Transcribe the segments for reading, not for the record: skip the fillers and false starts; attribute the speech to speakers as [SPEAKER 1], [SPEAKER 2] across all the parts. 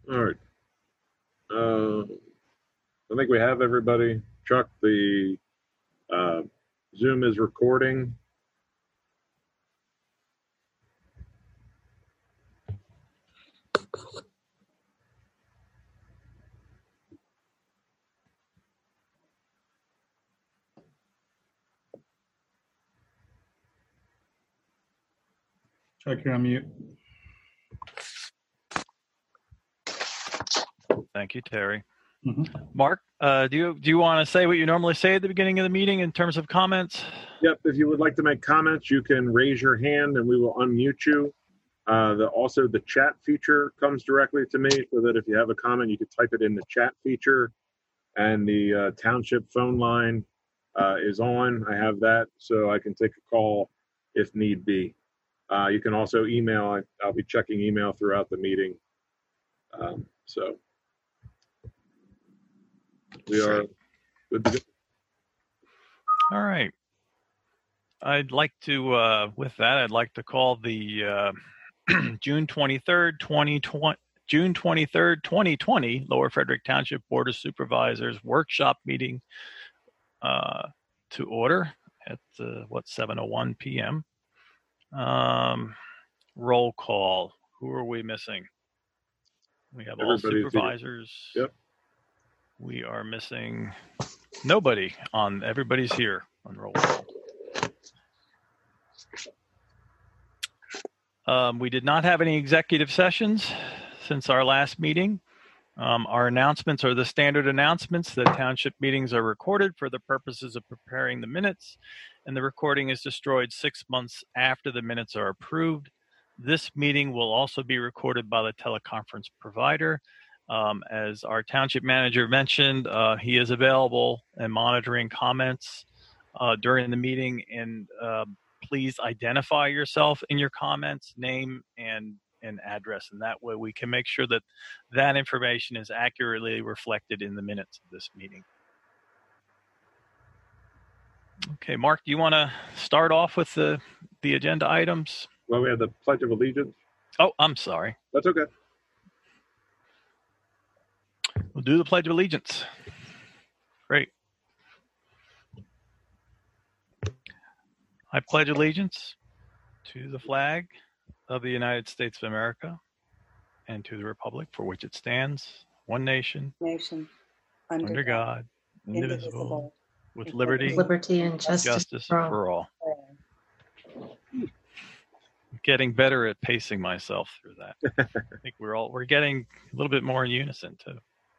[SPEAKER 1] All right. I think we have everybody. Chuck, the Zoom is recording.
[SPEAKER 2] Chuck, you're on mute.
[SPEAKER 3] Thank you, Terry.
[SPEAKER 2] Mm-hmm.
[SPEAKER 3] Mark, do you want to say what you normally say at the beginning of the meeting in terms of comments?
[SPEAKER 1] Yep. If you would like to make comments, you can raise your hand and we will unmute you. Also, the chat feature comes directly to me, so that if you have a comment, you can type it in the chat feature. And the township phone line is on. I have that, so I can take a call if need be. You can also email. I'll be checking email throughout the meeting. So we are good to go.
[SPEAKER 3] All right. I'd like to, with that, I'd like to call the June 23rd, 2020 Lower Frederick Township Board of Supervisors workshop meeting to order at 7:01 p.m. Roll call. Who are we missing? We have all supervisors.
[SPEAKER 1] Yep.
[SPEAKER 3] We are missing nobody on. Everybody's here on roll call. We did not have any executive sessions since our last meeting. Our announcements are the standard announcements. The township meetings are recorded for the purposes of preparing the minutes, and the recording is destroyed 6 months after the minutes are approved. This meeting will also be recorded by the teleconference provider. As our township manager mentioned, he is available and monitoring comments during the meeting, and please identify yourself in your comments, name and address, and that way we can make sure that that information is accurately reflected in the minutes of this meeting. Okay, Mark, do you want to start off with the agenda items?
[SPEAKER 1] Well, we have the Pledge of Allegiance.
[SPEAKER 3] Oh, I'm sorry.
[SPEAKER 1] That's okay.
[SPEAKER 3] We'll do the Pledge of Allegiance. Great. I pledge allegiance to the flag of the United States of America and to the republic for which it stands, one nation, under God, indivisible, with liberty and justice for all. I'm getting better at pacing myself through that. I think we're getting a little bit more in unison too.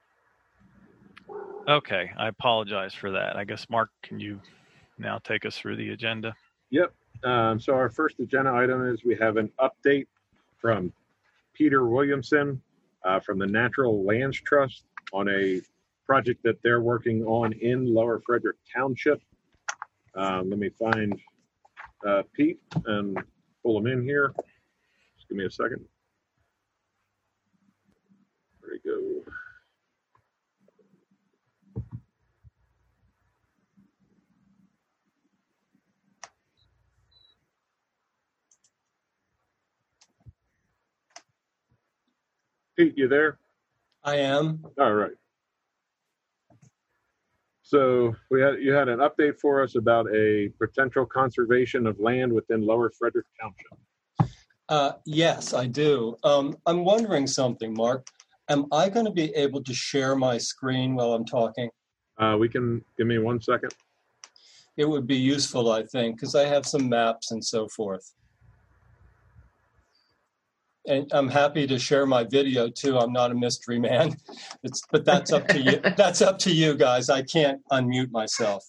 [SPEAKER 3] Okay, I apologize for that. I guess, Mark, can you now take us through the agenda?
[SPEAKER 1] Yep. So our first agenda item is we have an update from Peter Williamson from the Natural Lands Trust on a project that they're working on in Lower Frederick Township. Let me find Pete and pull him in here. Just give me a second. There we go. Pete, you there?
[SPEAKER 4] I am.
[SPEAKER 1] All right. So you had an update for us about a potential conservation of land within Lower Frederick Township.
[SPEAKER 4] Yes, I do. I'm wondering something, Mark. Am I going to be able to share my screen while I'm talking?
[SPEAKER 1] We can, give me 1 second.
[SPEAKER 4] It would be useful, I think, because I have some maps and so forth. And I'm happy to share my video too. I'm not a mystery man, but that's up to you. That's up to you guys. I can't unmute myself.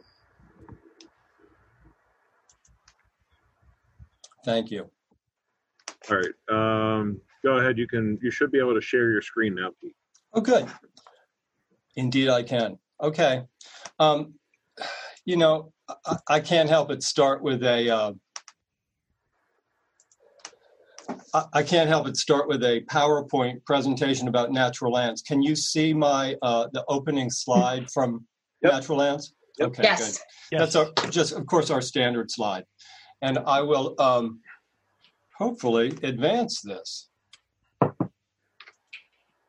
[SPEAKER 4] Thank you.
[SPEAKER 1] All right. Go ahead. You should be able to share your screen now, Pete.
[SPEAKER 4] Oh, good. Indeed, I can. Okay. You know, I can't help but start with a. I can't help but start with a PowerPoint presentation about natural lands. Can you see my the opening slide from Natural Lands?
[SPEAKER 1] Yep.
[SPEAKER 4] Okay,
[SPEAKER 5] Yes.
[SPEAKER 4] good.
[SPEAKER 3] Yes.
[SPEAKER 4] That's just, of course, our standard slide. And I will hopefully advance this.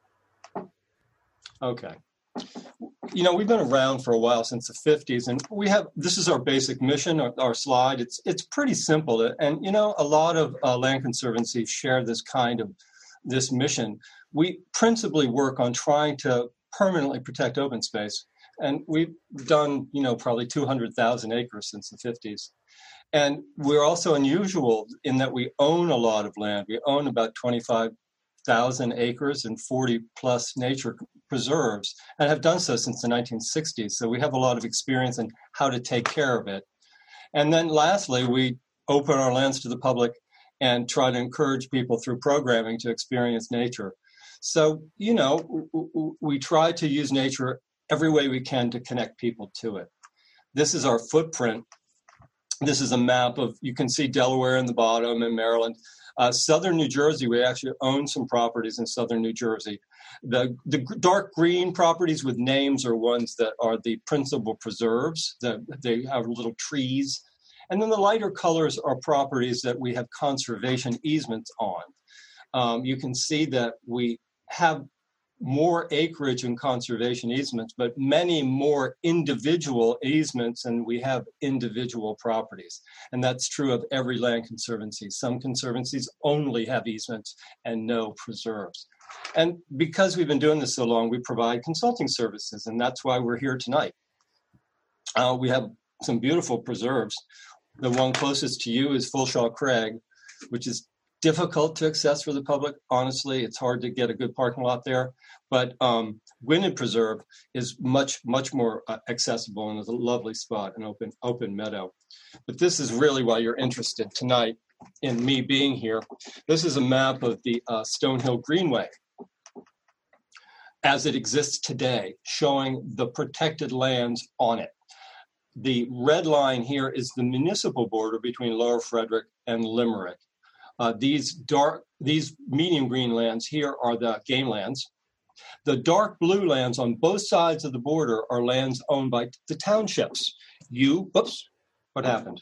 [SPEAKER 4] Okay. You know, we've been around for a while, since the 50s, and this is our basic mission, our slide. It's pretty simple. And, you know, a lot of land conservancies share this mission. We principally work on trying to permanently protect open space. And we've done, you know, probably 200,000 acres since the 50s. And we're also unusual in that we own a lot of land. We own about 25,000 acres and 40 plus nature preserves, and have done so since the 1960s. So we have a lot of experience in how to take care of it. And then lastly, we open our lands to the public and try to encourage people through programming to experience nature. So, you know, we try to use nature every way we can to connect people to it. This is our footprint. This is a map of, you can see Delaware in the bottom and Maryland. Southern New Jersey, we actually own some properties in southern New Jersey. The dark green properties with names are ones that are the principal preserves. They have little trees. And then the lighter colors are properties that we have conservation easements on. You can see that we have more acreage and conservation easements, but many more individual easements, and we have individual properties. And that's true of every land conservancy. Some conservancies only have easements and no preserves. And because we've been doing this so long, we provide consulting services, and that's why we're here tonight. We have some beautiful preserves. The one closest to you is Fulshaw Crag, which is difficult to access for the public. Honestly, it's hard to get a good parking lot there. But Gwynedd Preserve is much, much more accessible and is a lovely spot, an open meadow. But this is really why you're interested tonight in me being here. This is a map of the Stonehill Greenway as it exists today, showing the protected lands on it. The red line here is the municipal border between Lower Frederick and Limerick. These medium green lands here are the game lands. The dark blue lands on both sides of the border are lands owned by the townships. What happened?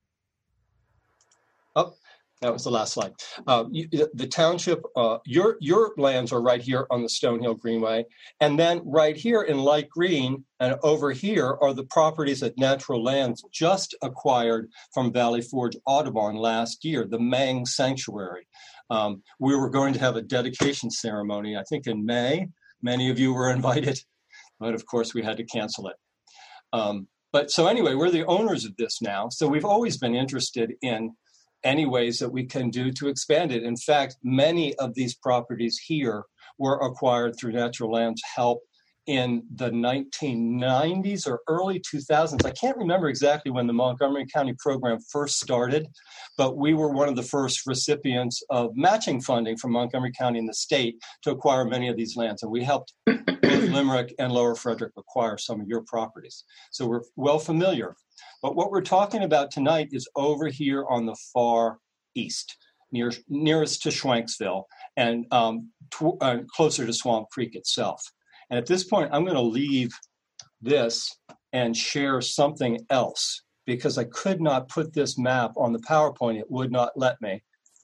[SPEAKER 4] Oh, that was the last slide. The township, your lands are right here on the Stonehill Greenway. And then right here in light green and over here are the properties that Natural Lands just acquired from Valley Forge Audubon last year, the Mang Sanctuary. We were going to have a dedication ceremony, I think in May. Many of you were invited, but of course we had to cancel it. But so anyway, we're the owners of this now. So we've always been interested in any ways that we can do to expand it. In fact, many of these properties here were acquired through Natural Lands help in the 1990s or early 2000s. I can't remember exactly when the Montgomery County program first started, but we were one of the first recipients of matching funding from Montgomery County and the state to acquire many of these lands. And we helped both Limerick and Lower Frederick acquire some of your properties. So we're well familiar. But what we're talking about tonight is over here on the far east, nearest to Schwanksville and closer to Swamp Creek itself. And at this point, I'm going to leave this and share something else because I could not put this map on the PowerPoint. It would not let me.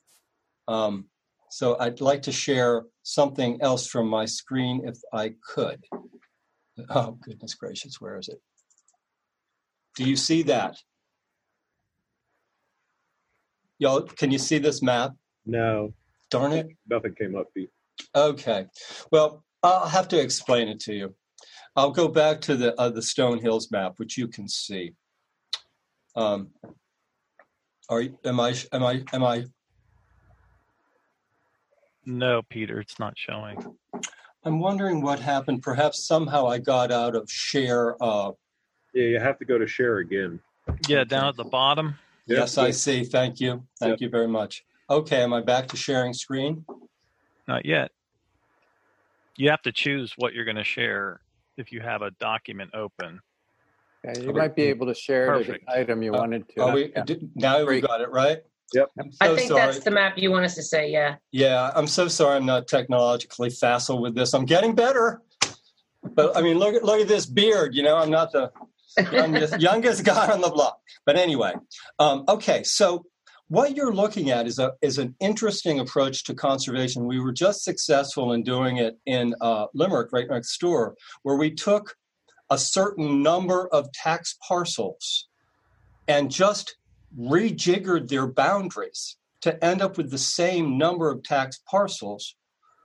[SPEAKER 4] So I'd like to share something else from my screen if I could. Oh, goodness gracious, where is it? Do you see that? Y'all, can you see this map?
[SPEAKER 1] No.
[SPEAKER 4] Darn it.
[SPEAKER 1] Nothing came up, Pete.
[SPEAKER 4] Okay. Well, I'll have to explain it to you. I'll go back to the Stone Hills map, which you can see. Am I?
[SPEAKER 3] No, Peter, it's not showing.
[SPEAKER 4] I'm wondering what happened. Perhaps somehow I got out of share.
[SPEAKER 1] Yeah, you have to go to share again.
[SPEAKER 3] Yeah, down at the bottom.
[SPEAKER 4] Yes, I see. Thank you. Thank you very much. Okay, am I back to sharing screen?
[SPEAKER 3] Not yet. You have to choose what you're going to share if you have a document open.
[SPEAKER 5] Yeah, you might be able to share the item you wanted to.
[SPEAKER 4] Now we got it, right?
[SPEAKER 1] Yep.
[SPEAKER 6] I think that's the map you want us to say, yeah.
[SPEAKER 4] Yeah, I'm so sorry I'm not technologically facile with this. I'm getting better. But, I mean, look at this beard. You know, I'm not the youngest guy on the block. But anyway, okay, so what you're looking at is an interesting approach to conservation. We were just successful in doing it in Limerick, right next door, where we took a certain number of tax parcels and just rejiggered their boundaries to end up with the same number of tax parcels,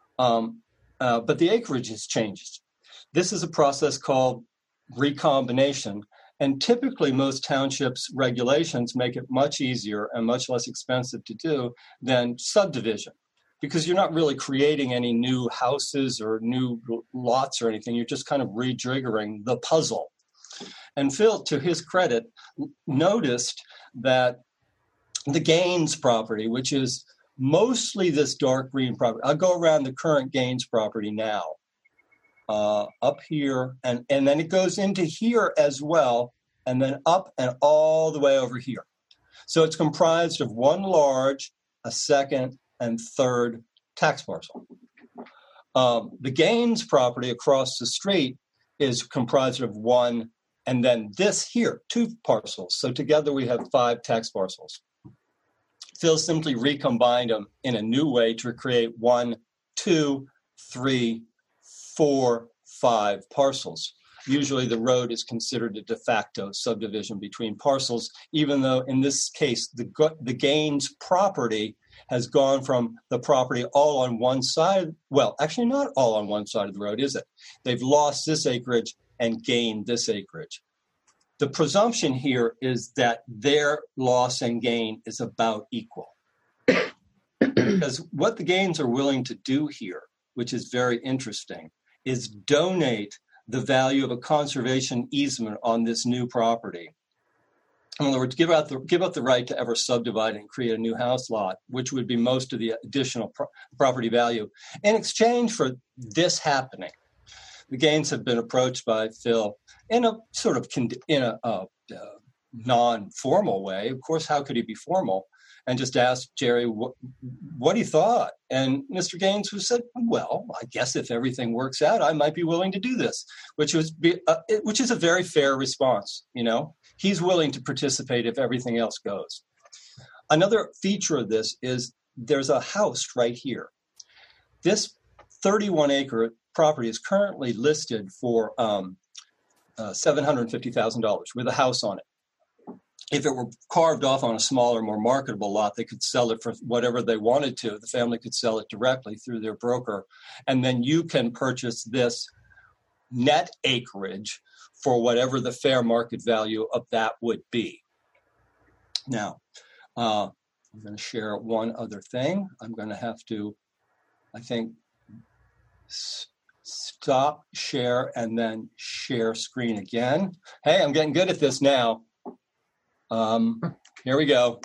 [SPEAKER 4] but the acreage has changed. This is a process called recombination, and typically most townships' regulations make it much easier and much less expensive to do than subdivision, because you're not really creating any new houses or new lots or anything. You're just kind of rejiggering the puzzle. And Phil, to his credit, noticed that the Gaines property, which is mostly this dark green property. I'll go around the current Gaines property now, up here, and then it goes into here as well, and then up and all the way over here. So it's comprised of one large, a second, and third tax parcel. The Gaines property across the street is comprised of one, and then this here, two parcels. So together we have 5 tax parcels. Phil simply recombined them in a new way to create 1, 2, 3, 4, 5 parcels. Usually the road is considered a de facto subdivision between parcels, even though in this case the Gaines property has gone from the property all on one side. Well, actually not all on one side of the road, is it? They've lost this acreage and gained this acreage. The presumption here is that their loss and gain is about equal. Because what the Gaines are willing to do here, which is very interesting, is donate the value of a conservation easement on this new property. In other words, give up the right to ever subdivide and create a new house lot, which would be most of the additional property value, in exchange for this happening. The Gaines have been approached by Phil in a sort of non-formal way. Of course, how could he be formal? And just asked Jerry what he thought. And Mr. Gaines said, well, I guess if everything works out, I might be willing to do this, which is a very fair response. You know, he's willing to participate if everything else goes. Another feature of this is there's a house right here. This 31-acre property is currently listed for $750,000 with a house on it. If it were carved off on a smaller, more marketable lot, they could sell it for whatever they wanted to. The family could sell it directly through their broker. And then you can purchase this net acreage for whatever the fair market value of that would be. Now, I'm going to share one other thing. I'm going to have to, I think, stop, share, and then share screen again. Hey, I'm getting good at this now. Here we go.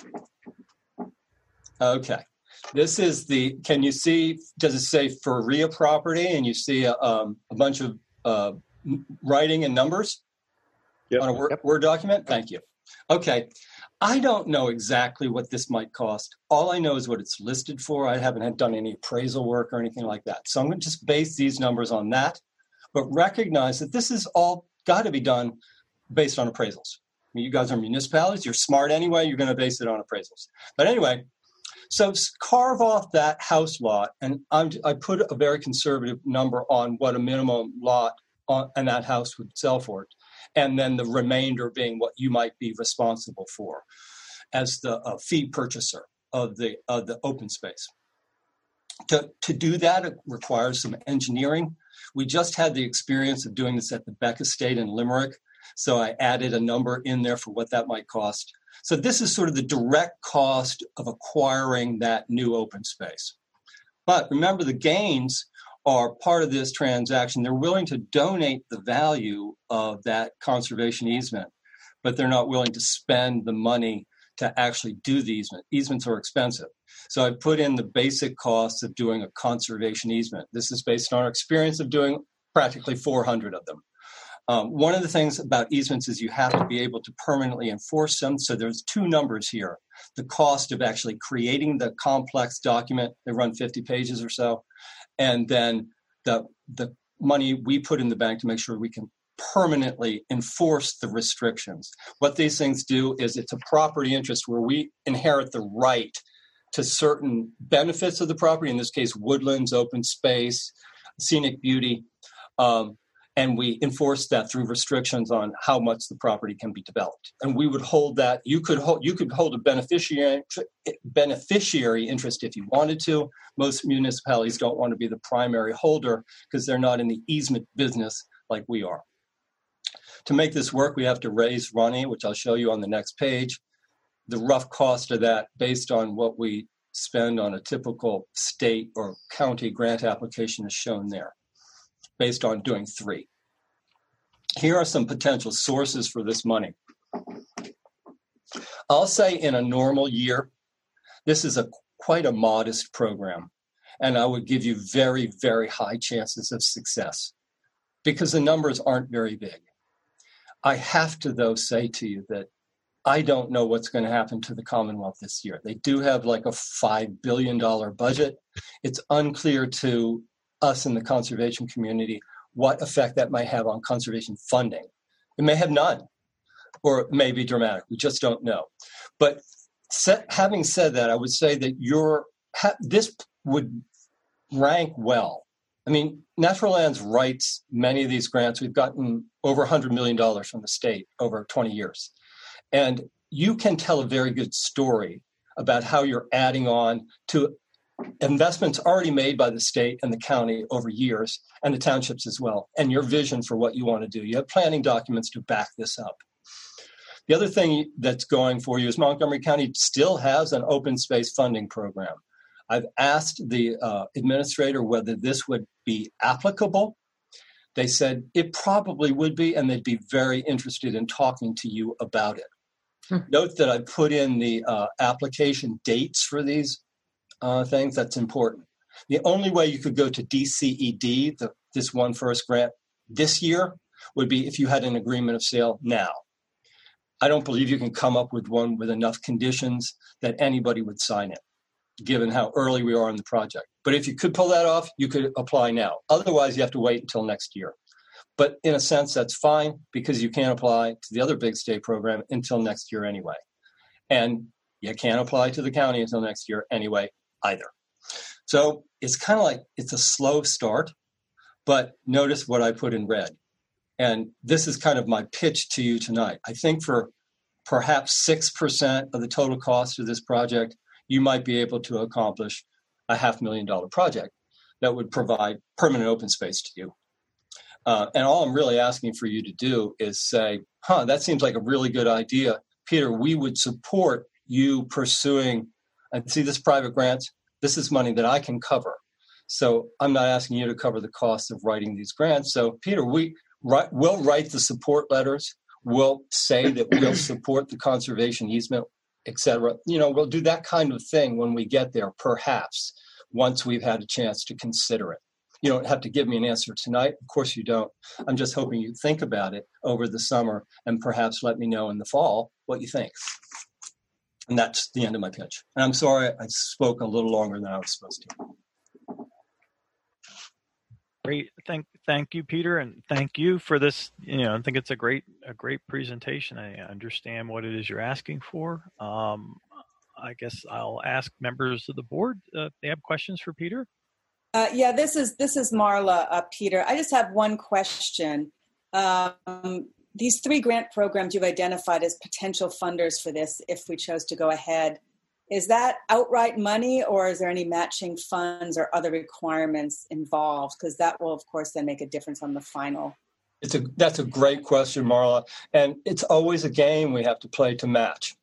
[SPEAKER 4] Okay. This is can you see, does it say Faria property? And you see a bunch of writing and numbers on a Word document? Thank you. Okay. I don't know exactly what this might cost. All I know is what it's listed for. I haven't done any appraisal work or anything like that. So I'm going to just base these numbers on that, but recognize that this is all got to be done based on appraisals. I mean, you guys are municipalities. You're smart anyway. You're going to base it on appraisals. But anyway, so carve off that house lot, and I put a very conservative number on what a minimum lot and that house would sell for, and then the remainder being what you might be responsible for as the fee purchaser of the open space. To do that, it requires some engineering. We just had the experience of doing this at the Beck Estate in Limerick, so I added a number in there for what that might cost. So this is sort of the direct cost of acquiring that new open space. But remember, the Gaines are part of this transaction. They're willing to donate the value of that conservation easement, but they're not willing to spend the money to actually do the easement. Easements are expensive. So I put in the basic costs of doing a conservation easement. This is based on our experience of doing practically 400 of them. One of the things about easements is you have to be able to permanently enforce them. So there's 2 numbers here. The cost of actually creating the complex document, they run 50 pages or so, and then the money we put in the bank to make sure we can permanently enforce the restrictions. What these things do is it's a property interest where we inherit the right to certain benefits of the property, in this case, woodlands, open space, scenic beauty, and we enforce that through restrictions on how much the property can be developed. And we would hold that. You could hold a beneficiary interest if you wanted to. Most municipalities don't want to be the primary holder because they're not in the easement business like we are. To make this work, we have to raise money, which I'll show you on the next page. The rough cost of that, based on what we spend on a typical state or county grant application, is shown there, based on doing 3. Here are some potential sources for this money. I'll say in a normal year, this is quite a modest program, and I would give you very, very high chances of success because the numbers aren't very big. I have to, though, say to you that I don't know what's going to happen to the Commonwealth this year. They do have like a $5 billion budget. It's unclear to us in the conservation community what effect that might have on conservation funding. It may have none, or it may be dramatic. We just don't know. But having said that, I would say that this would rank well. I mean, Natural Lands writes many of these grants. We've gotten over $100 million from the state over 20 years. And you can tell a very good story about how you're adding on to investments already made by the state and the county over years, and the townships as well, and your vision for what you want to do. You have planning documents to back this up. The other thing that's going for you is Montgomery County still has an open space funding program. I've asked the administrator whether this would be applicable. They said it probably would be, and they'd be very interested in talking to you about it. Note that I put in the application dates for these things. That's important. The only way you could go to DCED, this One First grant, this year would be if you had an agreement of sale now. I don't believe you can come up with one with enough conditions that anybody would sign it, given how early we are in the project. But if you could pull that off, you could apply now. Otherwise, you have to wait until next year. But in a sense, that's fine because you can't apply to the other big state program until next year anyway. And you can't apply to the county until next year anyway either. So it's kind of like it's a slow start, but notice what I put in red. And this is kind of my pitch to you tonight. I think for perhaps 6% of the total cost of this project, you might be able to accomplish a $500,000 project that would provide permanent open space to you. And all I'm really asking for you to do is say, that seems like a really good idea. Peter, we would support you pursuing, and see this private grants, this is money that I can cover. So I'm not asking you to cover the cost of writing these grants. So Peter, we'll write the support letters. We'll say that we'll support the conservation easement, et cetera. We'll do that kind of thing when we get there, perhaps, once we've had a chance to consider it. You don't have to give me an answer tonight. Of course you don't. I'm just hoping you think about it over the summer and perhaps let me know in the fall what you think. And that's the end of my pitch. And I'm sorry I spoke a little longer than I was supposed to.
[SPEAKER 3] Great. Thank you, Peter, and thank you for this. I think it's a great presentation. I understand what it is you're asking for. I guess I'll ask members of the board if they have questions for Peter.
[SPEAKER 7] Yeah, this is Marla, Peter. I just have one question. These 3 grant programs you've identified as potential funders for this, if we chose to go ahead, is that outright money, or is there any matching funds or other requirements involved? Because that will, of course, then make a difference on the final.
[SPEAKER 4] That's a great question, Marla. And it's always a game we have to play to match.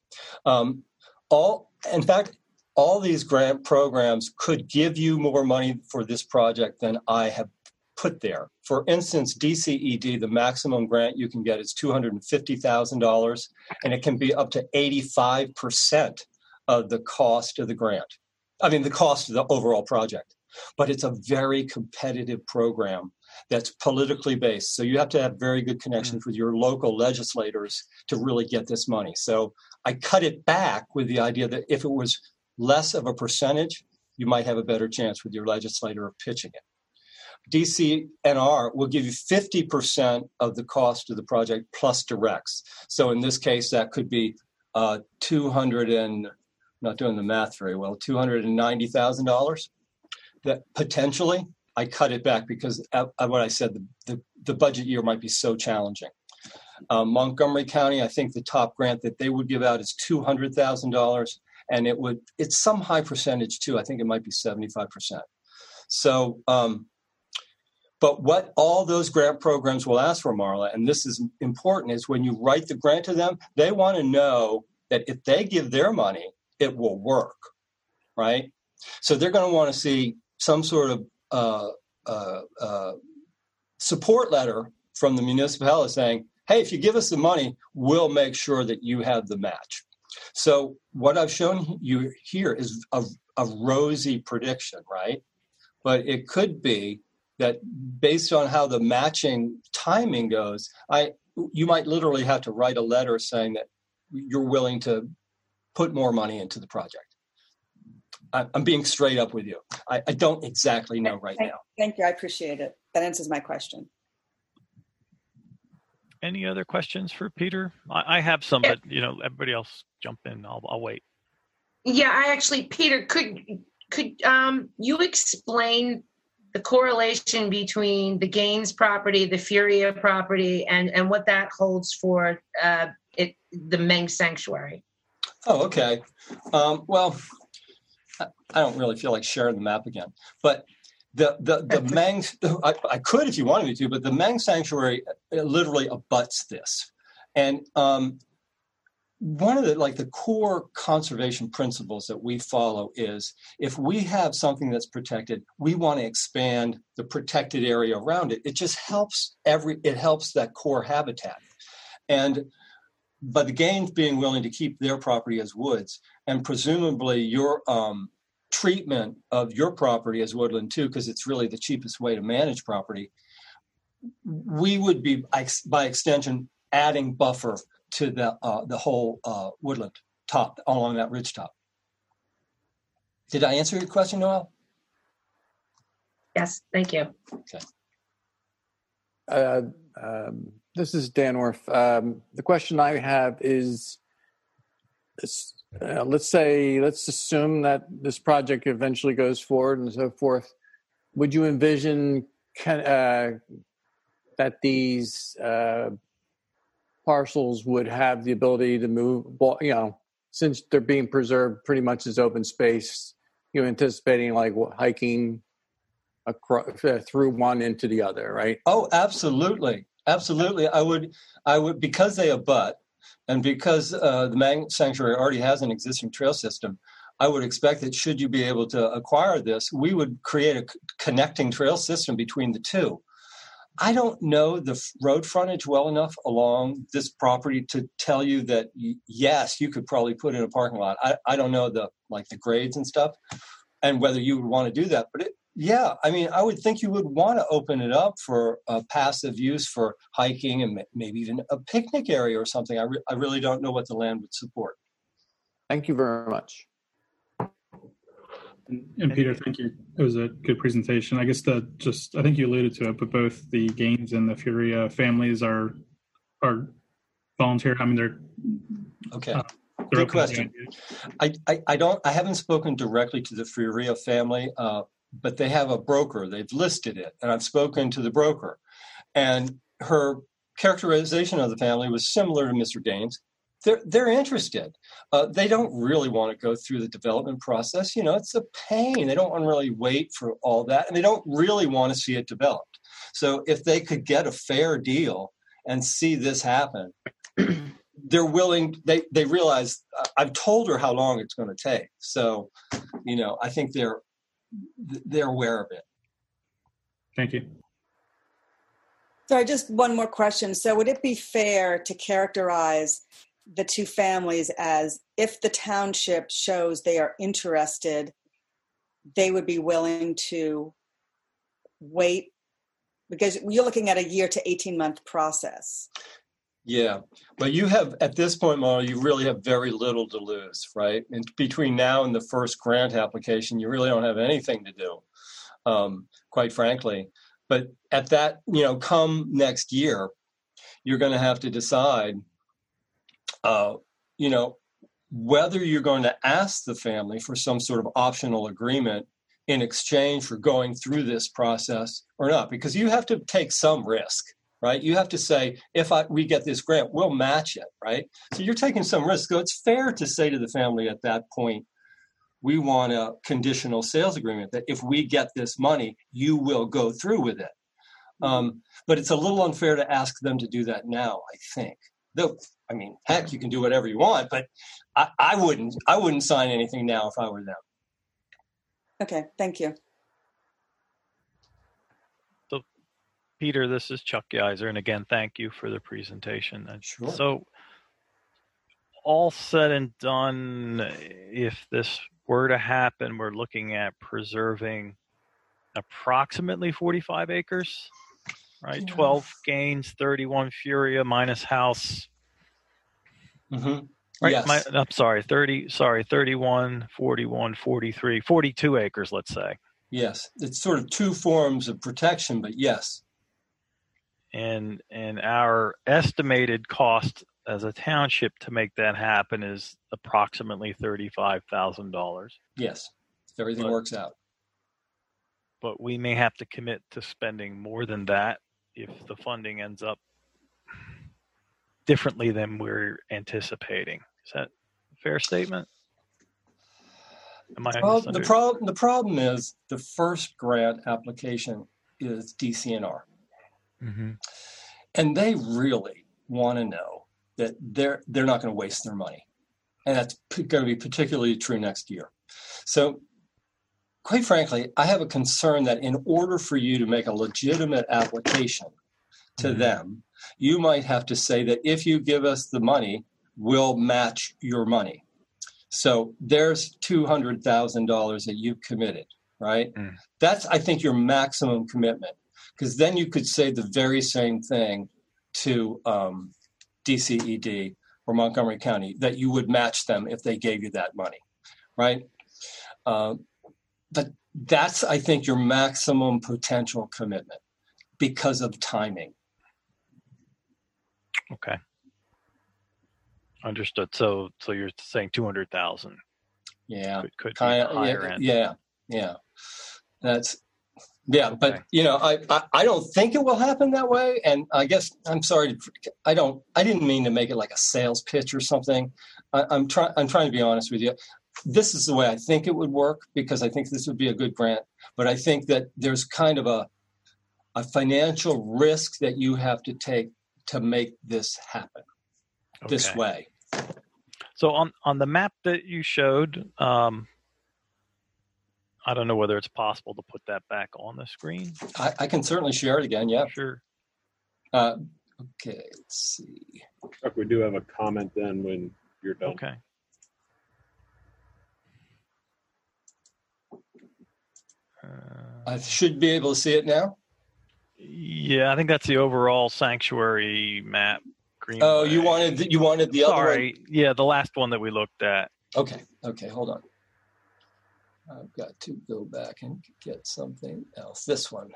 [SPEAKER 4] All these grant programs could give you more money for this project than I have put there. For instance, DCED, the maximum grant you can get is $250,000, and it can be up to 85% of the cost of the grant. The cost of the overall project. But it's a very competitive program that's politically based. So you have to have very good connections with your local legislators to really get this money. So I cut it back with the idea that if it was less of a percentage, you might have a better chance with your legislator of pitching it. DCNR will give you 50% of the cost of the project plus directs. So in this case, that could be $290,000. That potentially, I cut it back because what I said, the budget year might be so challenging. Montgomery County, I think the top grant that they would give out is $200,000, and it's some high percentage too. I think it might be 75%. So, but what all those grant programs will ask for, Marla, and this is important, is when you write the grant to them, they want to know that if they give their money, it will work, right? So they're going to want to see some sort of support letter from the municipality saying, hey, if you give us the money, we'll make sure that you have the match. So what I've shown you here is a rosy prediction, right? But it could be that based on how the matching timing goes, you might literally have to write a letter saying that you're willing to put more money into the project. I'm being straight up with you. I don't exactly know right now.
[SPEAKER 7] Thank you. I appreciate it. That answers my question.
[SPEAKER 3] Any other questions for Peter? I have some, but everybody else jump in. I'll wait.
[SPEAKER 6] Yeah, Peter, could you explain the correlation between the Gaines property, the Furia property, and what that holds for the Meng Sanctuary?
[SPEAKER 4] Oh, okay. Well, I don't really feel like sharing the map again, but the Meng, I could if you wanted me to, but the Meng Sanctuary literally abuts this. And one of the core conservation principles that we follow is if we have something that's protected, we want to expand the protected area around it. It just helps it helps that core habitat. And but the Gaines being willing to keep their property as woods, and presumably your treatment of your property as woodland too, because it's really the cheapest way to manage property, we would be, by extension, adding buffer to the whole woodland top along that ridge top. Did I answer your question, Noel?
[SPEAKER 6] Yes, thank you.
[SPEAKER 4] Okay.
[SPEAKER 5] This is Dan Orff. The question I have is, let's assume that this project eventually goes forward and so forth. Would you envision that these parcels would have the ability to move, since they're being preserved pretty much as open space, anticipating hiking through one into the other, right?
[SPEAKER 4] Oh, absolutely. Absolutely. I would, because they abut, and because the Meng Sanctuary already has an existing trail system, I would expect that should you be able to acquire this, we would create a connecting trail system between the two. I don't know the road frontage well enough along this property to tell you that, yes, you could probably put in a parking lot. I don't know the grades and stuff and whether you would want to do that. But I would think you would want to open it up for passive use for hiking and maybe even a picnic area or something. I really don't know what the land would support.
[SPEAKER 5] Thank you very much.
[SPEAKER 2] And Peter, thank you. It was a good presentation. I guess I think you alluded to it, but both the Gaines and the Furia families are volunteer. I mean, they're
[SPEAKER 4] okay. Good question. I haven't spoken directly to the Furia family, but they have a broker. They've listed it, and I've spoken to the broker, and her characterization of the family was similar to Mr. Gaines. They're interested. They don't really want to go through the development process. It's a pain. They don't want to really wait for all that, and they don't really want to see it developed. So if they could get a fair deal and see this happen, they're willing. They realize I've told her how long it's going to take. So, I think they're aware of it.
[SPEAKER 2] Thank you.
[SPEAKER 7] Sorry, just one more question. So would it be fair to characterize the two families as, if the township shows they are interested, they would be willing to wait? Because you're looking at a year to 18-month process.
[SPEAKER 4] Yeah, but you have, at this point, Mara, you really have very little to lose, right? And between now and the first grant application, you really don't have anything to do, quite frankly. But at that, come next year, you're going to have to decide, whether you're going to ask the family for some sort of optional agreement in exchange for going through this process or not, because you have to take some risk, right? You have to say, if we get this grant, we'll match it, right? So you're taking some risk. So it's fair to say to the family at that point, we want a conditional sales agreement that if we get this money, you will go through with it. But it's a little unfair to ask them to do that now, I think. Though, I mean, heck, you can do whatever you want, but I wouldn't sign anything now if I were them.
[SPEAKER 7] Okay, thank you.
[SPEAKER 3] So, Peter, this is Chuck Geiser, and again, thank you for the presentation.
[SPEAKER 4] Sure.
[SPEAKER 3] So, all said and done, if this were to happen, we're looking at preserving approximately 45 acres, right?
[SPEAKER 4] Yeah.
[SPEAKER 3] 12 Gaines, 31 Furia minus house.
[SPEAKER 4] Mm-hmm.
[SPEAKER 3] Right.
[SPEAKER 4] Yes.
[SPEAKER 3] 31, 41, 43, 42 acres, let's say.
[SPEAKER 4] Yes. It's sort of two forms of protection, but yes.
[SPEAKER 3] And our estimated cost as a township to make that happen is approximately $35,000.
[SPEAKER 4] Yes. If everything works out.
[SPEAKER 3] But we may have to commit to spending more than that if the funding ends up differently than we're anticipating. Is that a fair statement?
[SPEAKER 4] The problem is the first grant application is DCNR.
[SPEAKER 3] Mm-hmm.
[SPEAKER 4] And they really want to know that they're not going to waste their money. And that's going to be particularly true next year. So quite frankly, I have a concern that in order for you to make a legitimate application to them, you might have to say that if you give us the money, we'll match your money. So there's $200,000 that you've committed, right? Mm. That's, I think, your maximum commitment, because then you could say the very same thing to DCED or Montgomery County, that you would match them if they gave you that money, right? But that's, I think, your maximum potential commitment because of timing.
[SPEAKER 3] Okay. Understood. So you're saying 200,000.
[SPEAKER 4] Yeah.
[SPEAKER 3] Could be higher end.
[SPEAKER 4] Yeah. That's, yeah. Okay. But, I don't think it will happen that way. And I guess, I'm sorry, I didn't mean to make it like a sales pitch or something. I'm trying to be honest with you. This is the way I think it would work, because I think this would be a good grant. But I think that there's kind of a financial risk that you have to take to make this happen this way.
[SPEAKER 3] So on the map that you showed, I don't know whether it's possible to put that back on the screen.
[SPEAKER 4] I can certainly share it again. Yeah.
[SPEAKER 3] Sure.
[SPEAKER 4] Okay. Let's see.
[SPEAKER 1] Chuck, we do have a comment then when you're done.
[SPEAKER 3] Okay.
[SPEAKER 4] I should be able to see it now.
[SPEAKER 3] Yeah, I think that's the overall sanctuary map. Greenway.
[SPEAKER 4] Oh, you wanted the other one?
[SPEAKER 3] Sorry, yeah, the last one that we looked at.
[SPEAKER 4] Okay, hold on. I've got to go back and get something else. This one.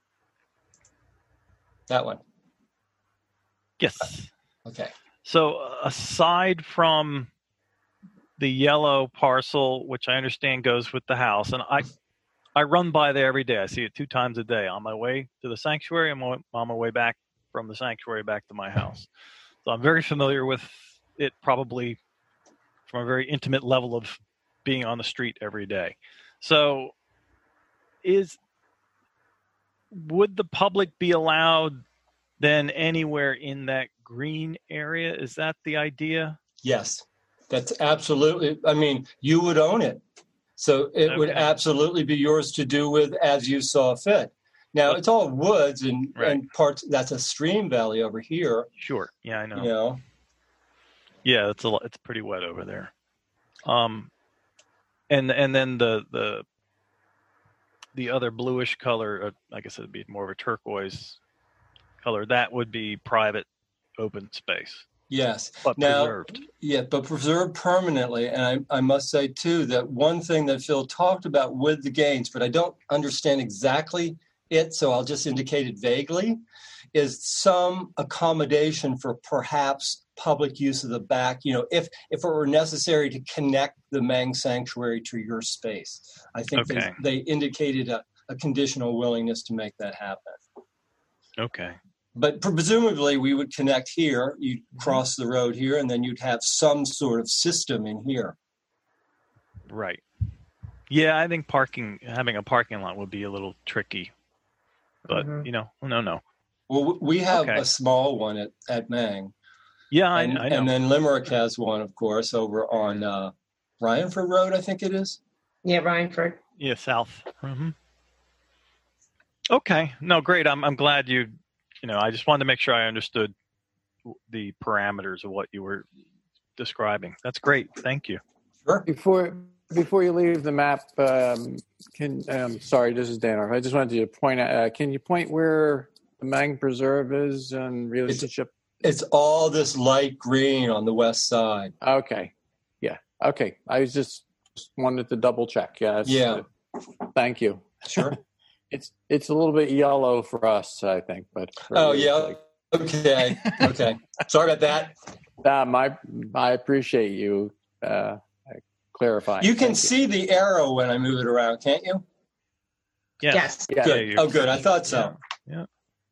[SPEAKER 4] That one.
[SPEAKER 3] Yes.
[SPEAKER 4] Okay.
[SPEAKER 3] So aside from the yellow parcel, which I understand goes with the house, and I run by there every day. I see it 2 times a day on my way to the sanctuary and on my way back from the sanctuary back to my house. So I'm very familiar with it, probably from a very intimate level of being on the street every day. So would the public be allowed then anywhere in that green area? Is that the idea?
[SPEAKER 4] Yes, that's absolutely. I mean, you would own it. So it would absolutely be yours to do with as you saw fit. Now, it's all woods and parts. That's a stream valley over here.
[SPEAKER 3] Sure. Yeah, I know. Yeah, it's pretty wet over there. And then the other bluish color, I guess it'd be more of a turquoise color. That would be private open space.
[SPEAKER 4] Yes.
[SPEAKER 3] But preserved.
[SPEAKER 4] Yeah, but preserved permanently. And I must say, too, that one thing that Phil talked about with the Gaines, but I don't understand exactly it, so I'll just indicate it vaguely, is some accommodation for perhaps public use of the back, if it were necessary to connect the Mang Sanctuary to your space. I think
[SPEAKER 3] Okay.
[SPEAKER 4] they indicated a conditional willingness to make that happen.
[SPEAKER 3] Okay.
[SPEAKER 4] But presumably we would connect here, you'd cross the road here, and then you'd have some sort of system in here.
[SPEAKER 3] Right. Yeah, I think having a parking lot would be a little tricky. But, no.
[SPEAKER 4] Well, we have
[SPEAKER 3] Okay.
[SPEAKER 4] a small one at Mang.
[SPEAKER 3] Yeah,
[SPEAKER 4] And,
[SPEAKER 3] I know.
[SPEAKER 4] and then Limerick has one, of course, over on Ryanford Road, I think it is.
[SPEAKER 6] Yeah, Ryanford.
[SPEAKER 3] Yeah, south. Okay. No, great. I'm glad I just wanted to make sure I understood the parameters of what you were describing. That's great. Thank you.
[SPEAKER 4] Sure.
[SPEAKER 5] Before you leave the map, sorry, this is Dan. I just wanted you to point out, can you point where the Mang Preserve is in relationship?
[SPEAKER 4] It's all this light green on the west side.
[SPEAKER 5] Okay. Yeah. Okay. I just wanted to double check. Yeah. Thank you.
[SPEAKER 4] Sure.
[SPEAKER 5] It's a little bit yellow for us, I think, but.
[SPEAKER 4] Oh, yeah. Okay. Okay. Sorry about that.
[SPEAKER 5] I appreciate you clarifying.
[SPEAKER 4] You can see the arrow when I move it around, can't you?
[SPEAKER 6] Yes.
[SPEAKER 5] Yeah.
[SPEAKER 4] Good. Oh, good. I thought so.
[SPEAKER 3] Yeah.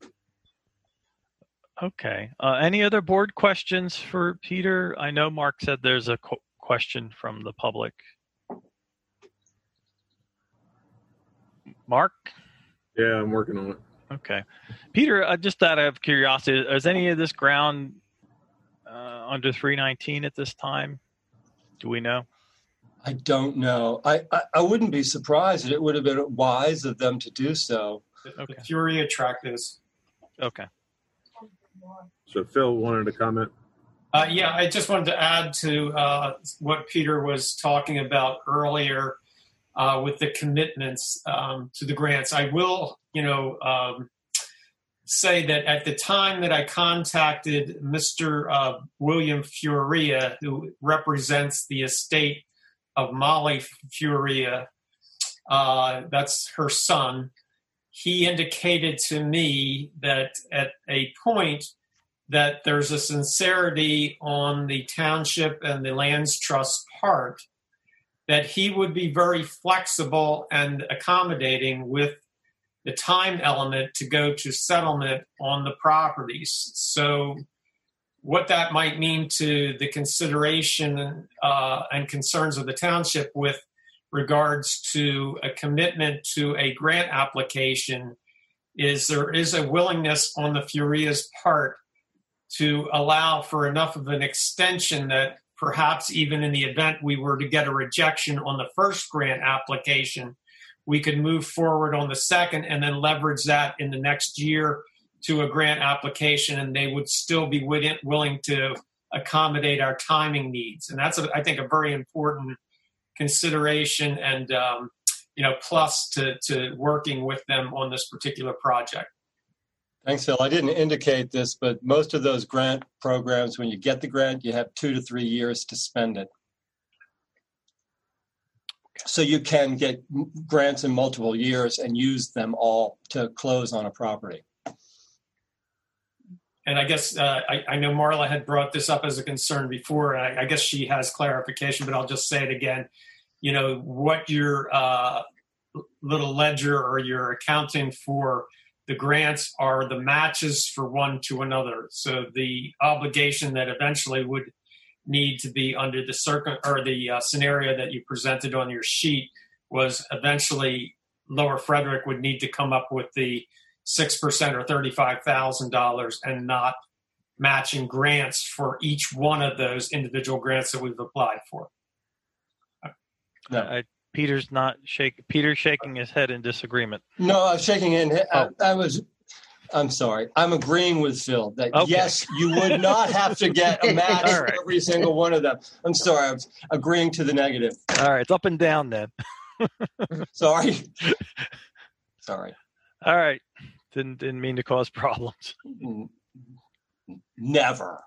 [SPEAKER 3] Okay. Any other board questions for Peter? I know Mark said there's a question from the public. Mark?
[SPEAKER 1] Yeah, I'm working on it.
[SPEAKER 3] Okay. Peter, just out of curiosity, is any of this ground under 319 at this time? Do we know?
[SPEAKER 4] I don't know. I wouldn't be surprised. It would have been wise of them to do so.
[SPEAKER 3] Okay.
[SPEAKER 8] The Furia tract is.
[SPEAKER 3] Okay.
[SPEAKER 1] So Phil wanted to comment.
[SPEAKER 8] Yeah, I just wanted to add to what Peter was talking about earlier with the commitments to the grants. I will, say that at the time that I contacted Mr. William Furia, who represents the estate of Molly Furia, that's her son, he indicated to me that at a point that there's a sincerity on the township and the lands trust part, that he would be very flexible and accommodating with the time element to go to settlement on the properties. So what that might mean to the consideration and concerns of the township with regards to a commitment to a grant application is there is a willingness on the Furia's part to allow for enough of an extension that perhaps even in the event we were to get a rejection on the first grant application, we could move forward on the second and then leverage that in the next year to a grant application, and they would still be willing to accommodate our timing needs. And that's, I think, a very important consideration and, plus to working with them on this particular project.
[SPEAKER 4] Thanks, Phil. I didn't indicate this, but most of those grant programs, when you get the grant, you have 2 to 3 years to spend it. So you can get grants in multiple years and use them all to close on a property.
[SPEAKER 8] And I guess I know Marla had brought this up as a concern before, and I guess she has clarification, but I'll just say it again. What your little ledger or your accounting for the grants are the matches for one to another. So the obligation that eventually would need to be under the scenario that you presented on your sheet was eventually Lower Frederick would need to come up with the 6% or $35,000 and not matching grants for each one of those individual grants that we've applied for.
[SPEAKER 4] No.
[SPEAKER 3] Peter's shaking his head in disagreement.
[SPEAKER 4] No, I was shaking in. I'm sorry. I'm agreeing with Phil that yes, you would not have to get a match for every single one of them. I'm sorry. I was agreeing to the negative.
[SPEAKER 3] All right. It's up and down then.
[SPEAKER 4] Sorry.
[SPEAKER 3] All right. Didn't mean to cause problems.
[SPEAKER 4] Never.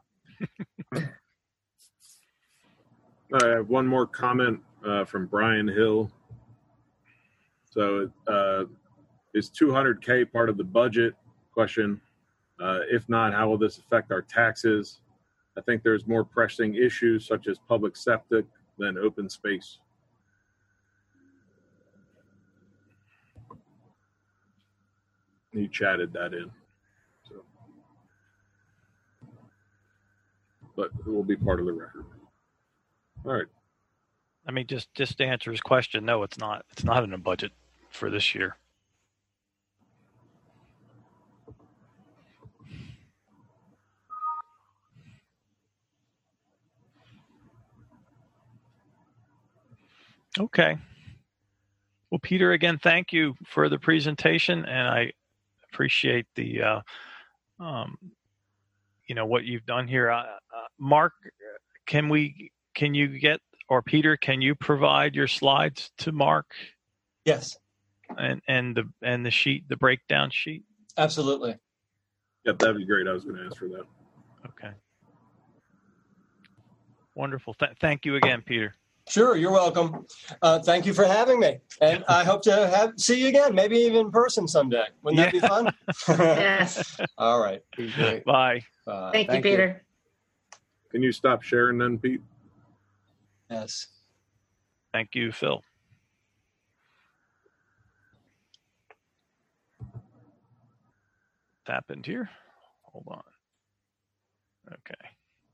[SPEAKER 1] I have one more comment from Brian Hill. So Is 200K part of the budget? Question. If not, how will this affect our taxes? I think there's more pressing issues such as public septic than open space. He chatted that in. So. But it will be part of the record. All right.
[SPEAKER 3] I mean, just to answer his question, no, it's not. It's not in the budget for this year. Okay. Well, Peter, again, thank you for the presentation, and I appreciate the, what you've done here. Mark, can you get, or Peter, can you provide your slides to Mark?
[SPEAKER 4] Yes.
[SPEAKER 3] And the sheet, the breakdown sheet?
[SPEAKER 4] Absolutely.
[SPEAKER 1] Yep, that'd be great. I was going to ask for that.
[SPEAKER 3] Okay. Wonderful. Thank you again, Peter.
[SPEAKER 4] Sure, you're welcome. Thank you for having me, and I hope to see you again, maybe even in person someday. Wouldn't that be fun?
[SPEAKER 6] Yes.
[SPEAKER 4] All right.
[SPEAKER 3] Bye.
[SPEAKER 6] Thank you, Peter.
[SPEAKER 1] Can you stop sharing then, Pete?
[SPEAKER 4] Yes.
[SPEAKER 3] Thank you, Phil. What happened here? Hold on. Okay.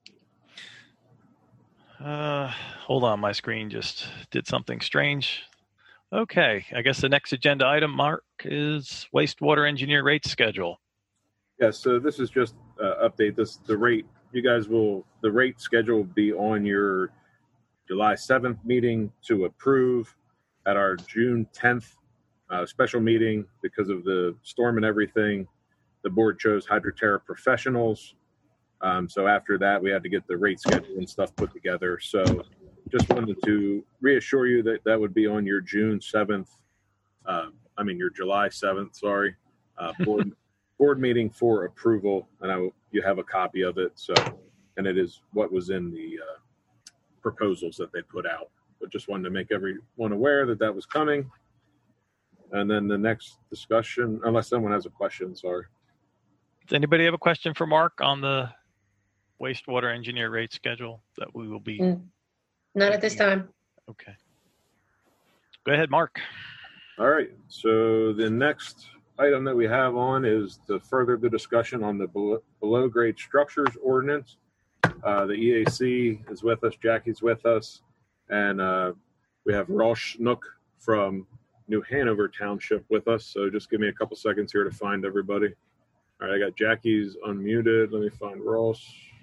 [SPEAKER 3] Hold on, my screen just did something strange. Okay, I guess the next agenda item, Mark, is wastewater engineer rate schedule.
[SPEAKER 1] Yeah, so this is just update. The rate. You guys the rate schedule will be on your July 7th meeting to approve. At our June 10th special meeting, because of the storm and everything, the board chose Hydroterra Professionals. So after that, we had to get the rate schedule and stuff put together. So just wanted to reassure you that that would be on your June 7th, your July 7th, sorry, board meeting for approval. And you have a copy of it. So, and it is what was in the proposals that they put out. But just wanted to make everyone aware that that was coming. And then the next discussion, unless someone has a question, sorry.
[SPEAKER 3] Does anybody have a question for Mark on the wastewater engineer rate schedule that we will be?
[SPEAKER 6] Not at this time.
[SPEAKER 3] Okay. Go ahead, Mark.
[SPEAKER 1] All right. So the next item that we have on is to further the discussion on the below grade structures ordinance. The EAC is with us. Jackie's with us. And we have Ross Schnook from New Hanover Township with us. So just give me a couple seconds here to find everybody. All right, I got Jackie's unmuted. Let me find Ross.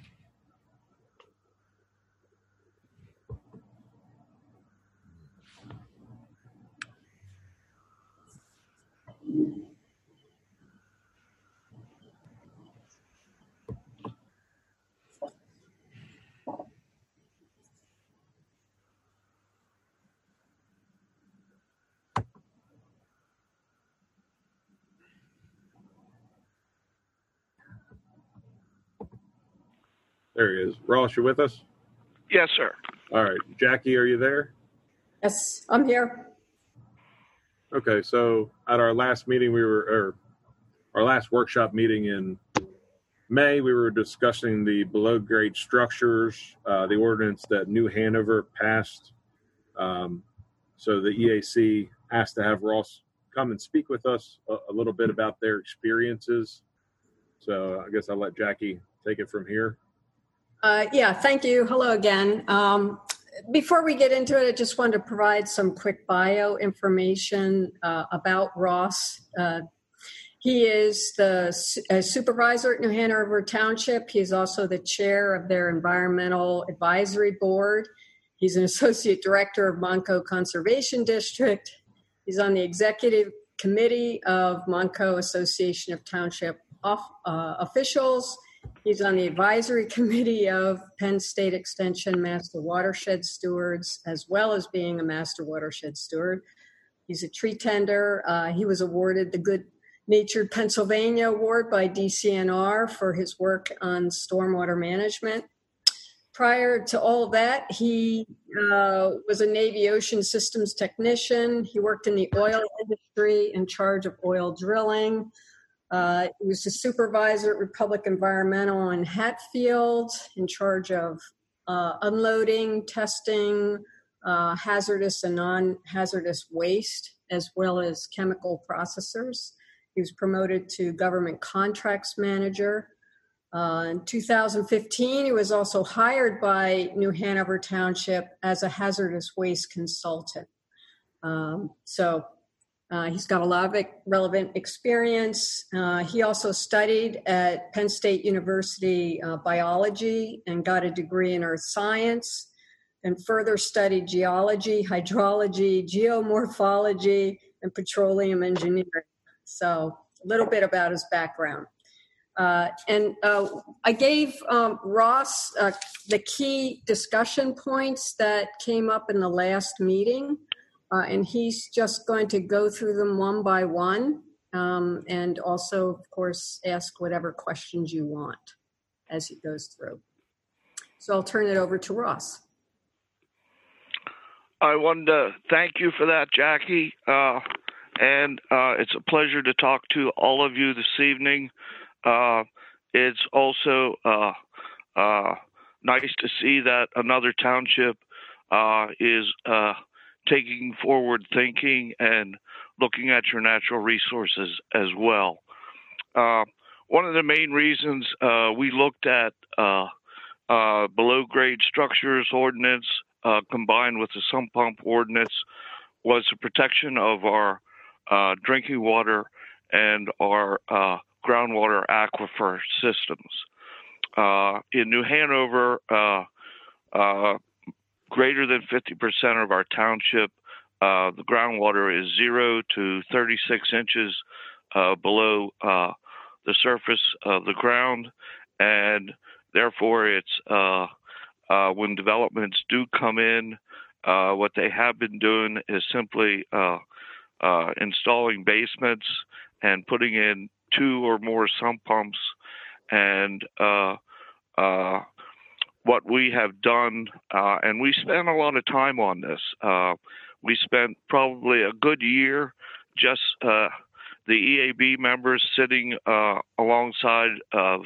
[SPEAKER 1] There he is. Ross, you're with us?
[SPEAKER 9] Yes, sir.
[SPEAKER 1] All right. Jackie, are you there?
[SPEAKER 10] Yes, I'm here.
[SPEAKER 1] Okay. So at our last meeting, our last workshop meeting in May, we were discussing the below grade structures, the ordinance that New Hanover passed. So the EAC asked to have Ross come and speak with us a little bit about their experiences. So I guess I'll let Jackie take it from here.
[SPEAKER 10] Thank you. Hello again. Before we get into it, I just wanted to provide some quick bio information about Ross. He is the supervisor at New Hanover Township. He is also the chair of their environmental advisory board. He's an associate director of Monco Conservation District. He's on the executive committee of Monco Association of Township Officials. He's on the advisory committee of Penn State Extension Master Watershed Stewards, as well as being a Master Watershed Steward. He's a tree tender. He was awarded the Good Natured Pennsylvania Award by DCNR for his work on stormwater management. Prior to all that, he was a Navy Ocean Systems technician. He worked in the oil industry industry in charge of oil drilling. He was a supervisor at Republic Environmental in Hatfield, in charge of unloading, testing, hazardous and non-hazardous waste, as well as chemical processors. He was promoted to government contracts manager. In 2015, he was also hired by New Hanover Township as a hazardous waste consultant. He's got a lot of relevant experience. He also studied at Penn State University biology and got a degree in earth science, and further studied geology, hydrology, geomorphology, and petroleum engineering. So a little bit about his background. I gave Ross the key discussion points that came up in the last meeting, and he's just going to go through them one by one, and also, of course, ask whatever questions you want as he goes through. So I'll turn it over to Ross.
[SPEAKER 9] I wanted to thank you for that, Jackie, and it's a pleasure to talk to all of you this evening. It's also nice to see that another township is taking forward thinking and looking at your natural resources as well. One of the main reasons we looked at below grade structures ordinance combined with the sump pump ordinance was the protection of our drinking water and our groundwater aquifer systems. In New Hanover, greater than 50% of our township, the groundwater is 0 to 36 inches below the surface of the ground, and therefore it's when developments do come in, what they have been doing is simply installing basements and putting in 2 or more sump pumps. And what we have done, and we spent a lot of time on this, we spent probably a good year just the EAB members sitting alongside of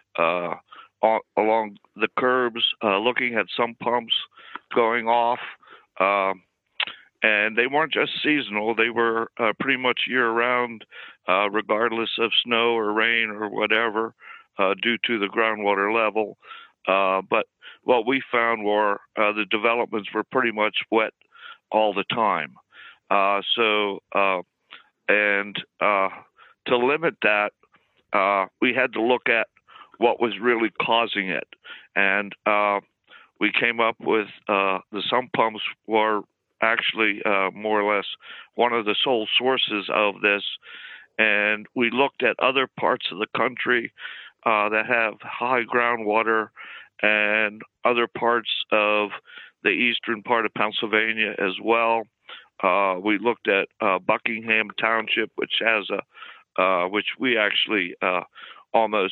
[SPEAKER 9] along the curbs, looking at sump pumps going off. And they weren't just seasonal, they were pretty much year-round, regardless of snow or rain or whatever, due to the groundwater level. But what we found were the developments were pretty much wet all the time. To limit that, we had to look at what was really causing it. And we came up with the sump pumps were actually more or less one of the sole sources of this. And we looked at other parts of the country that have high groundwater and other parts of the eastern part of Pennsylvania as well. We looked at Buckingham Township, which has which we actually almost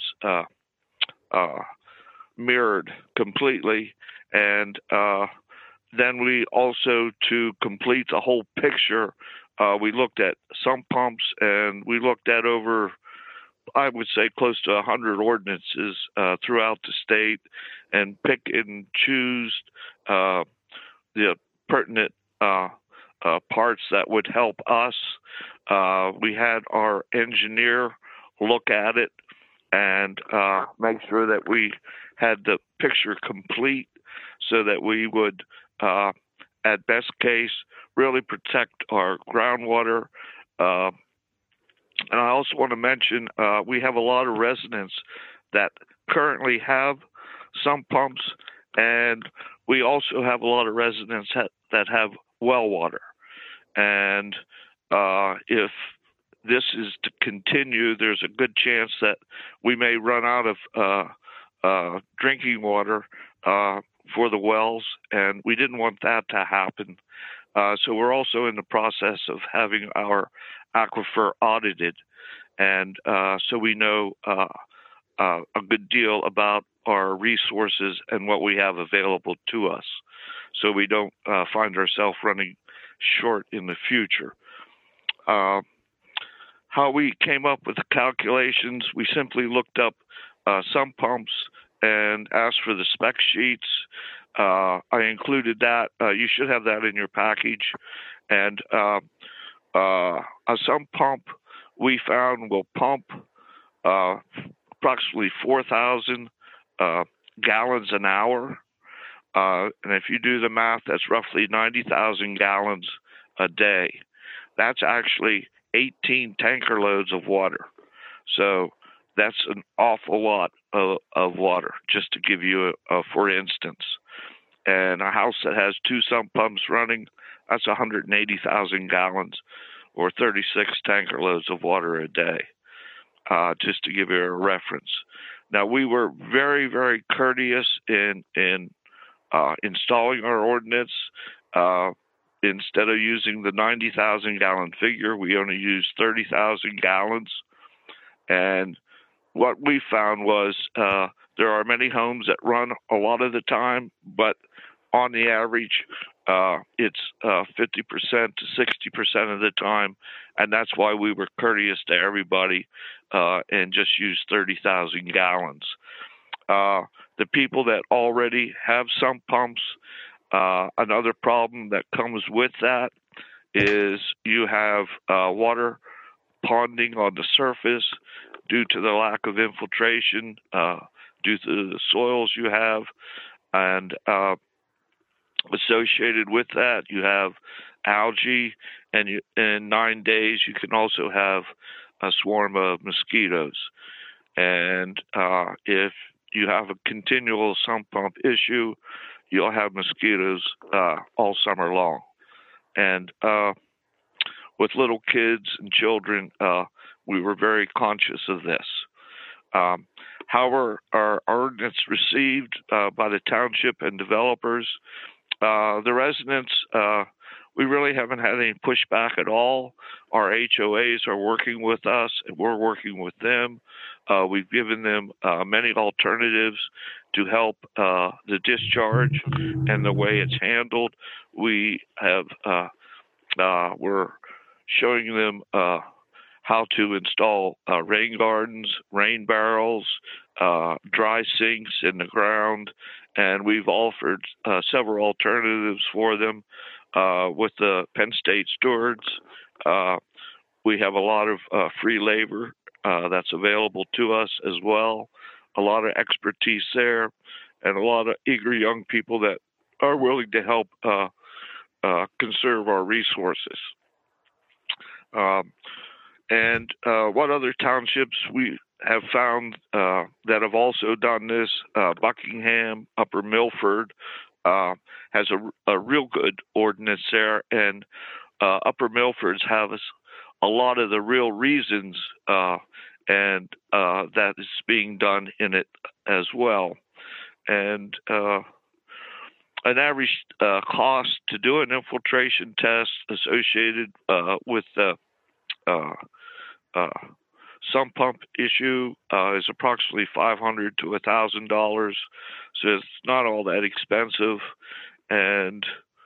[SPEAKER 9] mirrored completely. And then we also, to complete the whole picture, we looked at sump pumps, and we looked at over, I would say, close to 100 ordinances throughout the state, and pick and choose the pertinent parts that would help us. We had our engineer look at it and make sure that we had the picture complete so that we would, at best case, really protect our groundwater. And I also want to mention we have a lot of residents that currently have sump pumps, and we also have a lot of residents that have well water. And if this is to continue, there's a good chance that we may run out of drinking water for the wells, and we didn't want that to happen. So we're also in the process of having our aquifer audited, and so we know a good deal about our resources and what we have available to us, so we don't find ourselves running short in the future. how we came up with the calculations, we simply looked up sump pumps and asked for the spec sheets. I included that. You should have that in your package. And a sump pump we found will pump approximately 4,000 gallons an hour. And if you do the math, that's roughly 90,000 gallons a day. That's actually 18 tanker loads of water. So that's an awful lot of water, just to give you a for instance. And a house that has 2 sump pumps running, that's 180,000 gallons or 36 tanker loads of water a day, just to give you a reference. Now, we were very, very courteous in installing our ordinance. Instead of using the 90,000 gallon figure, we only used 30,000 gallons. And what we found was there are many homes that run a lot of the time, but on the average, it's 50% to 60% of the time. And that's why we were courteous to everybody and just used 30,000 gallons. The people that already have sump pumps, another problem that comes with that is you have water ponding on the surface due to the lack of infiltration, due to the soils you have, and associated with that, you have algae, and in 9 days you can also have a swarm of mosquitoes. And if you have a continual sump pump issue, you'll have mosquitoes all summer long. And with little kids and children, we were very conscious of this. However, our ordinance received by the township and developers, the residents, we really haven't had any pushback at all. Our HOAs are working with us, and we're working with them. We've given them many alternatives to help the discharge and the way it's handled. We have we're showing them how to install rain gardens, rain barrels, dry sinks in the ground, and we've offered several alternatives for them with the Penn State stewards. We have a lot of free labor that's available to us as well, a lot of expertise there, and a lot of eager young people that are willing to help conserve our resources. And what other townships we have found that have also done this, Buckingham, Upper Milford, has a real good ordinance there, and Upper Milford's have a lot of the real reasons, and that is being done in it as well. And an average cost to do an infiltration test associated with the sump pump issue is approximately $500 to $1,000, so it's not all that expensive, and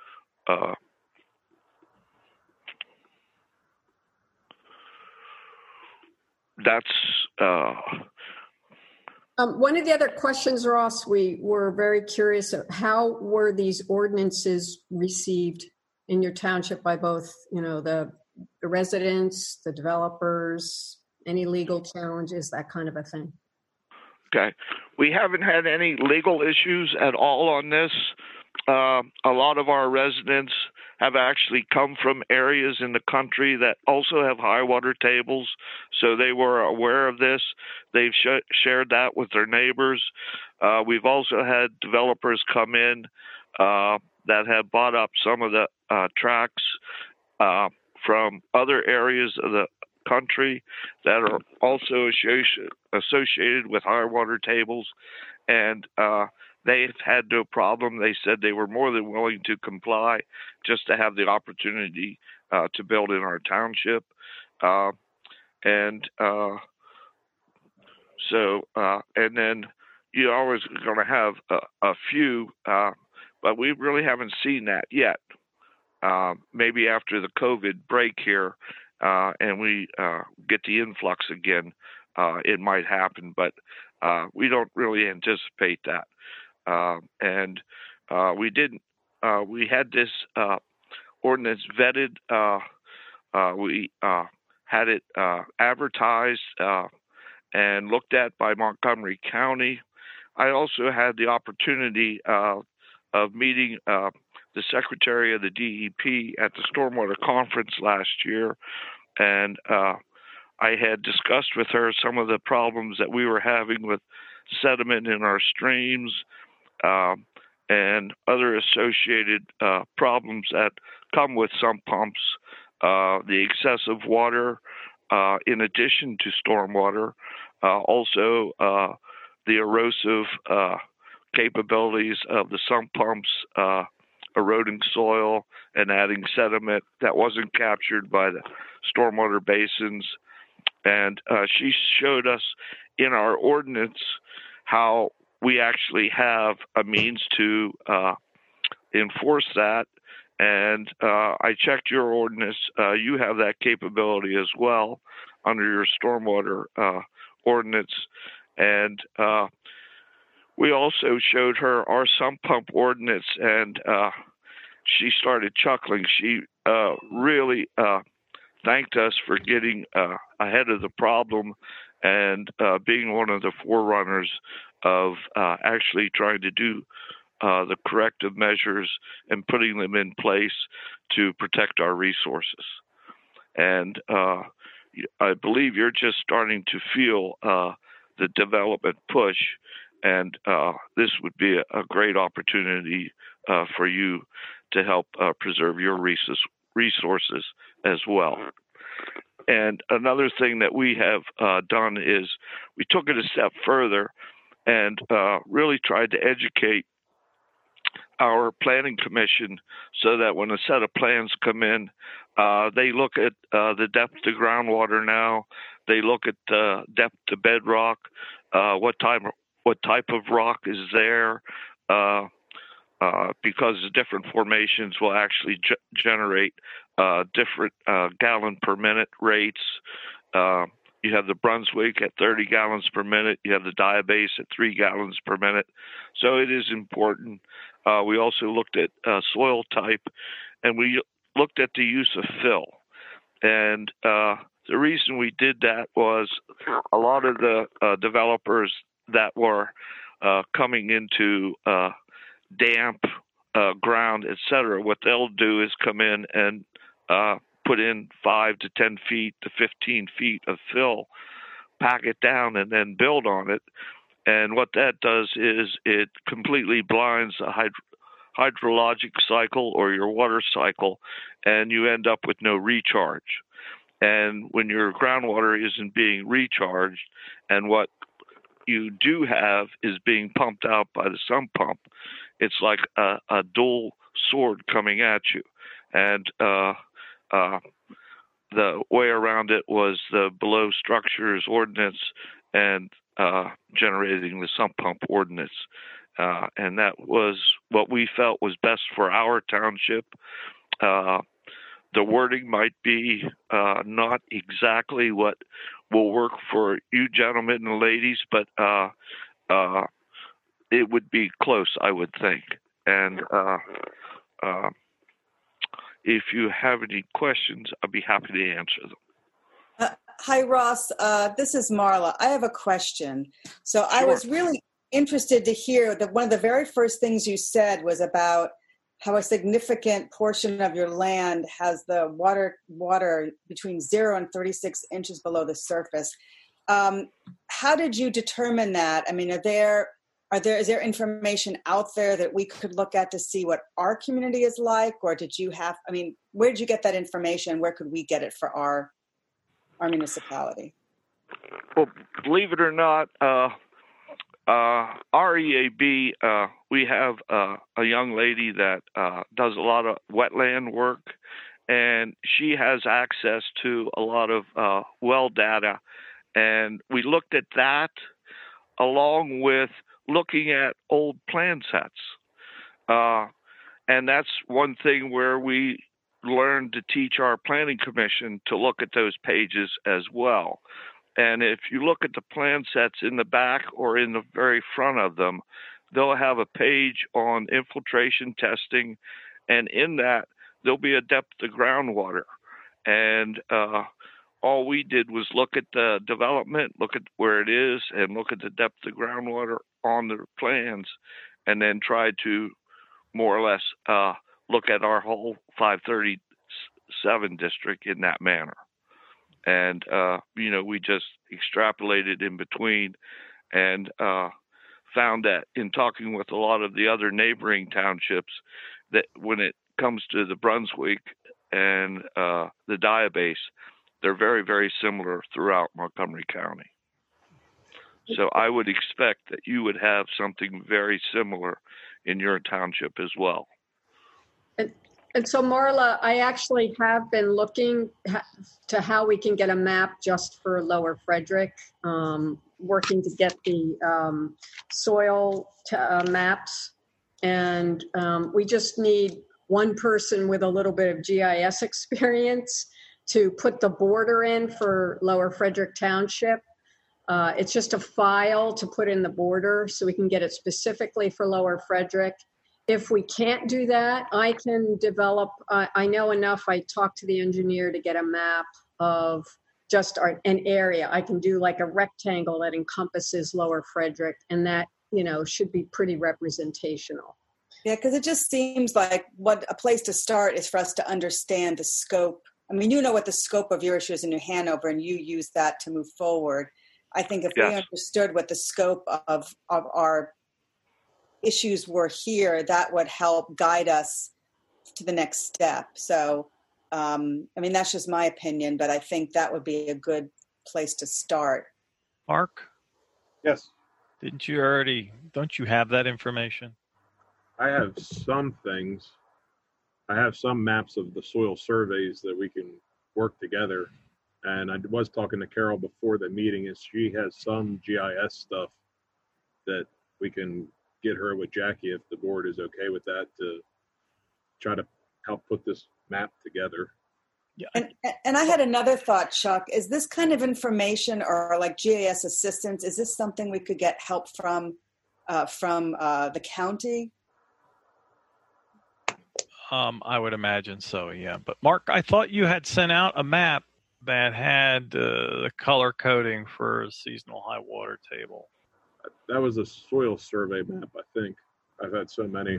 [SPEAKER 9] that's
[SPEAKER 10] one of the other questions, Ross, we were very curious of how were these ordinances received in your township by both, the residents, the developers, any legal challenges, that kind of a thing?
[SPEAKER 9] Okay. We haven't had any legal issues at all on this. A lot of our residents have actually come from areas in the country that also have high water tables, so they were aware of this. They've shared that with their neighbors. We've also had developers come in that have bought up some of the tracts from other areas of the country that are also associated with high water tables, and they've had no problem. They said they were more than willing to comply just to have the opportunity to build in our township. And then you're always going to have a few, but we really haven't seen that yet. Maybe after the COVID break here, and we get the influx again, it might happen, but we don't really anticipate that. And we didn't. We had this ordinance vetted. We had it advertised and looked at by Montgomery County. I also had the opportunity of meeting the Secretary of the DEP at the Stormwater Conference last year, and I had discussed with her some of the problems that we were having with sediment in our streams and other associated problems that come with sump pumps, the excessive water, in addition to stormwater, also the erosive capabilities of the sump pumps, eroding soil and adding sediment that wasn't captured by the stormwater basins. And she showed us in our ordinance how we actually have a means to enforce that. And I checked your ordinance. You have that capability as well under your stormwater ordinance. And we also showed her our sump pump ordinance, and she started chuckling. She really thanked us for getting ahead of the problem and being one of the forerunners of actually trying to do the corrective measures and putting them in place to protect our resources. And I believe you're just starting to feel the development push, and this would be a great opportunity for you to help preserve your resources as well. And another thing that we have done is we took it a step further and really tried to educate our planning commission so that when a set of plans come in, they look at the depth to groundwater now. They look at depth to bedrock, what type of rock is there, because the different formations will actually generate different gallon per minute rates. You have the Brunswick at 30 gallons per minute. You have the Diabase at 3 gallons per minute. So it is important. We also looked at soil type, and we looked at the use of fill. And the reason we did that was a lot of the developers that were coming into damp ground, et cetera, what they'll do is come in and put in 5 to 10 feet to 15 feet of fill, pack it down, and then build on it. And what that does is it completely blinds the hydrologic cycle or your water cycle, and you end up with no recharge. And when your groundwater isn't being recharged, and what you do have is being pumped out by the sump pump, it's like a dual sword coming at you. And the way around it was the below structures ordinance and generating the sump pump ordinance. And that was what we felt was best for our township. The wording might be not exactly what will work for you gentlemen and ladies, but it would be close, I would think. And if you have any questions, I'd be happy to answer them.
[SPEAKER 7] Hi, Ross. This is Marla. I have a question. So I was really interested to hear that one of the very first things you said was about how a significant portion of your land has the water between 0 and 36 inches below the surface. How did you determine that? I mean, is there information out there that we could look at to see what our community is like, or where did you get that information? Where could we get it for our municipality?
[SPEAKER 9] Well, believe it or not, our EAB, we have a young lady that does a lot of wetland work, and she has access to a lot of well data. And we looked at that along with looking at old plan sets. And that's one thing where we learned to teach our planning commission to look at those pages as well. And if you look at the plan sets in the back or in the very front of them, they'll have a page on infiltration testing, and in that there'll be a depth of groundwater. And all we did was look at the development, look at where it is, and look at the depth of groundwater on the plans, and then try to more or less look at our whole 537 district in that manner. And, we just extrapolated in between and found that in talking with a lot of the other neighboring townships, that when it comes to the Brunswick and the Diabase, they're very, very similar throughout Montgomery County. So I would expect that you would have something very similar in your township as well.
[SPEAKER 10] And so, Marla, I actually have been looking to how we can get a map just for Lower Frederick, working to get the soil maps. And we just need one person with a little bit of GIS experience to put the border in for Lower Frederick Township. It's just a file to put in the border so we can get it specifically for Lower Frederick. If we can't do that, I can develop, I know enough, I talked to the engineer to get a map of just an area. I can do like a rectangle that encompasses Lower Frederick, and that, should be pretty representational.
[SPEAKER 7] Yeah, because it just seems like what a place to start is for us to understand the scope. I mean, you know what the scope of your issue is in New Hanover, and you use that to move forward. I think if we understood what the scope of our issues were here, that would help guide us to the next step. So, that's just my opinion, but I think that would be a good place to start.
[SPEAKER 3] Mark?
[SPEAKER 1] Yes.
[SPEAKER 3] Don't you have that information?
[SPEAKER 1] I have some things. I have some maps of the soil surveys that we can work together. And I was talking to Carol before the meeting, and she has some GIS stuff that we can get her with Jackie, if the board is okay with that, to try to help put this map together.
[SPEAKER 3] Yeah.
[SPEAKER 7] And I had another thought, Chuck. Is this kind of information, or like GIS assistance, is this something we could get help from the county?
[SPEAKER 3] I would imagine so, yeah. But Mark, I thought you had sent out a map that had the color coding for a seasonal high water table.
[SPEAKER 1] That was a soil survey map, I think. I've had so many.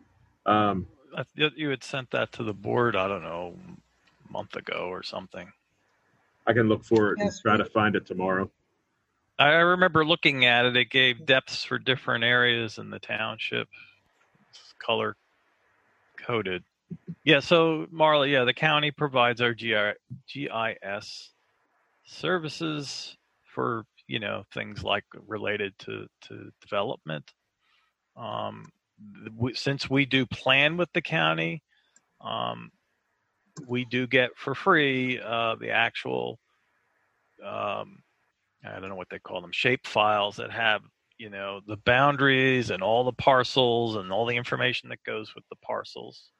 [SPEAKER 3] You had sent that to the board, I don't know, a month ago or something.
[SPEAKER 1] I can look for it and try to find it tomorrow.
[SPEAKER 3] I remember looking at it. It gave depths for different areas in the township. It's color coded. Yeah, so Marla, the county provides our GIS services for, things like related to development. Since we do plan with the county, we do get for free the actual, I don't know what they call them, shape files that have, the boundaries and all the parcels and all the information that goes with the parcels.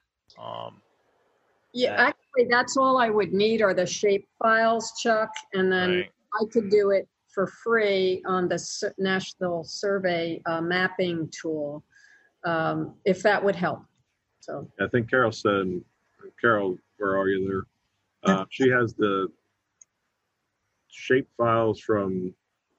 [SPEAKER 10] Actually, that's all I would need are the shape files, Chuck, and then I could do it for free on the National Survey mapping tool, if that would help. So
[SPEAKER 1] I think Carol said, where are you there? She has the shape files from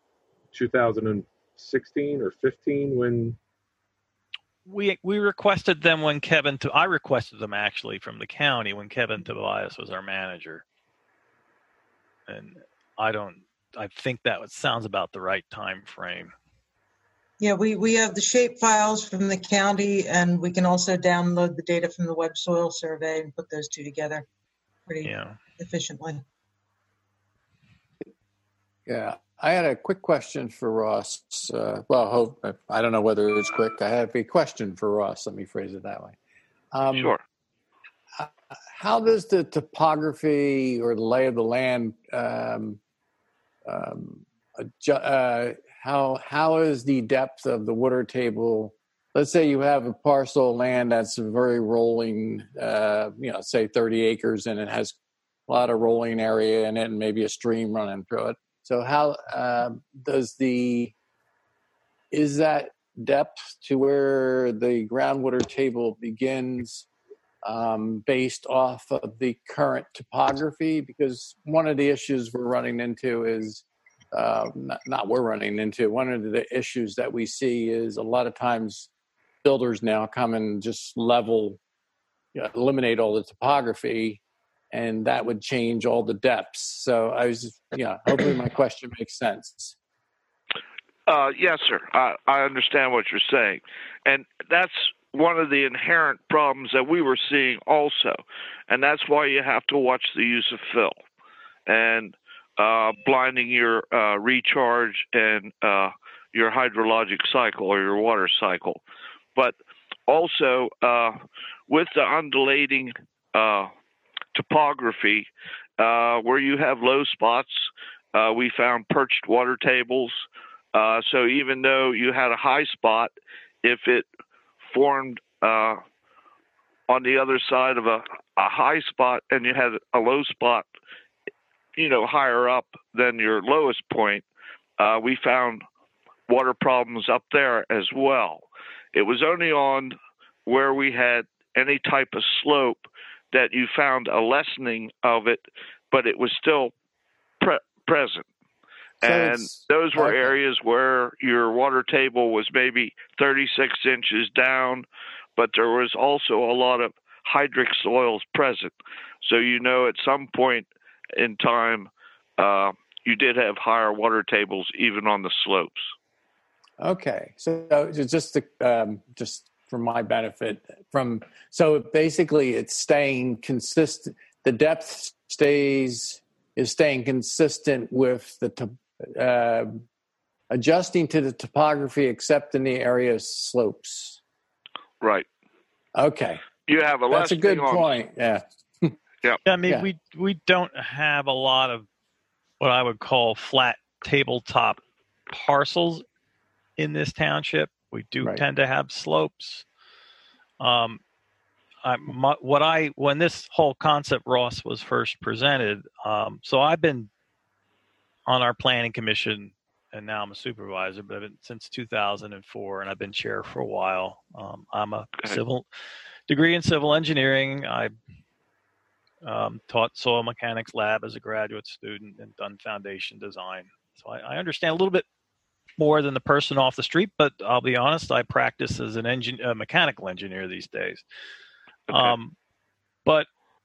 [SPEAKER 1] 2016 or 15 when
[SPEAKER 3] we requested them when I requested them actually from the county when Kevin Tobias was our manager. And I think that sounds about the right time frame.
[SPEAKER 11] Yeah, we have the shape files from the county, and we can also download the data from the web soil survey and put those two together pretty efficiently.
[SPEAKER 5] Yeah, I had a quick question for Ross. I don't know whether it's quick. I have a question for Ross. Let me phrase it that way.
[SPEAKER 9] Sure.
[SPEAKER 5] How does the topography or the lay of the land, how is the depth of the water table let's say you have a parcel of land that's very rolling, say 30 acres, and it has a lot of rolling area in it and maybe a stream running through it. So how is that depth to where the groundwater table begins based off of the current topography? Because one of the issues we're running into is, one of the issues that we see is a lot of times builders now come and just eliminate all the topography, and that would change all the depths. So I was, hopefully my question makes sense.
[SPEAKER 9] Yes, sir. I understand what you're saying. And that's one of the inherent problems that we were seeing also. And that's why you have to watch the use of fill and blinding your recharge and your hydrologic cycle or your water cycle. But also with the undulating topography, where you have low spots, we found perched water tables. So even though you had a high spot, if it formed on the other side of a high spot and you had a low spot, higher up than your lowest point, we found water problems up there as well. It was only on where we had any type of slope that you found a lessening of it, but it was still present. And those were areas where your water table was maybe 36 inches down, but there was also a lot of hydric soils present. So, at some point in time, you did have higher water tables even on the slopes. Okay.
[SPEAKER 5] So just for my benefit, so basically it's staying consistent. The depth is staying consistent with the adjusting to the topography, except in the area slopes.
[SPEAKER 9] Right.
[SPEAKER 5] Okay.
[SPEAKER 9] You have
[SPEAKER 5] That's a good point. Yeah.
[SPEAKER 9] Yeah.
[SPEAKER 3] I mean, we don't have a lot of what I would call flat tabletop parcels in this township. We do tend to have slopes. When this whole concept, Ross, was first presented, so I've been on our planning commission, and now I'm a supervisor, but I've been since 2004, and I've been chair for a while. I'm a degree in civil engineering. I taught soil mechanics lab as a graduate student and done foundation design. So I understand a little bit more than the person off the street, but I'll be honest, I practice as a mechanical engineer these days. Okay. But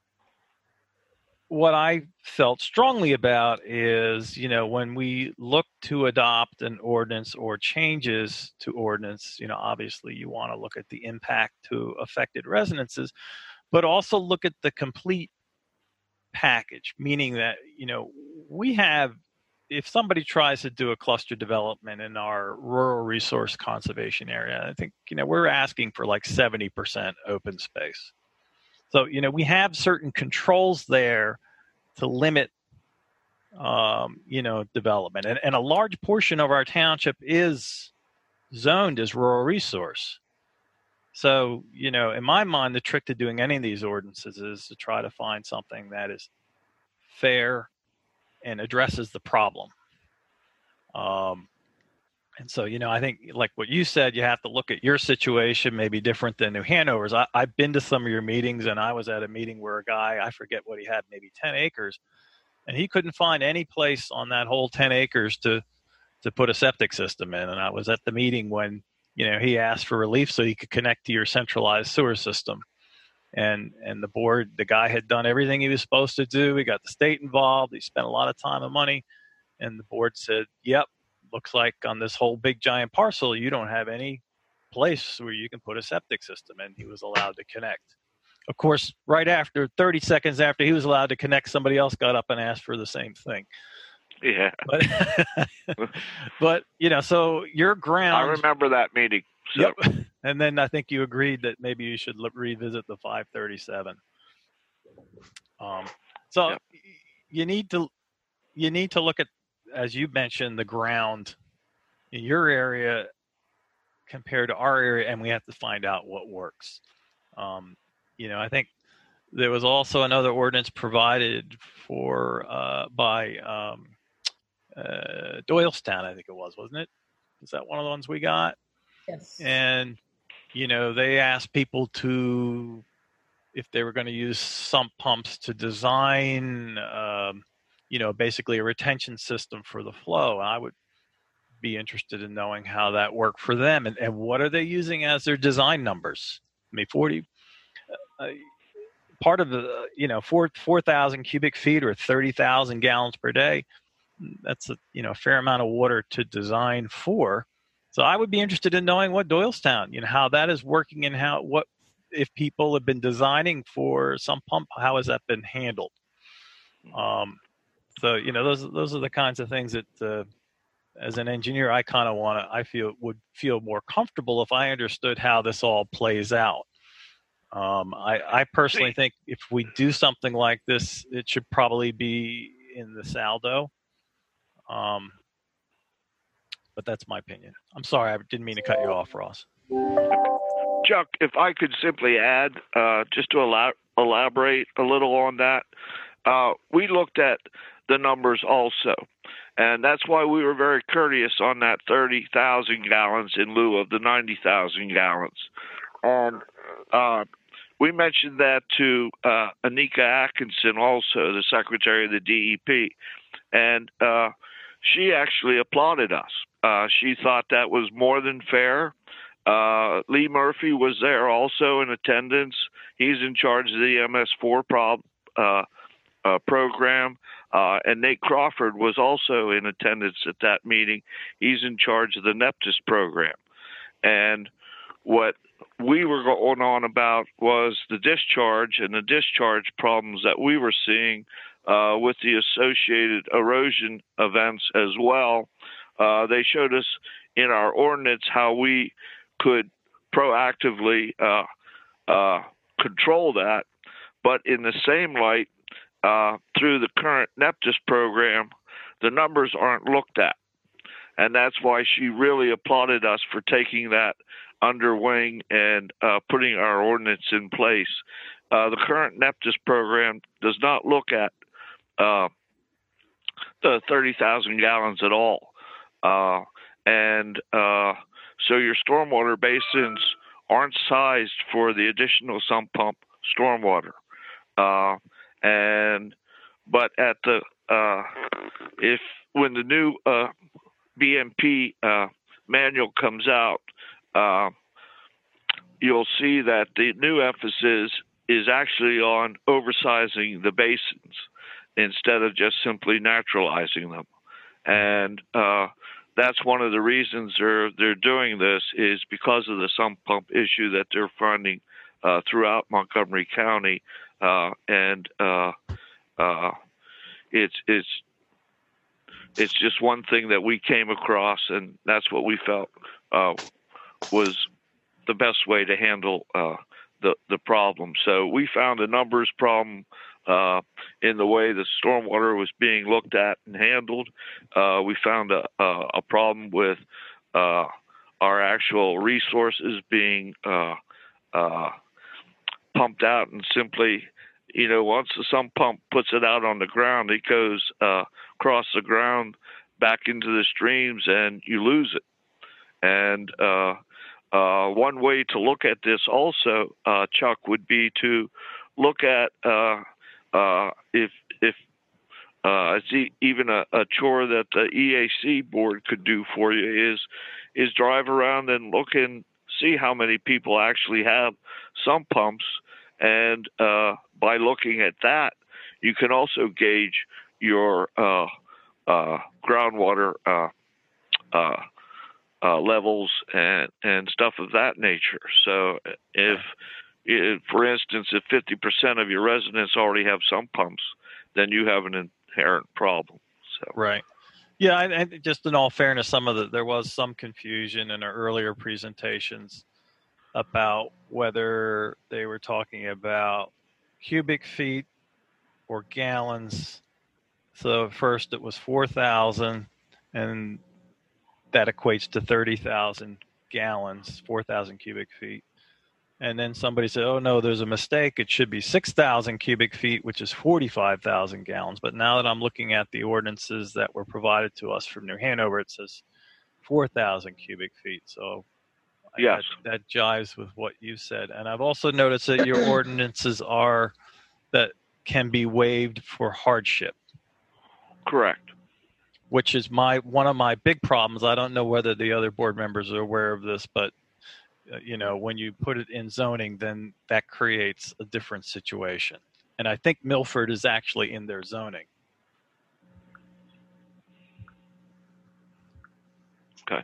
[SPEAKER 3] what I felt strongly about is, when we look to adopt an ordinance or changes to ordinance, obviously you want to look at the impact to affected residences, but also look at the complete package, meaning that, we have, if somebody tries to do a cluster development in our rural resource conservation area, I think, we're asking for like 70% open space. So, we have certain controls there to limit, development. And a large portion of our township is zoned as rural resource. So, in my mind, the trick to doing any of these ordinances is to try to find something that is fair and addresses the problem. And so, I think like what you said, you have to look at your situation, maybe different than New Hanover's. I've been to some of your meetings, and I was at a meeting where a guy, I forget what he had, maybe 10 acres, and he couldn't find any place on that whole 10 acres to put a septic system in. And I was at the meeting when, he asked for relief so he could connect to your centralized sewer system. And the guy had done everything he was supposed to do. He got the state involved. He spent a lot of time and money. And the board said, yep, looks like on this whole big giant parcel, you don't have any place where you can put a septic system. And he was allowed to connect. Of course, right after, 30 seconds after he was allowed to connect, somebody else got up and asked for the same thing.
[SPEAKER 9] Yeah.
[SPEAKER 3] But so your ground.
[SPEAKER 9] I remember that meeting. So.
[SPEAKER 3] Yep. And then I think you agreed that maybe you should revisit the 537. Yep. You need to look at, as you mentioned, the ground in your area compared to our area, and we have to find out what works. I think there was also another ordinance provided for by Doylestown, I think it was, wasn't it? Is that one of the ones we got?
[SPEAKER 10] Yes.
[SPEAKER 3] And, they asked people to, if they were going to use sump pumps, to design, basically a retention system for the flow. And I would be interested in knowing how that worked for them, and what are they using as their design numbers. I mean, 40, part of the, 4,000 cubic feet or 30,000 gallons per day. That's a fair amount of water to design for. So I would be interested in knowing what Doylestown, how that is working, and what if people have been designing for some pump, how has that been handled? So those are the kinds of things that as an engineer I kind of would feel more comfortable if I understood how this all plays out. I personally think if we do something like this, it should probably be in the Saldo. But that's my opinion. I'm sorry, I didn't mean to cut you off, Ross.
[SPEAKER 9] Chuck, if I could simply add, just to elaborate a little on that, we looked at the numbers also, and that's why we were very courteous on that 30,000 gallons in lieu of the 90,000 gallons. And we mentioned that to Anika Atkinson, also the Secretary of the DEP, and she actually applauded us. She thought that was more than fair. Lee Murphy was there also in attendance. He's in charge of the MS4 program. And Nate Crawford was also in attendance at that meeting. He's in charge of the NEPTIS program. And what we were going on about was the discharge and the discharge problems that we were seeing with the associated erosion events as well. They showed us in our ordinance how we could proactively control that. But in the same light, through the current NEPTIS program, the numbers aren't looked at. And that's why she really applauded us for taking that under wing and putting our ordinance in place. The current NEPTIS program does not look at the 30,000 gallons at all. So your stormwater basins aren't sized for the additional sump pump stormwater. But at the when the new BMP manual comes out, you'll see that the new emphasis is actually on oversizing the basins instead of just simply naturalizing them. And that's one of the reasons they're doing this, is because of the sump pump issue that they're finding throughout Montgomery County. It's just one thing that we came across, and that's what we felt was the best way to handle the problem. So we found a numbers problem in the way the stormwater was being looked at and handled. We found a problem with our actual resources being pumped out, and simply, once the sump pump puts it out on the ground, it goes across the ground back into the streams, and you lose it. And one way to look at this also, Chuck, would be to look at if it's even a chore that the EAC board could do for you is drive around and look and see how many people actually have sump pumps. And by looking at that, you can also gauge your groundwater levels and stuff of that nature. So if for instance, if 50% of your residents already have sump pumps, then you have an inherent problem. So.
[SPEAKER 3] Right. Yeah, and just in all fairness, there was some confusion in our earlier presentations about whether they were talking about cubic feet or gallons. So first it was 4,000, and that equates to 30,000 gallons, 4,000 cubic feet. And then somebody said, oh, no, there's a mistake. It should be 6,000 cubic feet, which is 45,000 gallons. But now that I'm looking at the ordinances that were provided to us from New Hanover, it says 4,000 cubic feet. So
[SPEAKER 9] yes,
[SPEAKER 3] that jives with what you said. And I've also noticed that your ordinances are that can be waived for hardship.
[SPEAKER 9] Correct.
[SPEAKER 3] Which is one of my big problems. I don't know whether the other board members are aware of this, but when you put it in zoning, then that creates a different situation. And I think Milford is actually in their zoning.
[SPEAKER 9] Okay.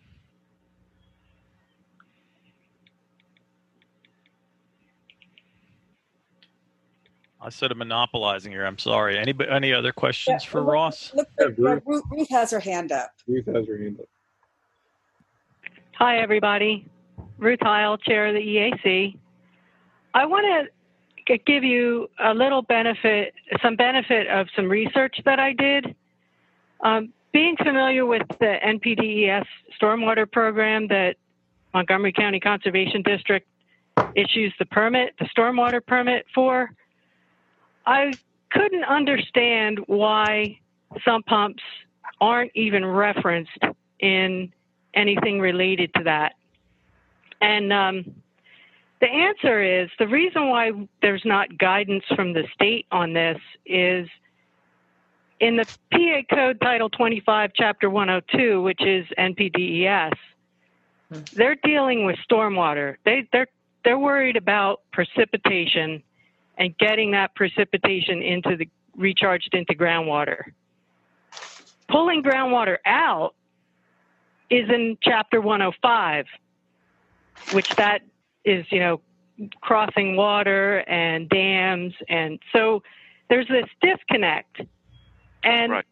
[SPEAKER 3] I said I'm monopolizing here. I'm sorry. Any other questions for Ross?
[SPEAKER 7] Ruth has her hand up.
[SPEAKER 1] Ruth has her hand up.
[SPEAKER 12] Hi, everybody. Ruth Heil, Chair of the EAC. I want to give you a little benefit of some research that I did. Being familiar with the NPDES stormwater program that Montgomery County Conservation District issues the stormwater permit for, I couldn't understand why sump pumps aren't even referenced in anything related to that. And the answer is, the reason why there's not guidance from the state on this is in the PA Code Title 25, Chapter 102, which is NPDES, they're dealing with stormwater. They're worried about precipitation and getting that precipitation recharged into groundwater. Pulling groundwater out is in Chapter 105, which that is, crossing water and dams. And so there's this disconnect. And
[SPEAKER 9] right.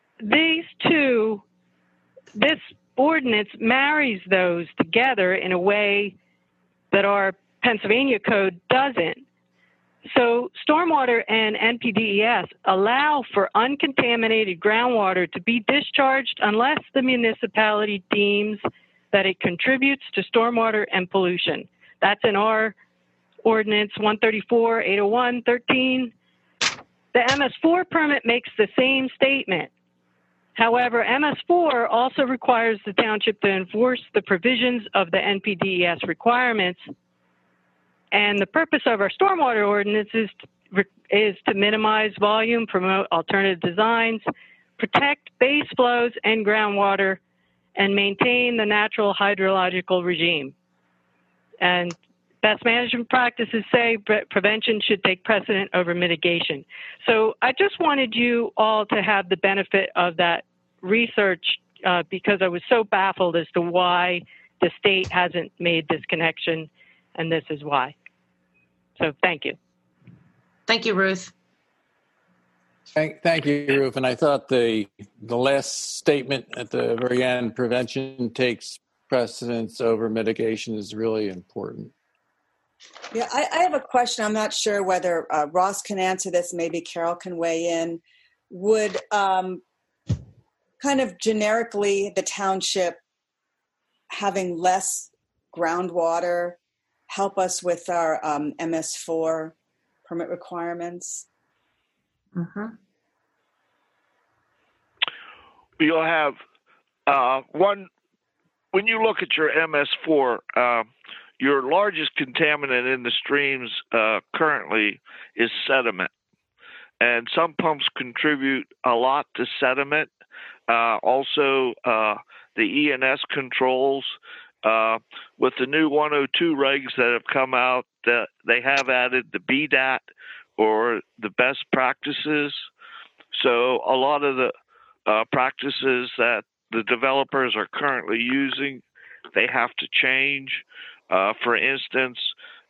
[SPEAKER 12] This ordinance marries those together in a way that our Pennsylvania code doesn't. So stormwater and NPDES allow for uncontaminated groundwater to be discharged unless the municipality deems that it contributes to stormwater and pollution. That's in our ordinance 134, 801, 13. The MS4 permit makes the same statement. However, MS4 also requires the township to enforce the provisions of the NPDES requirements. And the purpose of our stormwater ordinance is to minimize volume, promote alternative designs, protect base flows and groundwater, and maintain the natural hydrological regime. And best management practices say prevention should take precedent over mitigation. So I just wanted you all to have the benefit of that research because I was so baffled as to why the state hasn't made this connection, and this is why. So thank you.
[SPEAKER 6] Thank you, Ruth.
[SPEAKER 5] Thank you, Ruth. And I thought the last statement at the very end, prevention takes precedence over mitigation, is really important.
[SPEAKER 7] Yeah, I have a question. I'm not sure whether Ross can answer this. Maybe Carol can weigh in. Would kind of generically the township having less groundwater help us with our MS4 permit requirements?
[SPEAKER 6] Mm-hmm.
[SPEAKER 9] You'll have one, when you look at your MS4, your largest contaminant in the streams currently is sediment. And some pumps contribute a lot to sediment. Also, the ENS controls, with the new 102 regs that have come out, they have added the BDAT, or the best practices. So a lot of the practices that the developers are currently using, they have to change. For instance,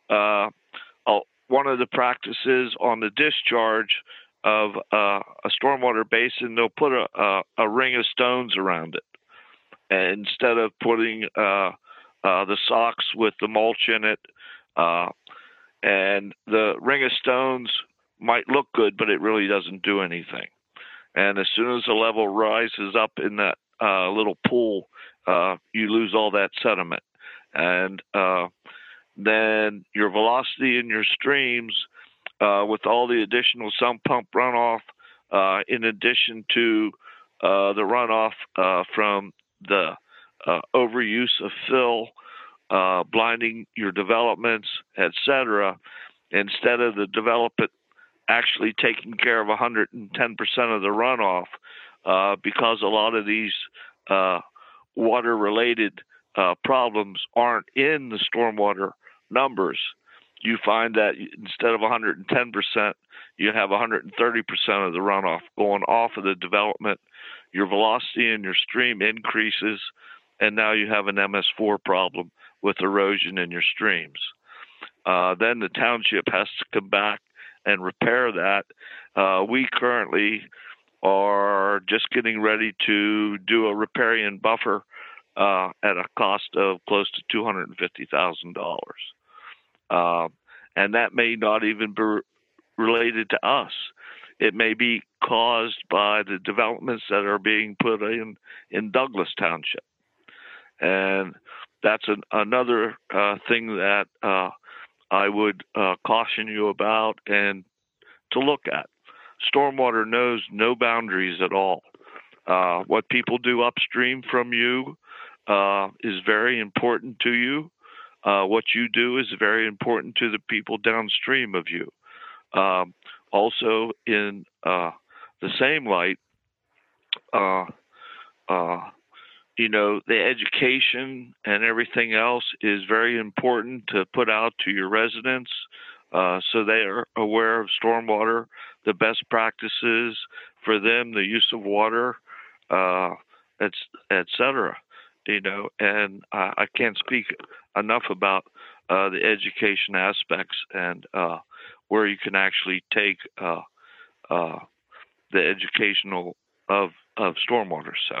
[SPEAKER 9] one of the practices on the discharge of a stormwater basin, they'll put a ring of stones around it, and instead of putting the socks with the mulch in it. And the ring of stones might look good, but it really doesn't do anything. And as soon as the level rises up in that little pool, you lose all that sediment. And then your velocity in your streams, with all the additional sump pump runoff, in addition to the runoff from the overuse of fill, blinding your developments, etc., instead of the development actually taking care of 110% of the runoff, because a lot of these water-related problems aren't in the stormwater numbers, you find that instead of 110%, you have 130% of the runoff going off of the development. Your velocity in your stream increases, and now you have an MS4 problem with erosion in your streams. Then the township has to come back and repair that. We currently are just getting ready to do a riparian buffer at a cost of close to $250,000. And that may not even be related to us. It may be caused by the developments that are being put in Douglas Township. And that's another thing that I would caution you about and to look at. Stormwater knows no boundaries at all. What people do upstream from you is very important to you. What you do is very important to the people downstream of you. Also, in the same light, the education and everything else is very important to put out to your residents, so they are aware of stormwater, the best practices for them, the use of water, etc. And I can't speak enough about the education aspects and where you can actually take the educational of stormwater. So,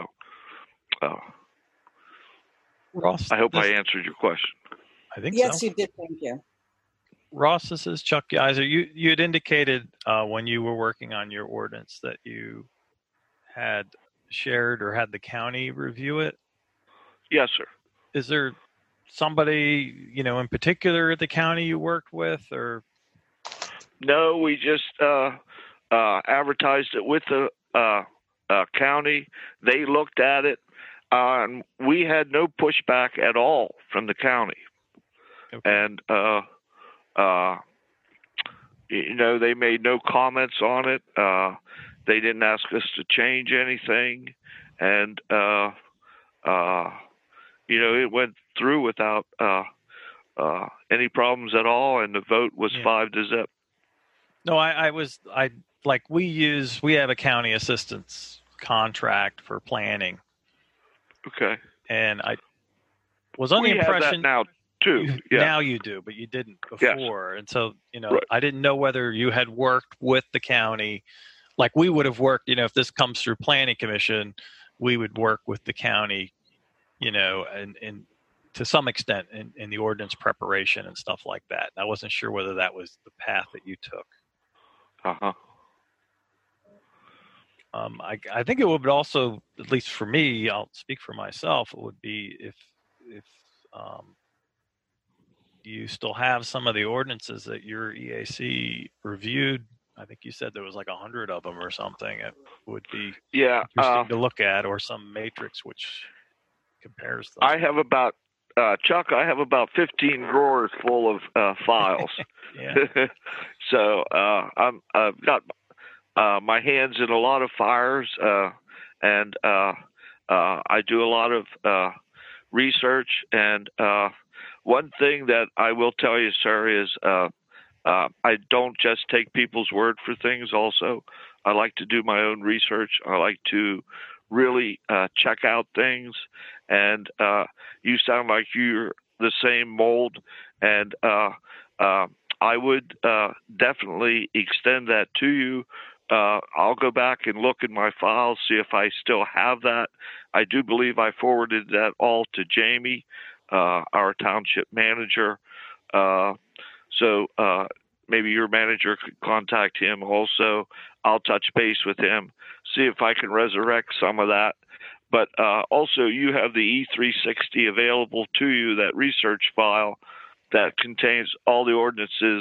[SPEAKER 3] Ross,
[SPEAKER 9] I hope I answered your question.
[SPEAKER 3] I think
[SPEAKER 7] yes,
[SPEAKER 3] so.
[SPEAKER 7] you did. Thank you.
[SPEAKER 3] Ross, this is Chuck Geiser. You had indicated when you were working on your ordinance that you had shared or had the county review it.
[SPEAKER 9] Yes, sir.
[SPEAKER 3] Is there somebody, in particular at the county you worked with, or?
[SPEAKER 9] No, we just advertised it with the county. They looked at it, and we had no pushback at all from the county. Okay. And they made no comments on it. They didn't ask us to change anything, and it went through without any problems at all, and the vote was 5-0.
[SPEAKER 3] No, we have a county assistance contract for planning.
[SPEAKER 9] Okay.
[SPEAKER 3] And I was under the impression
[SPEAKER 9] have that now too. Yeah.
[SPEAKER 3] Now you do, but you didn't before. Yes. And so,
[SPEAKER 9] right.
[SPEAKER 3] I didn't know whether you had worked with the county, like we would have worked, if this comes through planning commission, we would work with the county, and to some extent in the ordinance preparation and stuff like that. I wasn't sure whether that was the path that you took.
[SPEAKER 9] Uh-huh.
[SPEAKER 3] I think it would also, at least for me, I'll speak for myself, it would be if you still have some of the ordinances that your EAC reviewed. I think you said there was like 100 of them or something. It would be interesting to look at, or some matrix which compares them.
[SPEAKER 9] I have about Chuck, I have about 15 drawers full of files. So I've got my hands in a lot of fires, and I do a lot of research. And one thing that I will tell you, sir, is I don't just take people's word for things. Also, I like to do my own research. I like to really check out things. And you sound like you're the same mold, and I would definitely extend that to you. I'll go back and look in my files, see if I still have that. I do believe I forwarded that all to Jamie, our township manager. So maybe your manager could contact him also. I'll touch base with him, see if I can resurrect some of that. But also, you have the E360 available to you, that research file that contains all the ordinances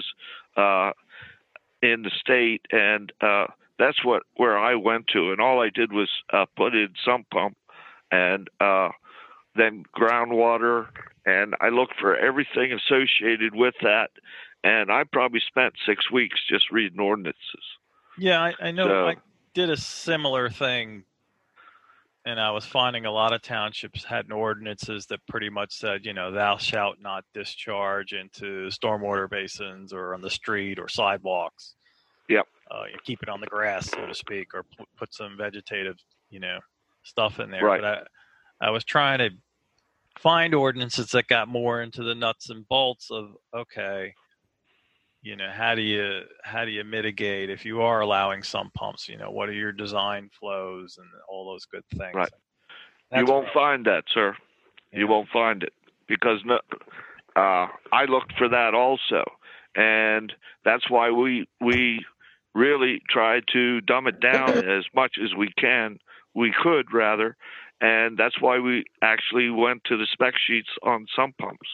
[SPEAKER 9] in the state, and that's where I went to, and all I did was put in sump pump and then groundwater, and I looked for everything associated with that, and I probably spent 6 weeks just reading ordinances.
[SPEAKER 3] Yeah, I know. So, I did a similar thing, and I was finding a lot of townships had ordinances that pretty much said, thou shalt not discharge into stormwater basins or on the street or sidewalks.
[SPEAKER 9] Yep.
[SPEAKER 3] You keep it on the grass, so to speak, or put some vegetative, stuff in there.
[SPEAKER 9] Right.
[SPEAKER 3] But I was trying to find ordinances that got more into the nuts and bolts of, okay, how do you mitigate if you are allowing sump pumps? What are your design flows and all those good things?
[SPEAKER 9] Right. You won't find that, sir.
[SPEAKER 3] Yeah.
[SPEAKER 9] You won't find it because I looked for that also, and that's why we really try to dumb it down as much as we could rather, and that's why we actually went to the spec sheets on sump pumps.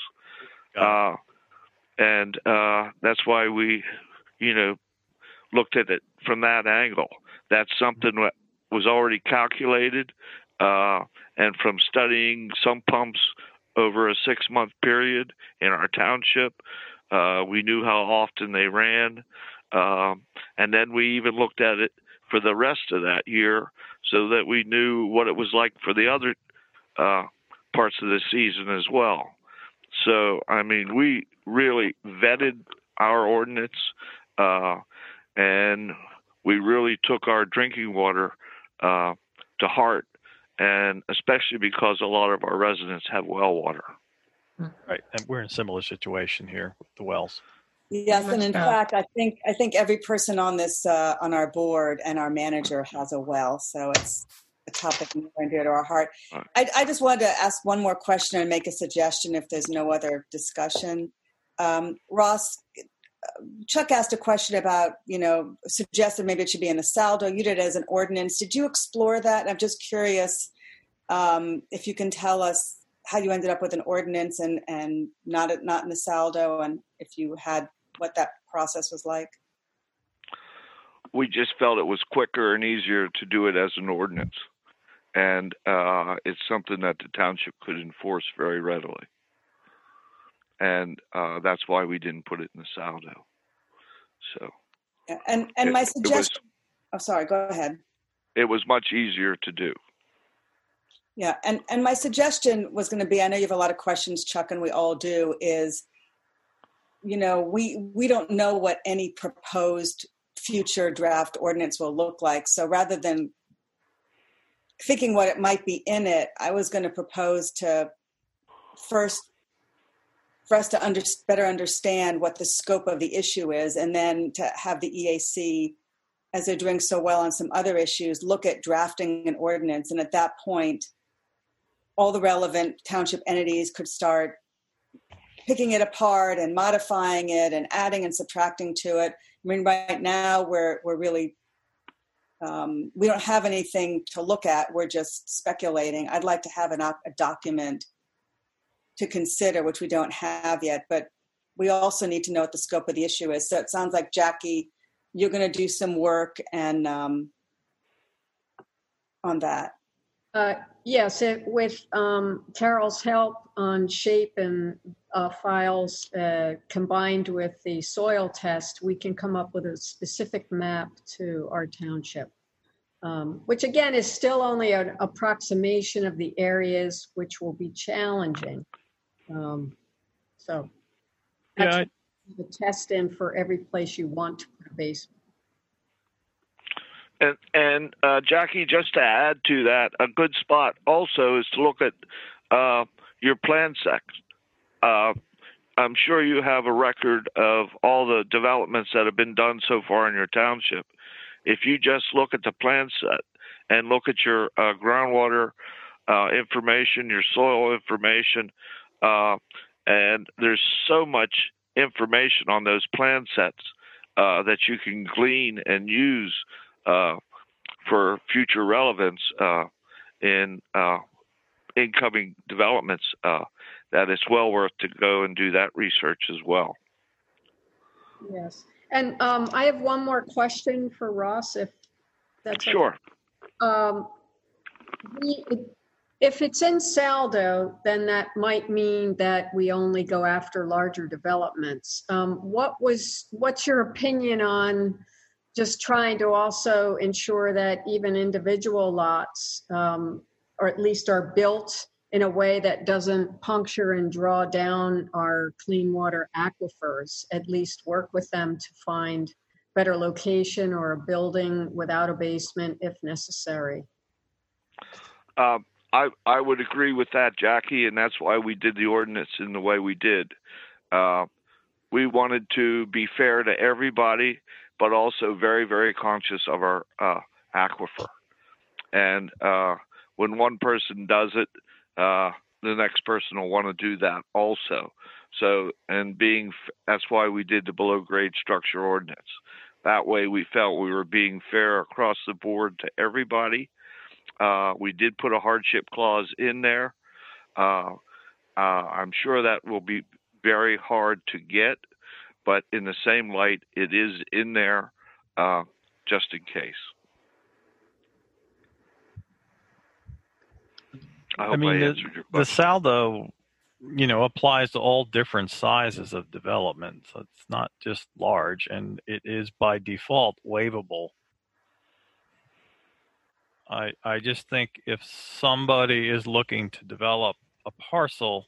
[SPEAKER 9] And that's why we, looked at it from that angle. That's something that was already calculated, and from studying sump pumps over a 6-month period in our township, we knew how often they ran, and then we even looked at it for the rest of that year so that we knew what it was like for the other parts of the season as well. So, we really vetted our ordinance, and we really took our drinking water to heart, and especially because a lot of our residents have well water.
[SPEAKER 3] Right, and we're in a similar situation here with the wells.
[SPEAKER 7] Yes, and in fact, I think every person on this on our board and our manager has a well, so it's a topic near and dear to our heart. I just wanted to ask one more question and make a suggestion if there's no other discussion. Ross, Chuck asked a question about, suggested maybe it should be in the saldo. You did it as an ordinance. Did you explore that? I'm just curious if you can tell us how you ended up with an ordinance and not in the saldo, and if you had what that process was like.
[SPEAKER 9] We just felt it was quicker and easier to do it as an ordinance. And it's something that the township could enforce very readily. And that's why we didn't put it in the saldo. So,
[SPEAKER 7] yeah, and my suggestion. Sorry, go ahead.
[SPEAKER 9] It was much easier to do.
[SPEAKER 7] Yeah, and my suggestion was going to be, I know you have a lot of questions, Chuck, and we all do, is, we don't know what any proposed future draft ordinance will look like. So rather than thinking what it might be in it, I was going to propose to first for us to better understand what the scope of the issue is, and then to have the EAC, as they're doing so well on some other issues, look at drafting an ordinance. And at that point, all the relevant township entities could start picking it apart and modifying it and adding and subtracting to it. Right now we're really, we don't have anything to look at. We're just speculating. I'd like to have a document to consider, which we don't have yet, but we also need to know what the scope of the issue is. So it sounds like, Jackie, you're going to do some work and on that.
[SPEAKER 10] Yes, with Carol's help on shape and files combined with the soil test, we can come up with a specific map to our township, which again is still only an approximation of the areas which will be challenging. So
[SPEAKER 3] yeah,
[SPEAKER 10] the test in for every place you want to put a basement.
[SPEAKER 9] And Jackie, just to add to that, a good spot also is to look at your plan sets. I'm sure you have a record of all the developments that have been done so far in your township. If you just look at the plan set and look at your groundwater information, your soil information, and there's so much information on those plan sets that you can glean and use for future relevance. in incoming developments, that it's well worth to go and do that research as well.
[SPEAKER 10] Yes. And I have one more question for Ross, if that's
[SPEAKER 9] sure.
[SPEAKER 10] Okay. If it's in Saldo, then that might mean that we only go after larger developments. What's your opinion on just trying to also ensure that even individual lots, or at least are built in a way that doesn't puncture and draw down our clean water aquifers, at least work with them to find better location or a building without a basement if necessary?
[SPEAKER 9] I would agree with that, Jackie, and that's why we did the ordinance in the way we did. We wanted to be fair to everybody, but also very, very conscious of our aquifer. And when one person does it, the next person will want to do that also. So, and that's why we did the below grade structure ordinance. That way we felt we were being fair across the board to everybody. We did put a hardship clause in there. I'm sure that will be very hard to get, but in the same light, it is in there just in case. I mean,
[SPEAKER 3] the Saldo, applies to all different sizes of development. So it's not just large, and it is by default waivable. I just think if somebody is looking to develop a parcel,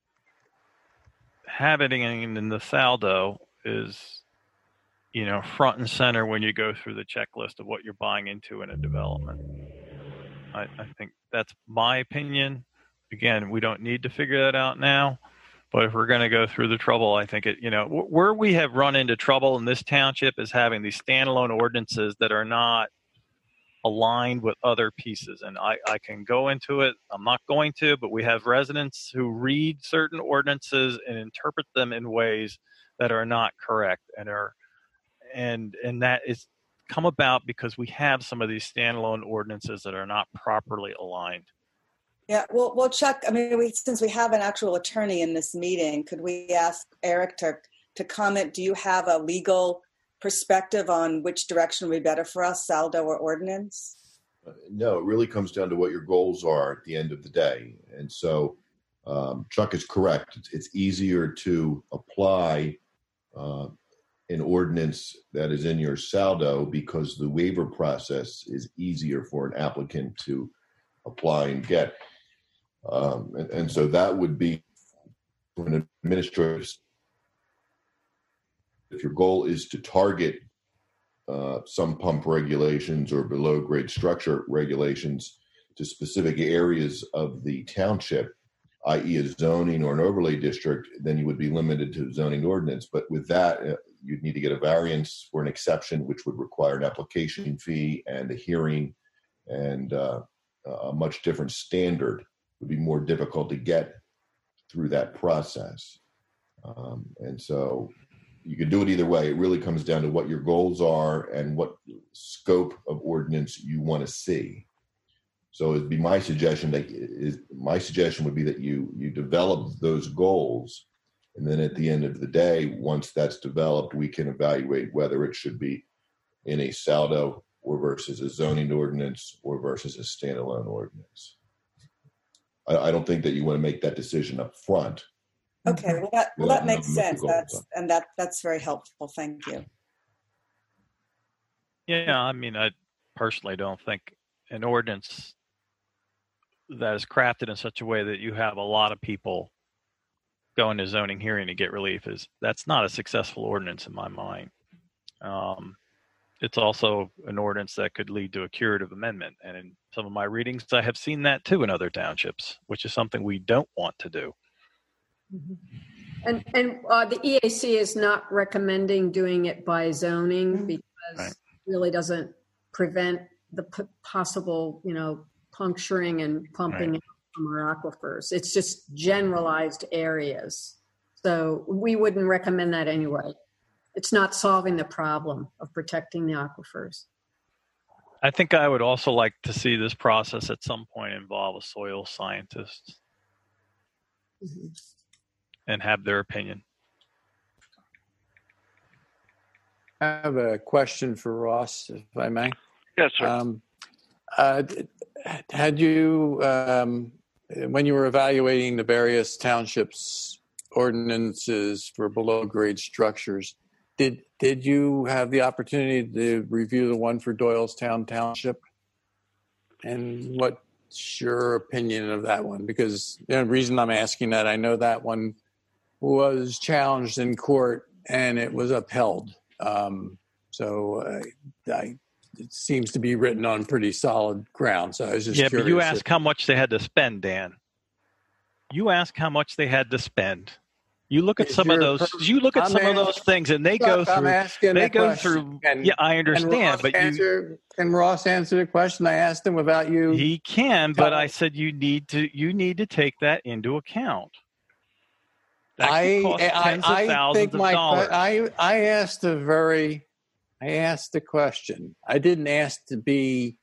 [SPEAKER 3] having it in the Saldo is, front and center when you go through the checklist of what you're buying into in a development. I think that's my opinion. Again, we don't need to figure that out now, but if we're going to go through the trouble, I think where we have run into trouble in this township is having these standalone ordinances that are not aligned with other pieces. And I can go into it. I'm not going to, but we have residents who read certain ordinances and interpret them in ways that are not correct and that is come about because we have some of these standalone ordinances that are not properly aligned.
[SPEAKER 7] Yeah, well, Chuck, since we have an actual attorney in this meeting, could we ask Eric to comment? Do you have a legal perspective on which direction would be better for us, Saldo or ordinance?
[SPEAKER 13] No, it really comes down to what your goals are at the end of the day. And so Chuck is correct. It's easier to apply an ordinance that is in your Saldo because the waiver process is easier for an applicant to apply and get. And so that would be an administrative. If your goal is to target some pump regulations or below grade structure regulations to specific areas of the township, i.e. a zoning or an overlay district, then you would be limited to zoning ordinance. But with that, you'd need to get a variance for an exception, which would require an application fee and a hearing and a much different standard. It would be more difficult to get through that process. And so you can do it either way. It really comes down to what your goals are and what scope of ordinance you want to see. So it'd be my suggestion would be that you develop those goals, and then at the end of the day, once that's developed, we can evaluate whether it should be in a Saldo or versus a zoning ordinance or versus a standalone ordinance. I don't think that you want to make that decision up front.
[SPEAKER 7] Okay, well that makes sense. That's very helpful. Thank you.
[SPEAKER 3] Yeah, I personally don't think an ordinance that is crafted in such a way that you have a lot of people going to zoning hearing to get relief that's not a successful ordinance in my mind. It's also an ordinance that could lead to a curative amendment. And in some of my readings, I have seen that too in other townships, which is something we don't want to do.
[SPEAKER 10] And the EAC is not recommending doing it by zoning because it really doesn't prevent the possible, puncturing and pumping from our aquifers. It's just generalized areas. So we wouldn't recommend that anyway. It's not solving the problem of protecting the aquifers.
[SPEAKER 3] I think I would also like to see this process at some point involve a soil scientist and have their opinion.
[SPEAKER 5] I have a question for Ross, if I may.
[SPEAKER 9] Yes, sir.
[SPEAKER 5] Had you, when you were evaluating the various townships ordinances for below grade structures, did you have the opportunity to review the one for Doylestown Township? And what's your opinion of that one? Because the reason I'm asking that, I know that one was challenged in court and it was upheld. It seems to be written on pretty solid ground. So I was just curious.
[SPEAKER 3] But you asked how much they had to spend, Dan. You asked how much they had to spend. You look at some of those. You look at some of those things, and they go through. They go through. Yeah, I understand, but
[SPEAKER 5] can Ross answer the question I asked him without you?
[SPEAKER 3] He can, but I said you need to take that into account. That could cost tens of thousands of dollars.
[SPEAKER 5] I asked the question. I didn't ask to be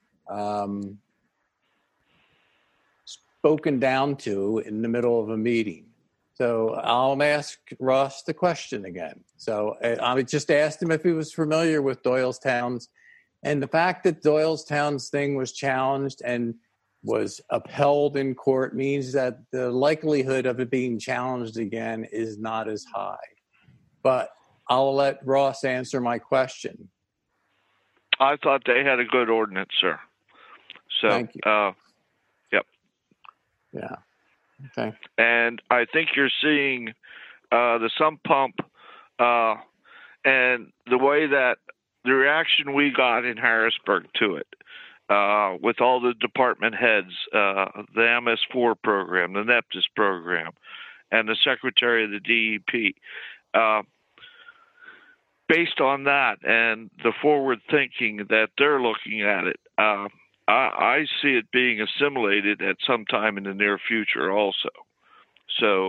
[SPEAKER 5] spoken down to in the middle of a meeting. So I'll ask Ross the question again. So I just asked him if he was familiar with Doylestown's, and the fact that Doylestown's thing was challenged and was upheld in court means that the likelihood of it being challenged again is not as high. But I'll let Ross answer my question.
[SPEAKER 9] I thought they had a good ordinance, sir. So,
[SPEAKER 5] thank you.
[SPEAKER 9] Yep.
[SPEAKER 5] Yeah. Okay.
[SPEAKER 9] And I think you're seeing the sump pump and the way that the reaction we got in Harrisburg to it, with all the department heads, the MS4 program, the NEPTIS program, and the secretary of the DEP. Based on that and the forward thinking that they're looking at it, I see it being assimilated at some time in the near future also. So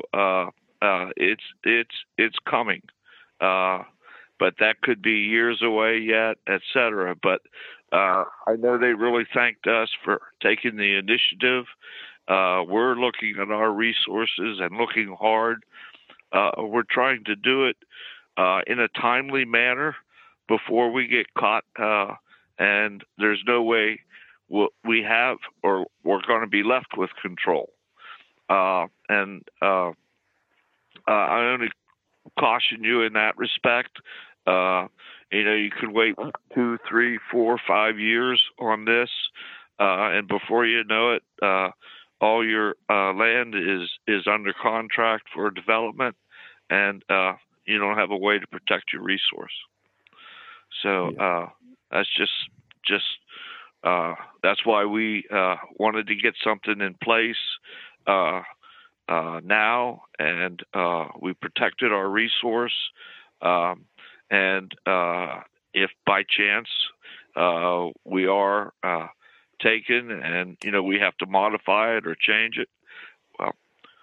[SPEAKER 9] it's coming. But that could be years away yet, et cetera. But I know they really thanked us for taking the initiative. We're looking at our resources and looking hard. We're trying to do it in a timely manner before we get caught. And there's no way we have or we're going to be left with control. I only caution you in that respect. You could wait 2, 3, 4, 5 years on this, and before you know it, all your land is under contract for development, and you don't have a way to protect your resource. So that's just that's why we wanted to get something in place now, and we protected our resource. And if by chance we are taken and, we have to modify it or change it, well,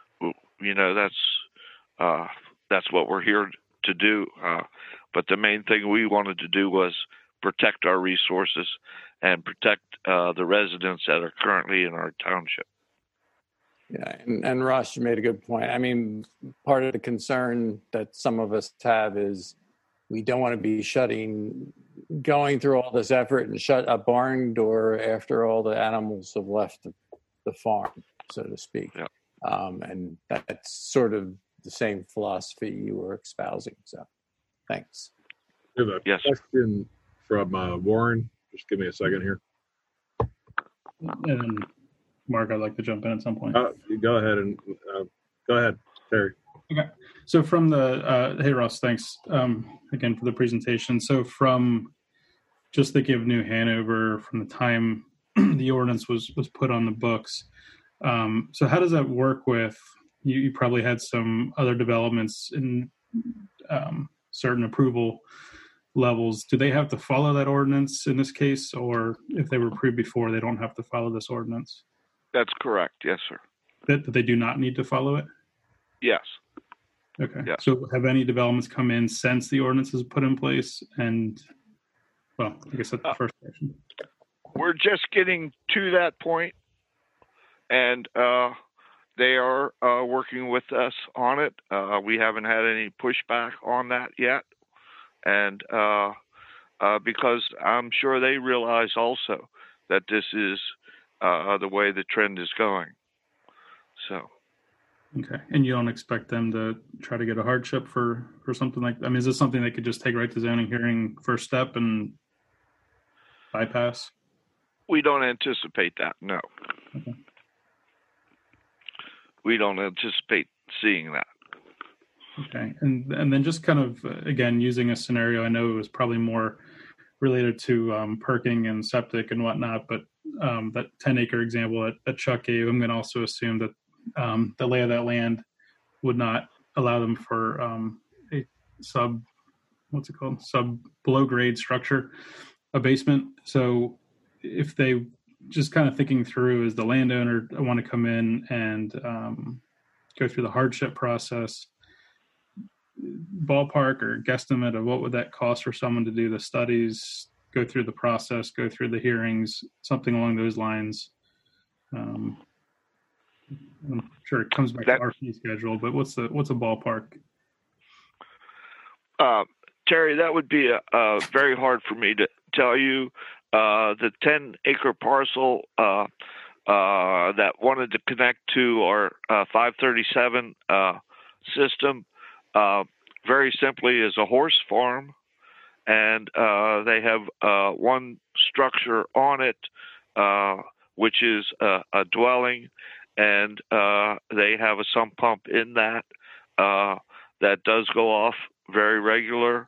[SPEAKER 9] that's what we're here to do. But the main thing we wanted to do was protect our resources and protect the residents that are currently in our township.
[SPEAKER 5] Yeah, and Ross, you made a good point. I mean, part of the concern that some of us have is we don't want to be going through all this effort and shut a barn door after all the animals have left the farm, so to speak.
[SPEAKER 9] Yeah.
[SPEAKER 5] And that's sort of the same philosophy you were espousing. So, thanks.
[SPEAKER 1] I have a question from Warren. Just give me a second here.
[SPEAKER 2] And Mark, I'd like to jump in at some point.
[SPEAKER 1] Go ahead, Terry.
[SPEAKER 2] Okay. So from the hey Ross, thanks again for the presentation. So from just thinking of New Hanover, from the time the ordinance was put on the books, so how does that work with you probably had some other developments in certain approval levels. Do they have to follow that ordinance in this case, or if they were approved before, they don't have to follow this ordinance?
[SPEAKER 9] That's correct. Yes, sir.
[SPEAKER 2] That they do not need to follow it?
[SPEAKER 9] Yes.
[SPEAKER 2] Okay.
[SPEAKER 9] Yes.
[SPEAKER 2] So have any developments come in since the ordinance is put in place? And, well, I guess that's the first question.
[SPEAKER 9] we're just getting to that point, and they are working with us on it. We haven't had any pushback on that yet, and because I'm sure they realize also that this is the way the trend is going. So.
[SPEAKER 2] Okay, and you don't expect them to try to get a hardship for something like that? I mean, is this something they could just take right to zoning hearing first step and bypass?
[SPEAKER 9] We don't anticipate that, no.
[SPEAKER 2] Okay.
[SPEAKER 9] We don't anticipate seeing that.
[SPEAKER 2] Okay, and then just kind of, again, using a scenario, I know it was probably more related to perking and septic and whatnot, but that 10-acre example that Chuck gave, I'm going to also assume that the lay of that land would not allow them for a sub below grade structure, a basement. So if they just kind of thinking through, as the landowner, I want to come in and go through the hardship process, ballpark or guesstimate of what would that cost for someone to do the studies, go through the process, go through the hearings, something along those lines. I'm sure it comes back to our fee schedule, but what's a ballpark?
[SPEAKER 9] Terry, that would be very hard for me to tell you. The 10-acre parcel that wanted to connect to our 537 system, very simply, is a horse farm, and they have one structure on it, which is a dwelling. And they have a sump pump in that that does go off very regularly.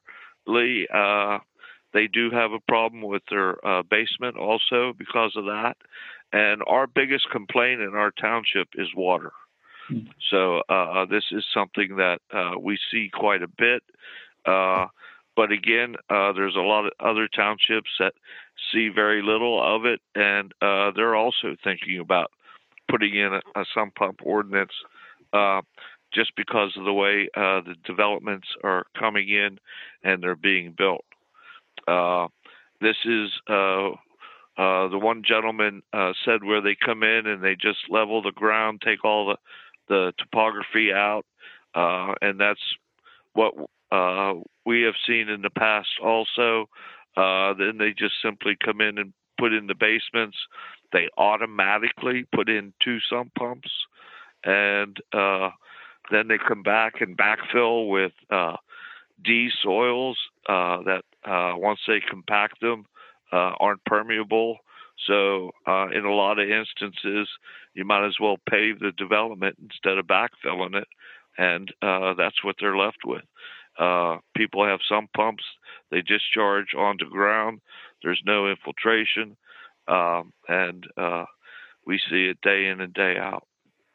[SPEAKER 9] They do have a problem with their basement also because of that. And our biggest complaint in our township is water. So this is something that we see quite a bit. But again, there's a lot of other townships that see very little of it, and they're also thinking about putting in a sump pump ordinance just because of the way the developments are coming in and they're being built. This is the one gentleman said where they come in and they just level the ground, take all the topography out, and that's what we have seen in the past also. Then they just simply come in and put in the basements. They automatically put in 2 sump pumps, and then they come back and backfill with D soils that once they compact them aren't permeable. So in a lot of instances, you might as well pave the development instead of backfilling it, and that's what they're left with. People have sump pumps. They discharge onto ground. There's no infiltration. And we see it day in and day out.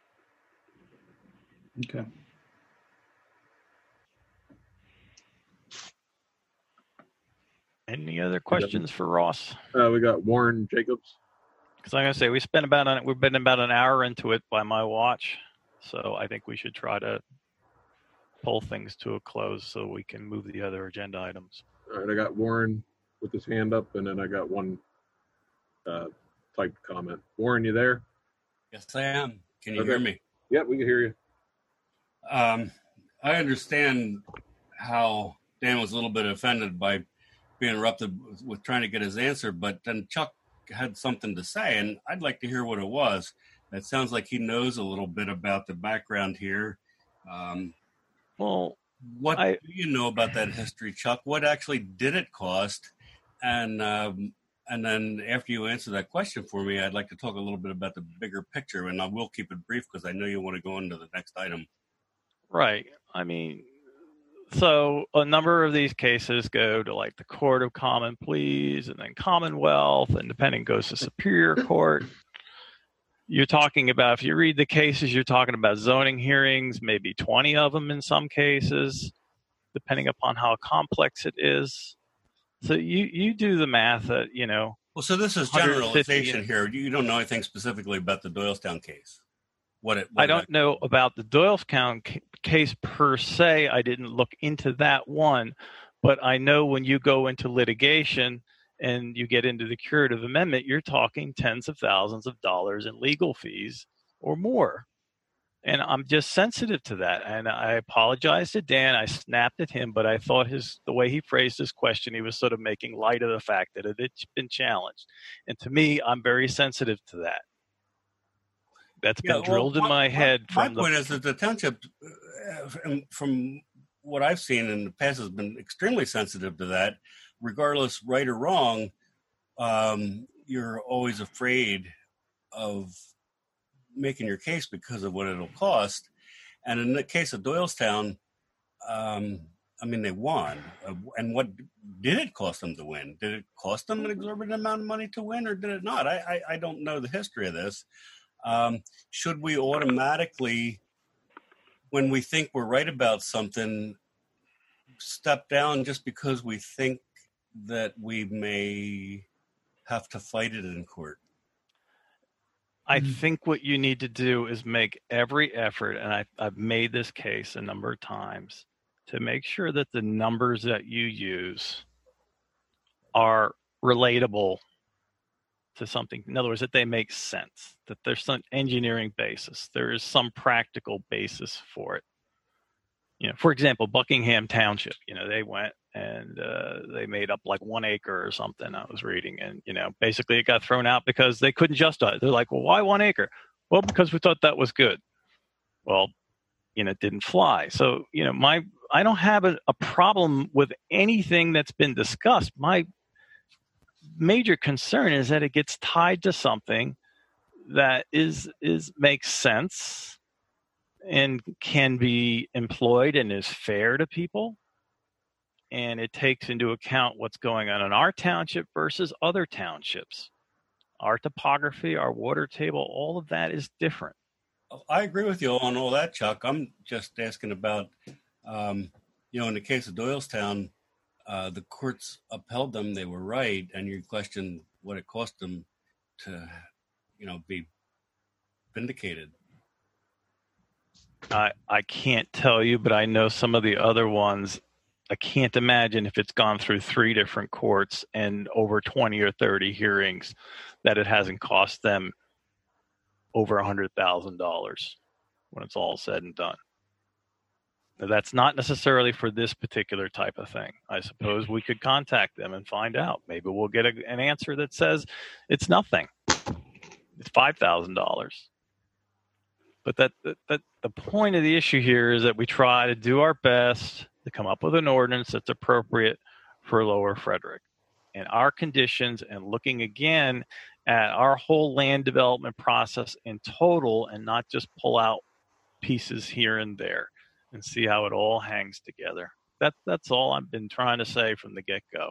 [SPEAKER 2] Okay.
[SPEAKER 3] Any other questions for Ross?
[SPEAKER 1] We got Warren Jacobs.
[SPEAKER 3] Because I'm going to say we've been about an hour into it by my watch, so I think we should try to pull things to a close so we can move the other agenda items.
[SPEAKER 1] All right, I got Warren with his hand up, and then I got one typed comment. Warren, you there?
[SPEAKER 14] Yes, I am. Can you hear me?
[SPEAKER 1] Yep, we can hear you.
[SPEAKER 14] I understand how Dan was a little bit offended by being interrupted with trying to get his answer, but then Chuck had something to say, and I'd like to hear what it was. It sounds like he knows a little bit about the background here.
[SPEAKER 3] Well,
[SPEAKER 14] what do you know about that history, Chuck? What actually did it cost? And then after you answer that question for me, I'd like to talk a little bit about the bigger picture, and I will keep it brief because I know you want to go into the next item.
[SPEAKER 3] Right. I mean, so a number of these cases go to like the Court of Common Pleas and then Commonwealth, and depending goes to Superior Court. You're talking about, if you read the cases, you're talking about zoning hearings, maybe 20 of them in some cases, depending upon how complex it is. So you do the math that,
[SPEAKER 14] Well, so this is generalization here. You don't know anything specifically about the Doylestown case.
[SPEAKER 3] I don't know about the Doylestown case per se. I didn't look into that one, but I know when you go into litigation and you get into the curative amendment, you're talking tens of thousands of dollars in legal fees or more. And I'm just sensitive to that. And I apologize to Dan. I snapped at him, but I thought the way he phrased his question, he was sort of making light of the fact that it had been challenged. And to me, I'm very sensitive to that. That's been drilled in my head.
[SPEAKER 14] My point is that the township, from what I've seen in the past, has been extremely sensitive to that. Regardless, right or wrong, you're always afraid of making your case because of what it'll cost. And in the case of Doylestown, they won. And what did it cost them to win? Did it cost them an exorbitant amount of money to win, or did it not? I don't know the history of this. Should we automatically, when we think we're right about something, step down just because we think that we may have to fight it in court?
[SPEAKER 3] I think what you need to do is make every effort, and I've made this case a number of times, to make sure that the numbers that you use are relatable to something. In other words, that they make sense, that there's some engineering basis, there is some practical basis for it. For example, Buckingham Township, they went and they made up like 1 acre or something, I was reading. And, basically it got thrown out because they couldn't justify it. They're like, well, why 1 acre? Well, because we thought that was good. Well, it didn't fly. So, I don't have a problem with anything that's been discussed. My major concern is that it gets tied to something that makes sense and can be employed and is fair to people. And it takes into account what's going on in our township versus other townships. Our topography, our water table, all of that is different.
[SPEAKER 14] I agree with you on all that, Chuck. I'm just asking about, in the case of Doylestown, the courts upheld them. They were right. And you question what it cost them to, be vindicated.
[SPEAKER 3] I can't tell you, but I know some of the other ones. I can't imagine if it's gone through 3 different courts and over 20 or 30 hearings that it hasn't cost them over $100,000 when it's all said and done. Now, that's not necessarily for this particular type of thing. I suppose we could contact them and find out. Maybe we'll get an answer that says it's nothing. It's $5,000. But the point of the issue here is that we try to do our best to come up with an ordinance that's appropriate for Lower Frederick and our conditions, and looking again at our whole land development process in total and not just pull out pieces here and there and see how it all hangs together. That's all I've been trying to say from the get-go.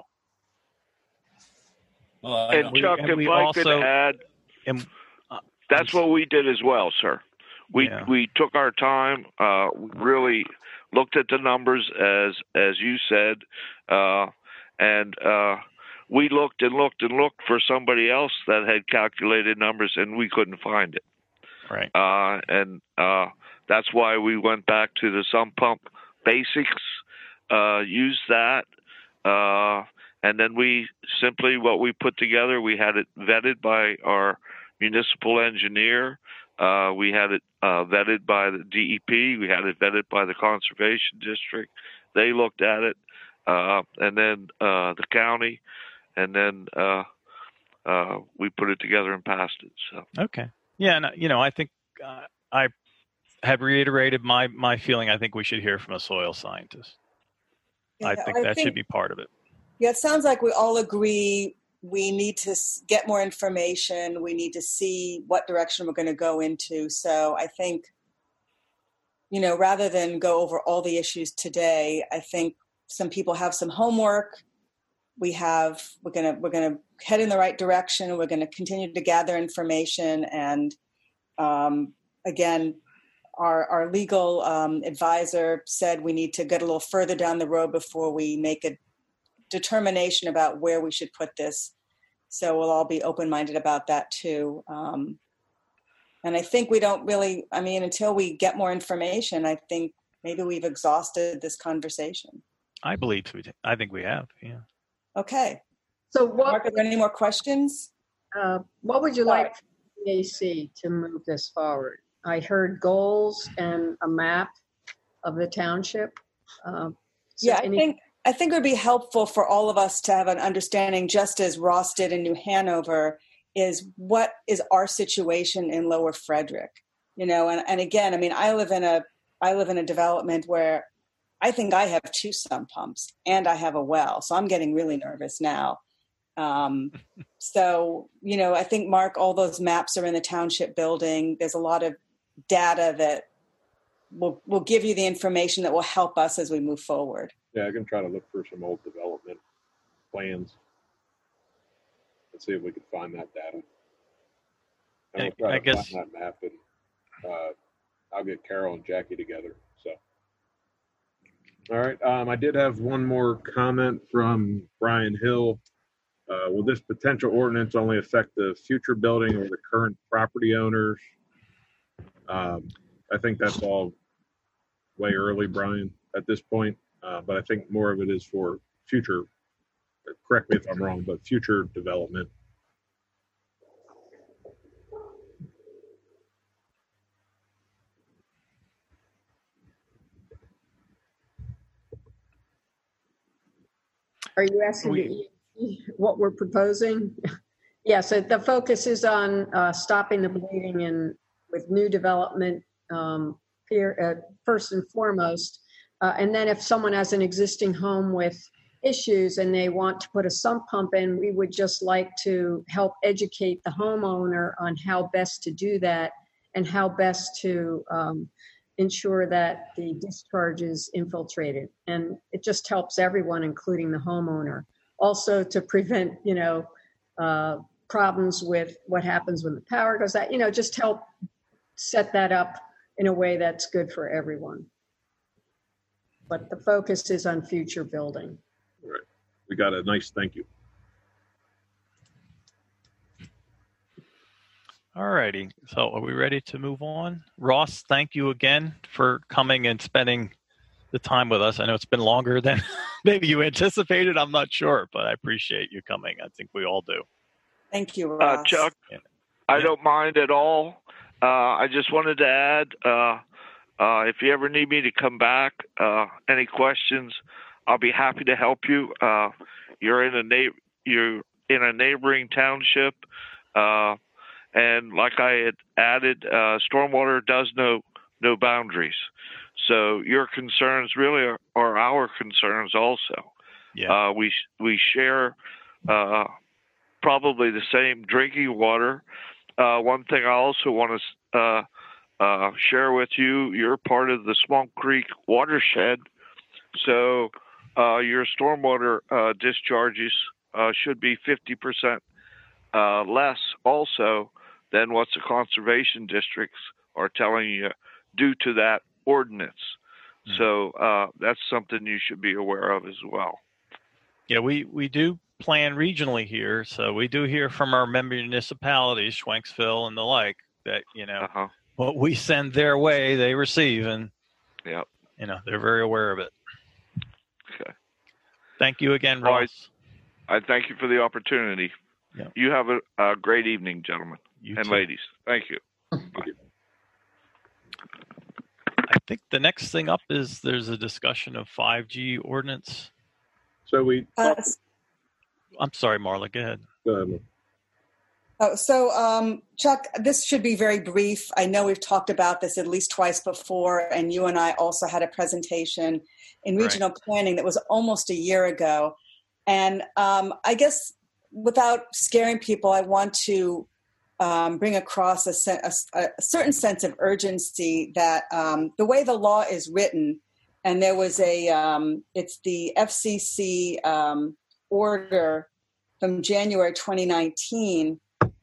[SPEAKER 9] Well, and Chuck, if I could add, that's what we did as well, sir. We took our time, really looked at the numbers as you said, and we looked and looked and looked for somebody else that had calculated numbers, and we couldn't find it.
[SPEAKER 3] Right.
[SPEAKER 9] And that's why we went back to the sump pump basics, used that, and then we simply, what we put together, we had it vetted by our municipal engineer. We had it vetted by the DEP. We had it vetted by the Conservation District. They looked at it, and then the county, and then we put it together and passed it. So
[SPEAKER 3] okay, yeah, and I think I have reiterated my feeling. I think we should hear from a soil scientist.
[SPEAKER 7] Yeah,
[SPEAKER 3] I think that should be part of it.
[SPEAKER 7] Yeah, it sounds like we all agree we need to get more information. We need to see what direction we're going to go into. So I think, rather than go over all the issues today, I think some people have some homework. We're going to head in the right direction. We're going to continue to gather information. And again, our legal advisor said we need to get a little further down the road before we make a determination about where we should put this. So we'll all be open-minded about that too. And I think we don't really, until we get more information, I think maybe we've exhausted this conversation.
[SPEAKER 3] I think we have, yeah.
[SPEAKER 7] Okay.
[SPEAKER 10] So what,
[SPEAKER 7] Mark, are there any more questions?
[SPEAKER 10] what would you like EAC to move this forward? I heard goals and a map of the township.
[SPEAKER 7] Yeah, I think it would be helpful for all of us to have an understanding, just as Ross did in New Hanover, is what is our situation in Lower Frederick. And again, I mean, I live in a development where I think I have 2 sump pumps and I have a well, so I'm getting really nervous now. So, I think, Mark, all those maps are in the township building. There's a lot of data that will give you the information that will help us as we move forward.
[SPEAKER 1] Yeah, I can try to look for some old development plans and see if we can find that data. And we'll try to find that map, and I'll get Carol and Jackie together. So, all right. I did have one more comment from Brian Hill. Will this potential ordinance only affect the future building or the current property owners? I think that's all way early, Brian, at this point. But I think more of it is for future, correct me if I'm wrong, but future development.
[SPEAKER 10] Are you asking what we're proposing? Yeah, so the focus is on stopping the bleeding and with new development first and foremost. And then if someone has an existing home with issues and they want to put a sump pump in, we would just like to help educate the homeowner on how best to do that and how best to ensure that the discharge is infiltrated. And it just helps everyone, including the homeowner. Also to prevent, problems with what happens when the power goes out, just help set that up in a way that's good for everyone. But the focus is on future building.
[SPEAKER 1] All right. We got a nice thank you.
[SPEAKER 3] All righty. So are we ready to move on? Ross, thank you again for coming and spending the time with us. I know it's been longer than maybe you anticipated. I'm not sure, but I appreciate you coming. I think we all do.
[SPEAKER 7] Thank you, Ross.
[SPEAKER 9] Chuck, I don't mind at all. I just wanted to add, if you ever need me to come back, any questions, I'll be happy to help you. You're in a neighboring township, and like I had added, stormwater does know no boundaries. So your concerns really are our concerns also.
[SPEAKER 3] Yeah.
[SPEAKER 9] We share probably the same drinking water. One thing I also want to share with you, you're part of the Swamp Creek watershed, so your stormwater discharges should be 50% less also than what the conservation districts are telling you due to that ordinance. So that's something you should be aware of as well.
[SPEAKER 3] Yeah, we do plan regionally here, so we do hear from our member municipalities, Schwenksville and the like, that what we send their way, they receive, and they're very aware of it.
[SPEAKER 9] Okay.
[SPEAKER 3] Thank you again, Ross.
[SPEAKER 9] I thank you for the opportunity.
[SPEAKER 3] Yep.
[SPEAKER 9] You have a great evening, gentlemen and ladies. Thank you. Bye.
[SPEAKER 3] I think the next thing up is there's a discussion of 5G ordinance.
[SPEAKER 1] So
[SPEAKER 3] I'm sorry, Marla, go ahead.
[SPEAKER 7] Chuck, this should be very brief. I know we've talked about this at least twice before, and you and I also had a presentation in regional planning that was almost a year ago. And I guess without scaring people, I want to bring across a certain sense of urgency that the way the law is written, and there was it's the FCC order from January 2019.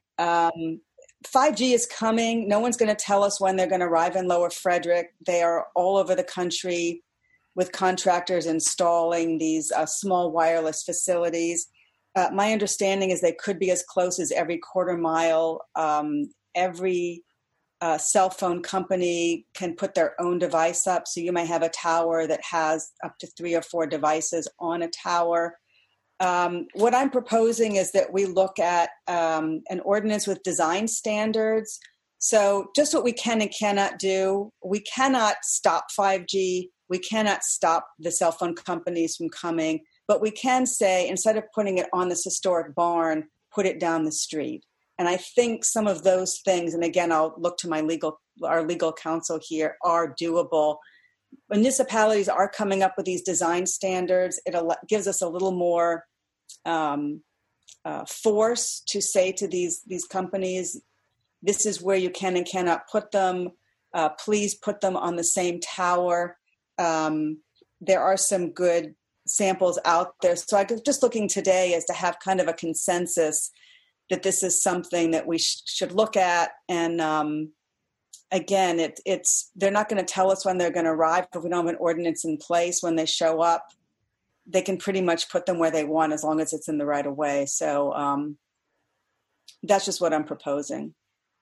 [SPEAKER 7] 5G is coming. No one's going to tell us when they're going to arrive in Lower Frederick. They are all over the country with contractors installing these small wireless facilities. My understanding is they could be as close as every quarter mile. Every cell phone company can put their own device up. So you may have a tower that has up to 3 or 4 devices on a tower. What I'm proposing is that we look at an ordinance with design standards. So just what we can and cannot do. We cannot stop 5G. We cannot stop the cell phone companies from coming. But we can say, instead of putting it on this historic barn, put it down the street. And I think some of those things, and again, I'll look to our legal counsel here, are doable. Municipalities are coming up with these design standards. It gives us a little more force to say to these companies, this is where you can and cannot put them. Please put them on the same tower. There are some good samples out there. So I was just looking today as to have kind of a consensus that this is something that we should look at. And again, they're not going to tell us when they're going to arrive. If we don't have an ordinance in place when they show up, they can pretty much put them where they want as long as it's in the right of way. So that's just what I'm proposing.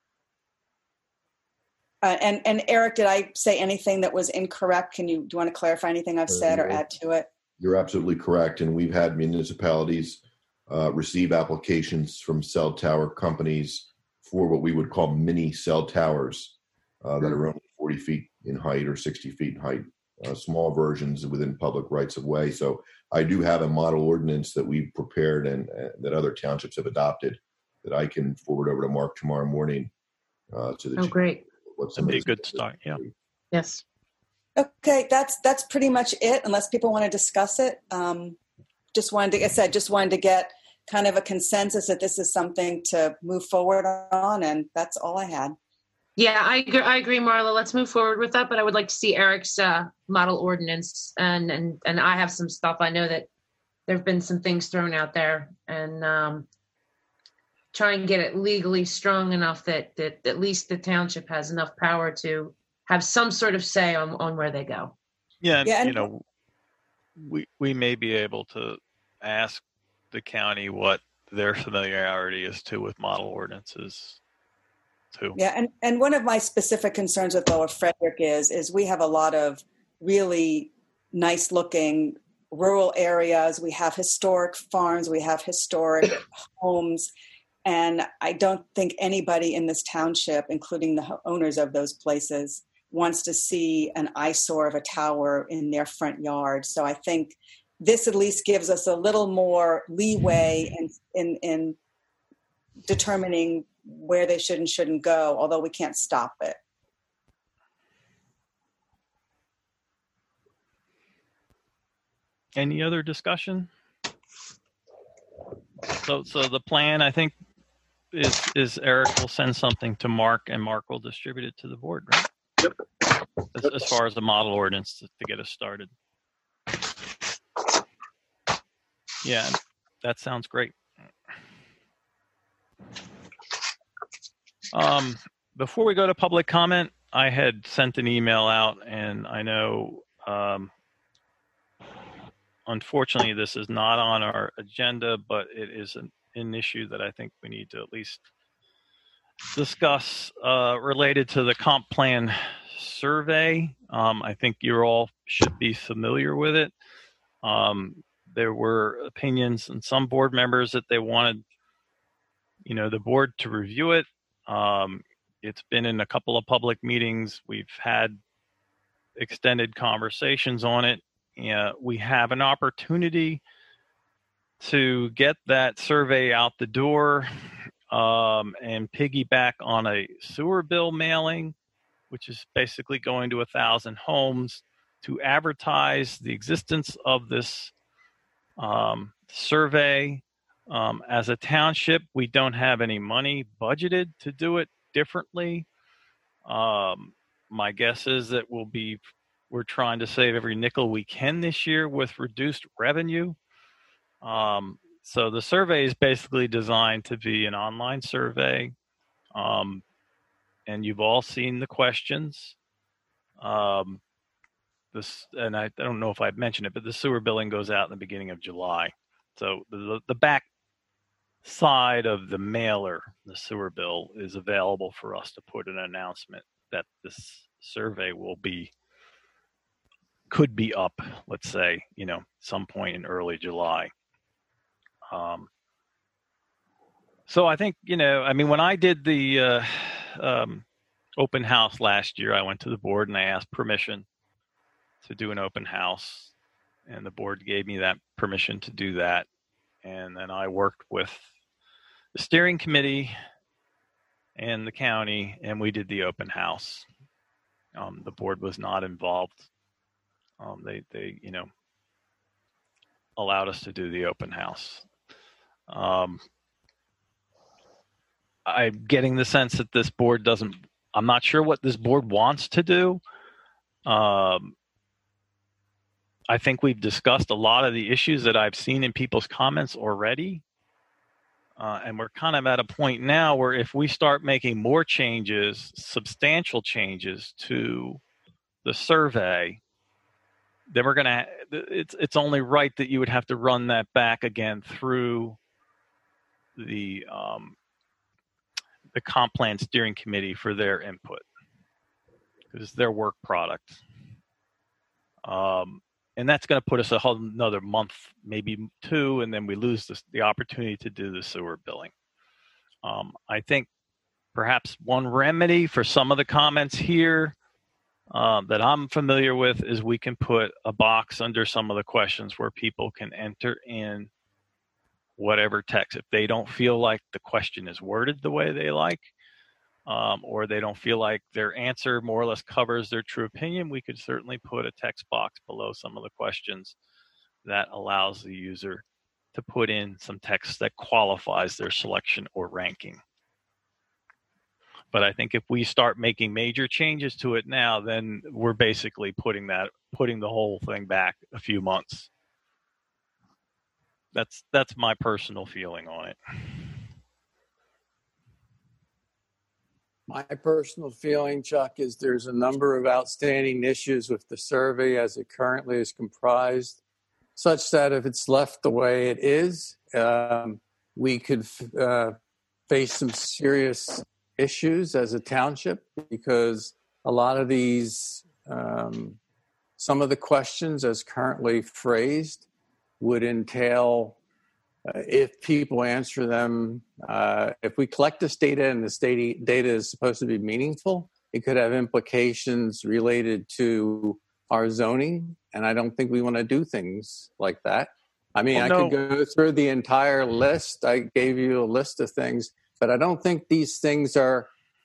[SPEAKER 7] And Eric, did I say anything that was incorrect? Do you want to clarify anything I've said or add to it?
[SPEAKER 13] You're absolutely correct. And we've had municipalities receive applications from cell tower companies for what we would call mini cell towers that are only 40 feet in height or 60 feet in height, small versions within public rights of way. So I do have a model ordinance that we've prepared and that other townships have adopted that I can forward over to Mark tomorrow morning. To the
[SPEAKER 6] great.
[SPEAKER 3] That'd be a good start. Yeah.
[SPEAKER 6] Yes.
[SPEAKER 7] Okay, that's pretty much it. Unless people want to discuss it, just wanted to get kind of a consensus that this is something to move forward on, and that's all I had.
[SPEAKER 6] Yeah, I agree, Marla. Let's move forward with that. But I would like to see Eric's model ordinance, and I have some stuff. I know that there have been some things thrown out there, and try and get it legally strong enough that at least the township has enough power to have some sort of say on where they go.
[SPEAKER 3] Yeah, and we may be able to ask the county what their familiarity is too with model ordinances too.
[SPEAKER 7] Yeah, and one of my specific concerns with Lower Frederick is we have a lot of really nice looking rural areas. We have historic farms, we have historic homes, and I don't think anybody in this township, including the owners of those places, wants to see an eyesore of a tower in their front yard. So I think this at least gives us a little more leeway in determining where they should and shouldn't go, although we can't stop it.
[SPEAKER 3] Any other discussion? So the plan, I think, is Eric will send something to Mark, and Mark will distribute it to the board, right?
[SPEAKER 1] Yep.
[SPEAKER 3] As far as the model ordinance to get us started. Yeah, that sounds great. Before we go to public comment, I had sent an email out, and I know, unfortunately, this is not on our agenda, but it is an issue that I think we need to at least discuss related to the comp plan survey. I think you all should be familiar with it. There were opinions and some board members that they wanted, the board to review it. It's been in a couple of public meetings. We've had extended conversations on it. We have an opportunity to get that survey out the door and piggyback on a sewer bill mailing, which is basically going to 1,000 homes, to advertise the existence of this survey. As a township, we don't have any money budgeted to do it differently. My guess is that we're trying to save every nickel we can this year with reduced revenue. So the survey is basically designed to be an online survey. And you've all seen the questions. And I don't know if I've mentioned it, but the sewer billing goes out in the beginning of July. So the back side of the mailer, the sewer bill, is available for us to put an announcement that this survey could be up, let's say, some point in early July. So I think, when I did the open house last year, I went to the board and I asked permission to do an open house, and the board gave me that permission to do that. And then I worked with the steering committee and the county, and we did the open house. The board was not involved. They allowed us to do the open house. I'm getting the sense that this board doesn't. I'm not sure what this board wants to do. I think we've discussed a lot of the issues that I've seen in people's comments already. And we're kind of at a point now where if we start making more changes, substantial changes to the survey, then we're going to, it's only right that you would have to run that back again through the comp plan steering committee for their input, because it's their work product. And that's going to put us a whole another month, maybe 2, and then we lose the opportunity to do the sewer billing. I think perhaps one remedy for some of the comments here that I'm familiar with is we can put a box under some of the questions where people can enter in whatever text. If they don't feel like the question is worded the way they like, or they don't feel like their answer more or less covers their true opinion, we could certainly put a text box below some of the questions that allows the user to put in some text that qualifies their selection or ranking. But I think if we start making major changes to it now, then we're basically putting the whole thing back a few months. That's my personal feeling on it.
[SPEAKER 5] My personal feeling, Chuck, is there's a number of outstanding issues with the survey as it currently is comprised, such that if it's left the way it is, we could face some serious issues as a township, because a lot of these, some of the questions as currently phrased would entail, if people answer them, if we collect this data and this data is supposed to be meaningful, it could have implications related to our zoning. And I don't think we want to do things like that. I mean, I could go through the entire list. I gave you a list of things, but I don't think these things are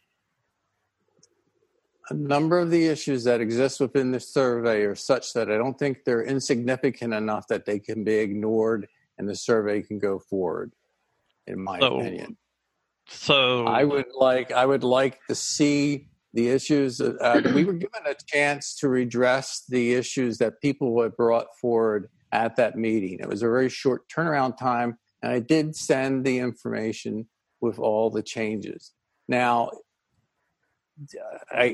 [SPEAKER 5] a number of the issues that exist within the survey are such that I don't think they're insignificant enough that they can be ignored and the survey can go forward, in my opinion.
[SPEAKER 3] So
[SPEAKER 5] I would like to see the issues. We were given a chance to redress the issues that people had brought forward at that meeting. It was a very short turnaround time, and I did send the information with all the changes. Now, I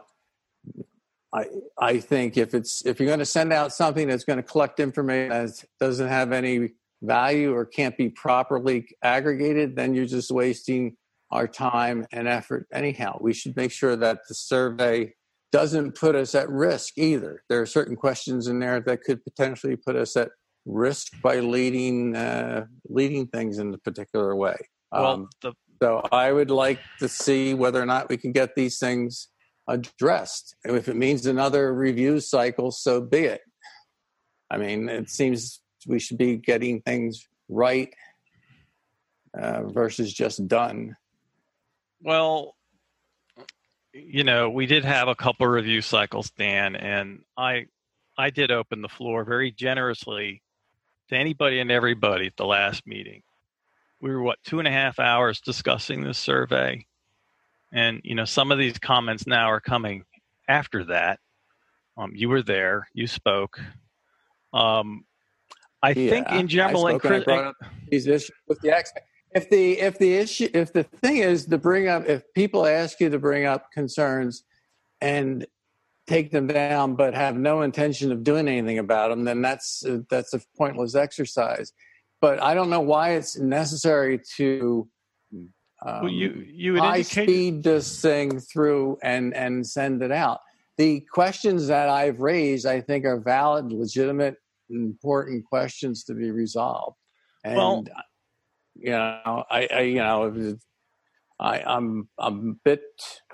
[SPEAKER 5] think if you're going to send out something that's going to collect information that doesn't have any value or can't be properly aggregated, then you're just wasting our time and effort anyhow. We should make sure that the survey doesn't put us at risk either. There are certain questions in there that could potentially put us at risk by leading things in a particular way. So I would like to see whether or not we can get these things addressed. And if it means another review cycle, so be it. I mean, it seems we should be getting things right versus just done.
[SPEAKER 3] Well, we did have a couple of review cycles, Dan, and I did open the floor very generously to anybody and everybody at the last meeting. We were, 2.5 hours discussing this survey. And, some of these comments now are coming after that. You were there, you spoke. I think in general,
[SPEAKER 5] I brought up these issues with the expert. If the thing is to bring up, if people ask you to bring up concerns and take them down, but have no intention of doing anything about them, then that's a pointless exercise. But I don't know why it's necessary to high speed this thing through and send it out. The questions that I've raised, I think, are valid, legitimate, important questions to be resolved. And I'm a bit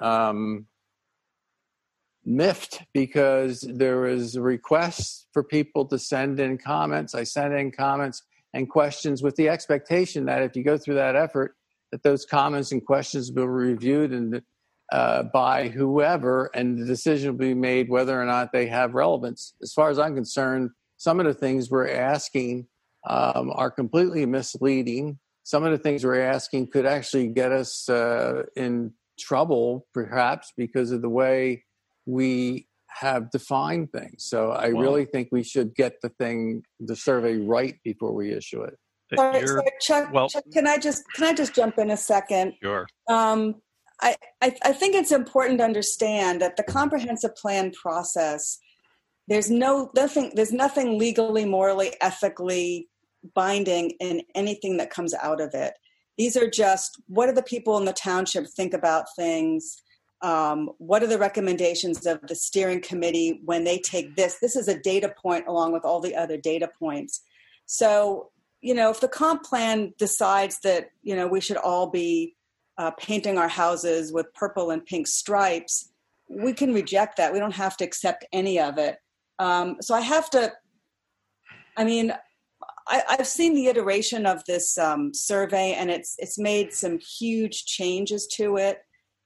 [SPEAKER 5] miffed because there was a request for people to send in comments. I sent in comments and questions with the expectation that if you go through that effort, that those comments and questions will be reviewed and by whoever, and the decision will be made whether or not they have relevance. As far as I'm concerned, some of the things we're asking are completely misleading. Some of the things we're asking could actually get us in trouble, perhaps, because of the way we have defined things. So I really think we should get the survey right before we issue it.
[SPEAKER 7] Sorry, Chuck, can I just jump in a second?
[SPEAKER 3] Sure.
[SPEAKER 7] I think it's important to understand that the comprehensive plan process, there's nothing legally, morally, ethically binding in anything that comes out of it. These are just, what do the people in the township think about things? What are the recommendations of the steering committee when they take this? This is a data point along with all the other data points. So, if the comp plan decides that, we should all be painting our houses with purple and pink stripes, we can reject that. We don't have to accept any of it. So I have to, I've seen the iteration of this survey, and it's made some huge changes to it.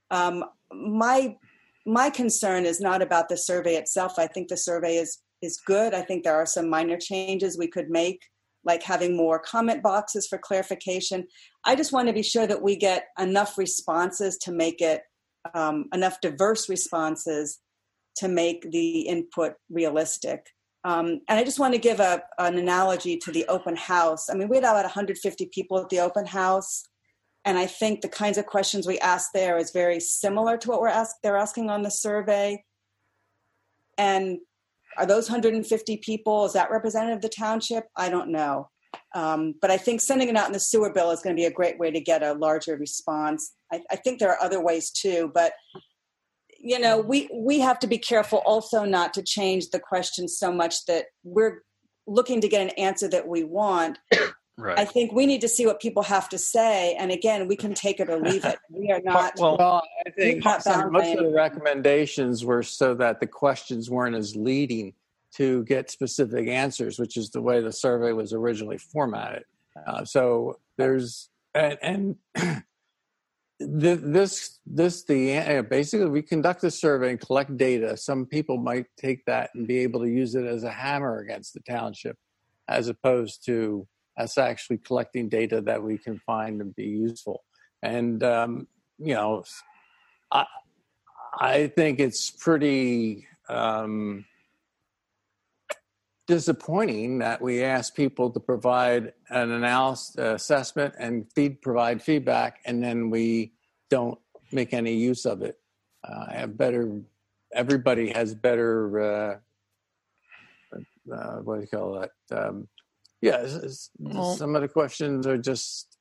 [SPEAKER 7] My concern is not about the survey itself. I think the survey is good. I think there are some minor changes we could make, like having more comment boxes for clarification. I just want to be sure that we get enough responses to make it, enough diverse responses to make the input realistic. And I just want to give an analogy to the open house. We had about 150 people at the open house, and I think the kinds of questions we asked there is very similar to what they're asking on the survey. And are those 150 people, is that representative of the township? I don't know. But I think sending it out in the sewer bill is going to be a great way to get a larger response. I think there are other ways too, but we have to be careful also not to change the question so much that we're looking to get an answer that we want. Right. I think we need to see what people have to say, and again, we can take it or leave it. We are not.
[SPEAKER 5] Well, I think most of the recommendations were so that the questions weren't as leading to get specific answers, which is the way the survey was originally formatted. So there's basically we conduct a survey and collect data. Some people might take that and be able to use it as a hammer against the township, as opposed to us actually collecting data that we can find and be useful. And I think it's pretty disappointing that we ask people to provide an analysis, assessment, and provide feedback, and then we don't make any use of it. Everybody has better. What do you call that? Some of the questions are just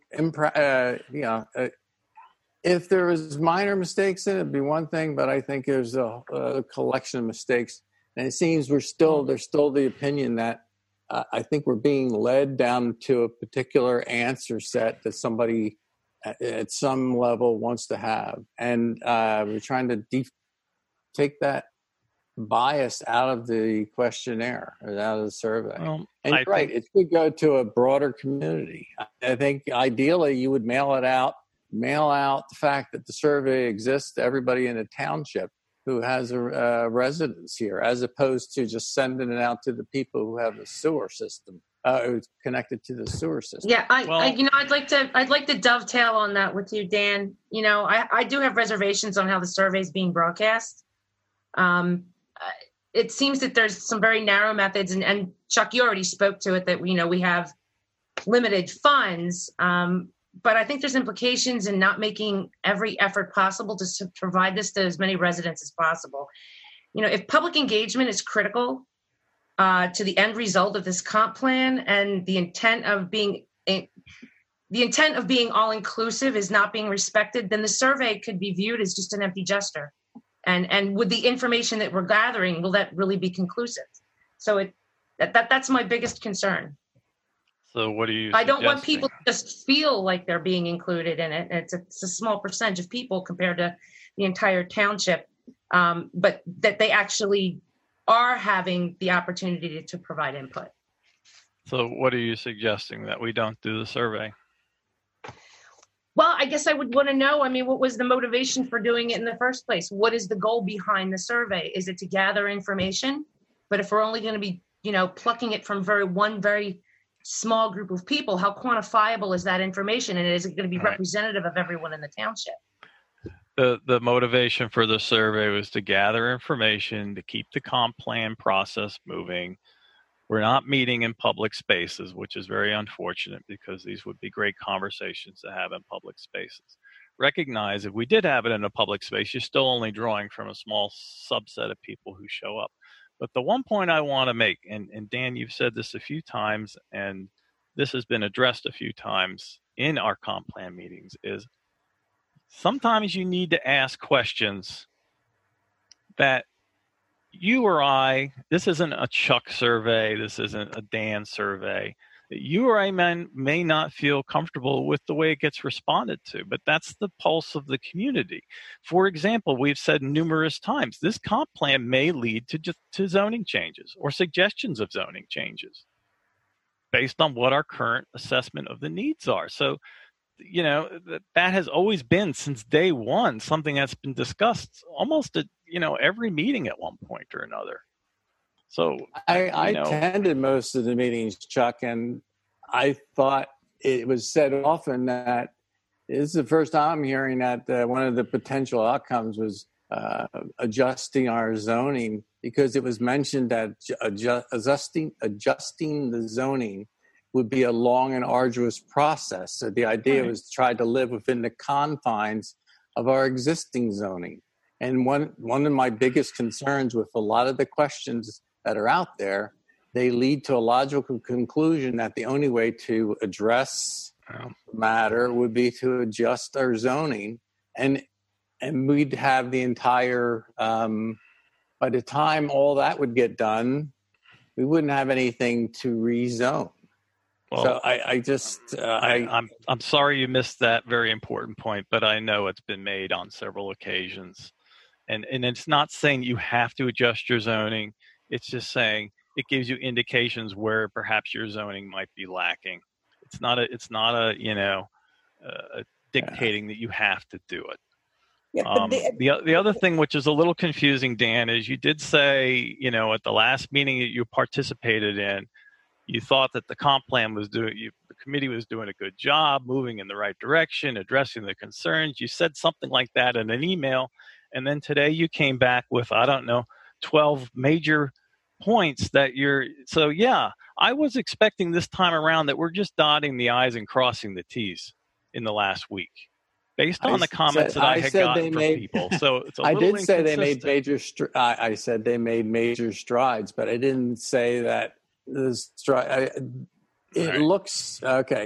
[SPEAKER 5] if there was minor mistakes in it, it'd be one thing, but I think there's a collection of mistakes. And it seems there's still the opinion that I think we're being led down to a particular answer set that somebody at some level wants to have. And we're trying to take that bias out of the questionnaire or out of the survey. Well, and you're right, it should go to a broader community. I think ideally you would mail out the fact that the survey exists to everybody in a township who has a residence here, as opposed to just sending it out to the people who have a sewer system, who's connected to the sewer system.
[SPEAKER 6] Yeah, I'd like to dovetail on that with you, Dan. I do have reservations on how the survey is being broadcast. It seems that there's some very narrow methods, and Chuck, you already spoke to it, that we have limited funds. But I think there's implications in not making every effort possible to provide this to as many residents as possible. If public engagement is critical to the end result of this comp plan, and the intent of being all inclusive is not being respected, then the survey could be viewed as just an empty gesture. And with the information that we're gathering, will that really be conclusive? So that's my biggest concern.
[SPEAKER 3] So what do you
[SPEAKER 6] I don't want
[SPEAKER 3] suggesting?
[SPEAKER 6] people to just feel like they're being included in it. It's a small percentage of people compared to the entire township, but that they actually are having the opportunity to provide input.
[SPEAKER 3] So what are you suggesting, that we don't do the survey?
[SPEAKER 6] Well, I guess I would want to know, I mean, what was the motivation for doing it in the first place? What is the goal behind the survey? Is it to gather information? But if we're only going to be, plucking it from one very small group of people, how quantifiable is that information? And is it going to be representative of everyone in the township?
[SPEAKER 3] The motivation for the survey was to gather information, to keep the comp plan process moving. We're not meeting in public spaces, which is very unfortunate because these would be great conversations to have in public spaces. Recognize if we did have it in a public space, you're still only drawing from a small subset of people who show up. But the one point I want to make, and Dan, you've said this a few times, and this has been addressed a few times in our comp plan meetings, is sometimes you need to ask questions that you or I, this isn't a Chuck survey, this isn't a Dan survey, you or I may not feel comfortable with the way it gets responded to, but that's the pulse of the community. For example, we've said numerous times, this comp plan may lead to zoning changes or suggestions of zoning changes based on what our current assessment of the needs are. So, that has always been, since day one, something that's been discussed almost at, every meeting at one point or another. So
[SPEAKER 5] I attended most of the meetings, Chuck, and I thought it was said often that this is the first time I'm hearing that one of the potential outcomes was adjusting our zoning, because it was mentioned that adjusting the zoning would be a long and arduous process. So the idea was to try to live within the confines of our existing zoning. And one of my biggest concerns with a lot of the questions that are out there, they lead to a logical conclusion that the only way to address the matter would be to adjust our zoning. And we'd have the entire, by the time all that would get done, we wouldn't have anything to rezone.
[SPEAKER 3] Well,
[SPEAKER 5] so
[SPEAKER 3] I'm sorry you missed that very important point, but I know it's been made on several occasions. And it's not saying you have to adjust your zoning. It's just saying it gives you indications where perhaps your zoning might be lacking. It's not a dictating that you have to do it.
[SPEAKER 7] Yeah,
[SPEAKER 3] the other thing which is a little confusing, Dan, is you did say, at the last meeting that you participated in, you thought that the comp plan the committee was doing a good job, moving in the right direction, addressing the concerns. You said something like that in an email. And then today you came back with, 12 major points I was expecting this time around that we're just dotting the I's and crossing the T's in the last week, based on the comments that I had gotten from people. So it's a little inconsistent.
[SPEAKER 5] Say they made major. I said they made major strides, but I didn't say that the stride. Looks okay.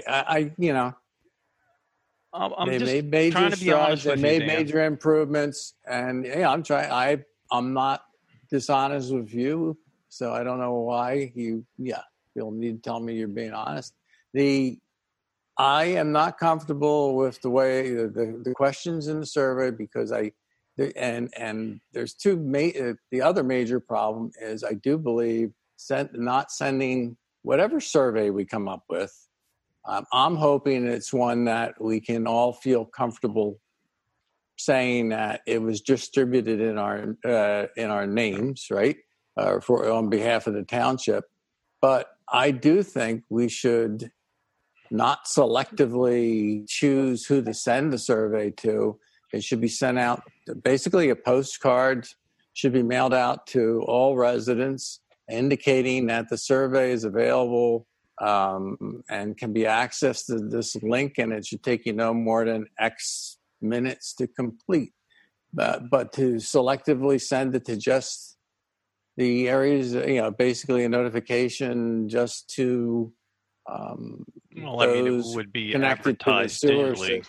[SPEAKER 3] I'm
[SPEAKER 5] they
[SPEAKER 3] just
[SPEAKER 5] made major
[SPEAKER 3] trying to be honest
[SPEAKER 5] strides.
[SPEAKER 3] with
[SPEAKER 5] They
[SPEAKER 3] you,
[SPEAKER 5] made
[SPEAKER 3] Dan.
[SPEAKER 5] major improvements, and I'm trying. I'm not dishonest with you, so I don't know why you feel the need to tell me you're being honest. I am not comfortable with the way the questions in the survey, because there's two. The other major problem is I do believe not sending whatever survey we come up with. I'm hoping it's one that we can all feel comfortable saying that it was distributed in our names, right, on behalf of the township. But I do think we should not selectively choose who to send the survey to. It should be sent out. Basically, a postcard should be mailed out to all residents, indicating that the survey is available and can be accessed to this link, and it should take you no more than X minutes to complete. But to selectively send it to just the areas, basically a notification just to
[SPEAKER 3] it would be
[SPEAKER 5] connected to the sewer system.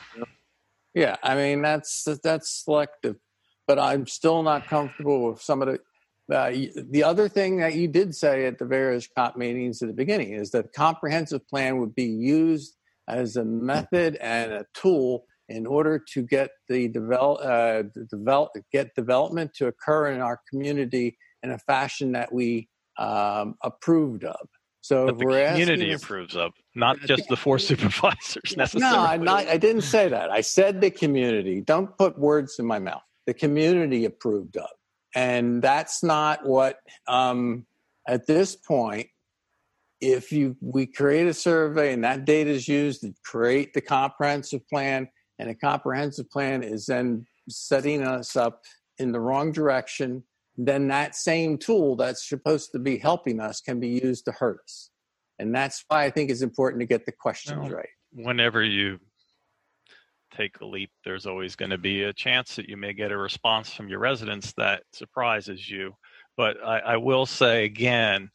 [SPEAKER 5] Yeah, that's selective. But I'm still not comfortable with some of the The other thing that you did say at the various COP meetings at the beginning is that the comprehensive plan would be used as a method and a tool in order to get the development to occur in our community in a fashion that we approved of. So
[SPEAKER 3] that the community approves of, not just the 4 supervisors necessarily.
[SPEAKER 5] No, I didn't say that. I said the community. Don't put words in my mouth. The community approved of. And that's not what, at this point, if we create a survey and that data is used to create the comprehensive plan, and a comprehensive plan is then setting us up in the wrong direction, then that same tool that's supposed to be helping us can be used to hurt us. And that's why I think it's important to get the questions right.
[SPEAKER 3] Whenever you take a leap, there's always going to be a chance that you may get a response from your residents that surprises you. But I will say again,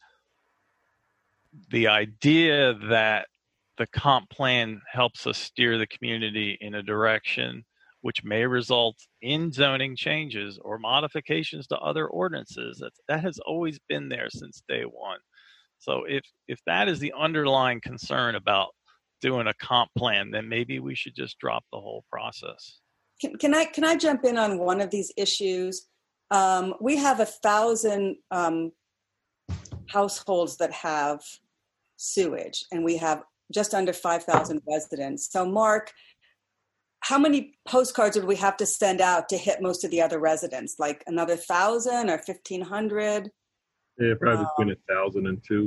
[SPEAKER 3] the idea that the comp plan helps us steer the community in a direction which may result in zoning changes or modifications to other ordinances, that has always been there since day one. So if that is the underlying concern about doing a comp plan, then maybe we should just drop the whole process.
[SPEAKER 7] Can I jump in on one of these issues? We have 1,000 households that have sewage, and we have just under 5,000 residents. So, Mark, how many postcards would we have to send out to hit most of the other residents? Like another 1,000 or 1,500?
[SPEAKER 1] Yeah, probably between 1,000 and 2.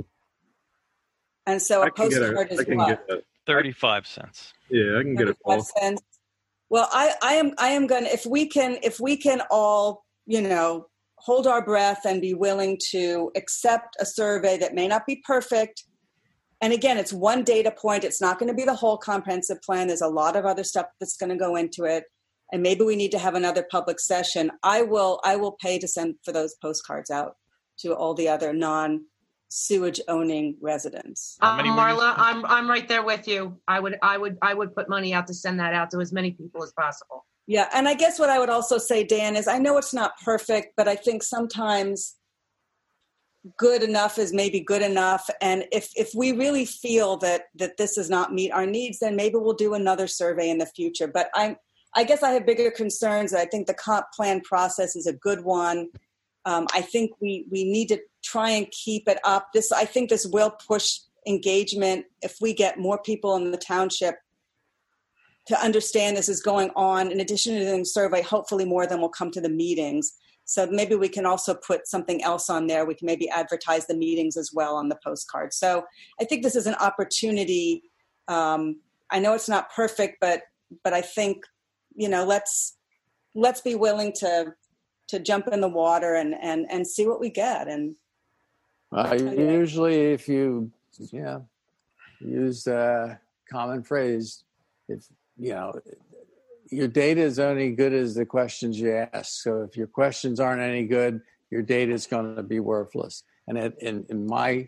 [SPEAKER 7] And so a postcard is what?
[SPEAKER 3] 35 cents.
[SPEAKER 1] Yeah, I can get it.
[SPEAKER 7] Well, I am going to, if we can all, hold our breath and be willing to accept a survey that may not be perfect. And again, it's one data point. It's not going to be the whole comprehensive plan. There's a lot of other stuff that's going to go into it. And maybe we need to have another public session. I will pay to send for those postcards out to all the other non-sewage owning residents.
[SPEAKER 6] Marla, I'm right there with you. I would put money out to send that out to as many people as possible.
[SPEAKER 7] Yeah, and I guess what I would also say, Dan, is I know it's not perfect, but I think sometimes good enough is maybe good enough. And if we really feel that this does not meet our needs, then maybe we'll do another survey in the future. But I guess I have bigger concerns. I think the comp plan process is a good one. I think we need to try and keep it up. I think this will push engagement if we get more people in the township to understand this is going on. In addition to the survey, hopefully more of them will come to the meetings. So maybe we can also put something else on there. We can maybe advertise the meetings as well on the postcard. So I think this is an opportunity. I know it's not perfect, but I think, let's be willing to jump in the water and see what we get. And
[SPEAKER 5] usually if you use a common phrase, if your data is only good as the questions you ask. So if your questions aren't any good, your data is going to be worthless. And in my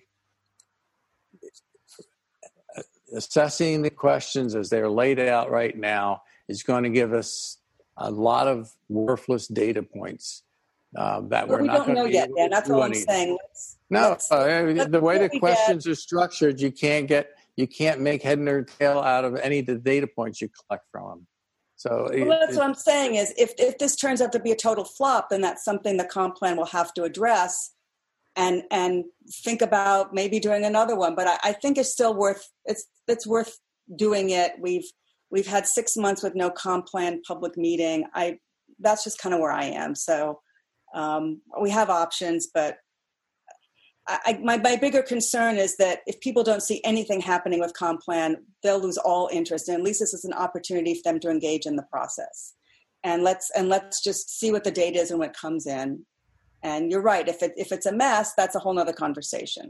[SPEAKER 5] assessing the questions as they're laid out right now is going to give us a lot of worthless data points that we're not going to know yet.
[SPEAKER 7] Dan, that's all I'm saying.
[SPEAKER 5] The way the questions are structured, you can't make head nor tail out of any of the data points you collect from them. So
[SPEAKER 7] that's what I'm saying is if this turns out to be a total flop, then that's something the comp plan will have to address and think about maybe doing another one. But I think it's still worth doing it. We've had 6 months with no comp plan public meeting. That's just kind of where I am. So we have options, but my bigger concern is that if people don't see anything happening with comp plan, they'll lose all interest. And at least this is an opportunity for them to engage in the process. And let's just see what the data is and what comes in. And you're right. If it's a mess, that's a whole nother conversation.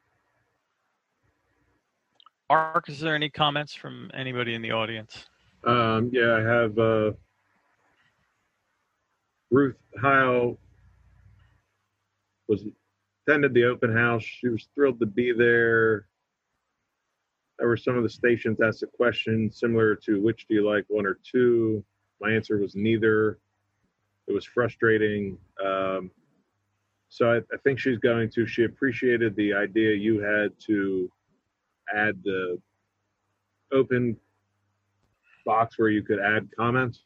[SPEAKER 3] Mark, is there any comments from anybody in the audience?
[SPEAKER 1] Yeah, I have Ruth Heil attended the open house. She was thrilled to be there. There were some of the stations asked a question similar to which do you like, 1 or 2? My answer was neither. It was frustrating. So I think she appreciated the idea you had to add the open box where you could add comments.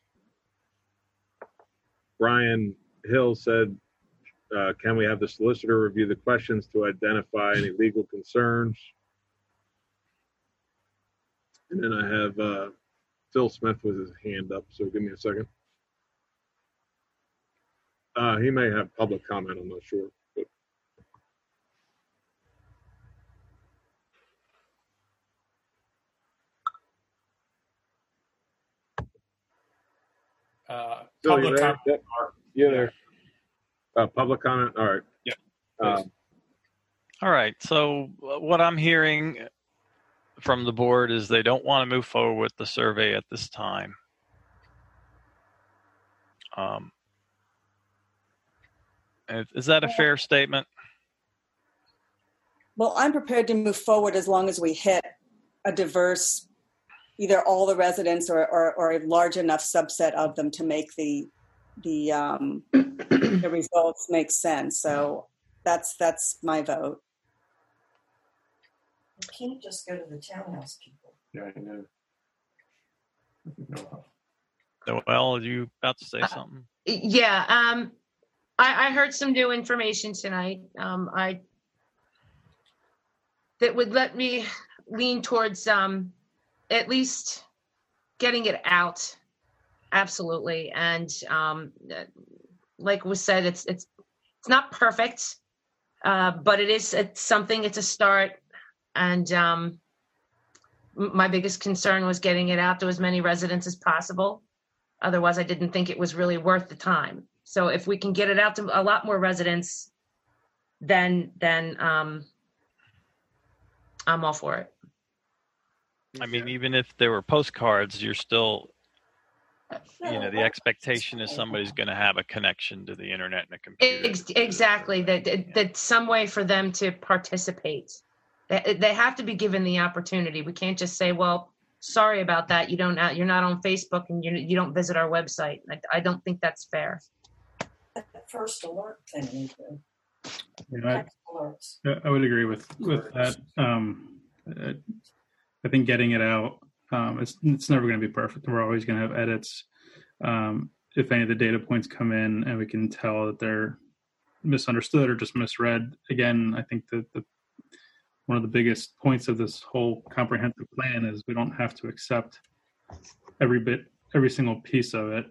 [SPEAKER 1] Brian Hill said, can we have the solicitor review the questions to identify any legal concerns? And then I have Phil Smith with his hand up, so give me a second. He may have public comment, I'm not sure.
[SPEAKER 8] Public comment.
[SPEAKER 1] Yep. Yeah, there. Public comment. All right.
[SPEAKER 8] Yeah.
[SPEAKER 3] All right. So what I'm hearing from the board is they don't want to move forward with the survey at this time. Is that a fair statement?
[SPEAKER 7] Well, I'm prepared to move forward as long as we hit a diverse, either all the residents or a large enough subset of them to make the results make sense. So that's my vote.
[SPEAKER 15] You can't just go to the townhouse people.
[SPEAKER 8] Yeah, I know.
[SPEAKER 3] Noelle, are you about to say something?
[SPEAKER 6] Yeah. I heard some new information tonight. That would let me lean towards at least getting it out. Absolutely. And like was said, it's not perfect, but it's something. It's a start. And my biggest concern was getting it out to as many residents as possible. Otherwise, I didn't think it was really worth the time. So if we can get it out to a lot more residents, then I'm all for it.
[SPEAKER 3] I mean, even if there were postcards, you're still, the expectation is somebody's going to have a connection to the internet and a computer.
[SPEAKER 6] Exactly. That some way for them to participate. They have to be given the opportunity. We can't just say, well, sorry about that. You're not on Facebook and you don't visit our website. I don't think that's fair.
[SPEAKER 15] That first alert thing.
[SPEAKER 2] I would agree with that. I think getting it out, it's never going to be perfect. We're always going to have edits. If any of the data points come in and we can tell that they're misunderstood or just misread, again, I think that one of the biggest points of this whole comprehensive plan is we don't have to accept every single piece of it.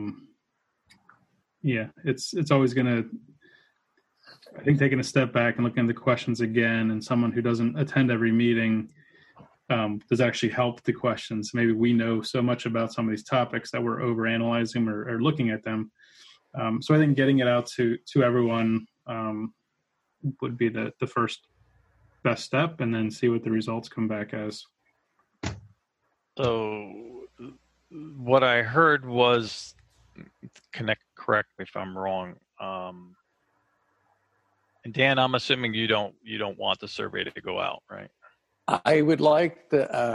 [SPEAKER 2] It's always going to, I think, taking a step back and looking at the questions again, and someone who doesn't attend every meeting does actually help the questions. Maybe we know so much about some of these topics that we're overanalyzing or looking at them. So I think getting it out to everyone would be the first best step, and then see what the results come back as.
[SPEAKER 3] So what I heard was, correct me if I'm wrong, and Dan, I'm assuming you don't want the survey to go out, right?
[SPEAKER 5] I would like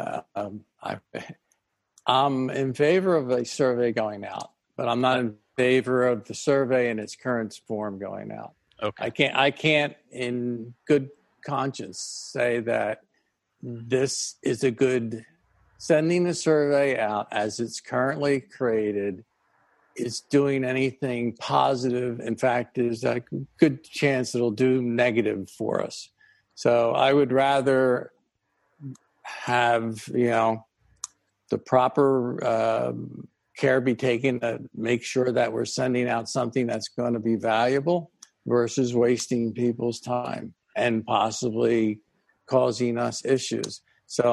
[SPEAKER 5] I'm in favor of a survey going out, but I'm not in favor of the survey in its current form going out.
[SPEAKER 3] Okay.
[SPEAKER 5] I can't in good conscience say that this is a good, sending the survey out as it's currently created is doing anything positive. In fact, there's a good chance it'll do negative for us. So I would rather have, the proper care be taken to make sure that we're sending out something that's going to be valuable versus wasting people's time and possibly causing us issues. So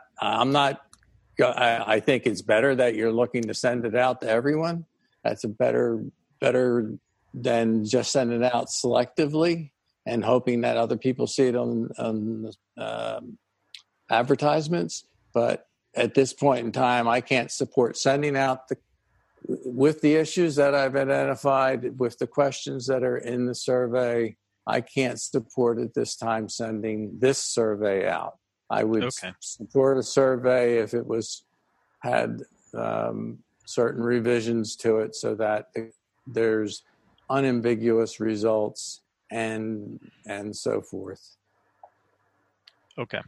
[SPEAKER 5] I think it's better that you're looking to send it out to everyone. That's better than just sending it out selectively and hoping that other people see it on advertisements. But at this point in time, I can't support sending out with the issues that I've identified, with the questions that are in the survey. I can't support at this time sending this survey out. I would support a survey if it had certain revisions to it so that there's unambiguous results and so forth.
[SPEAKER 3] Okay.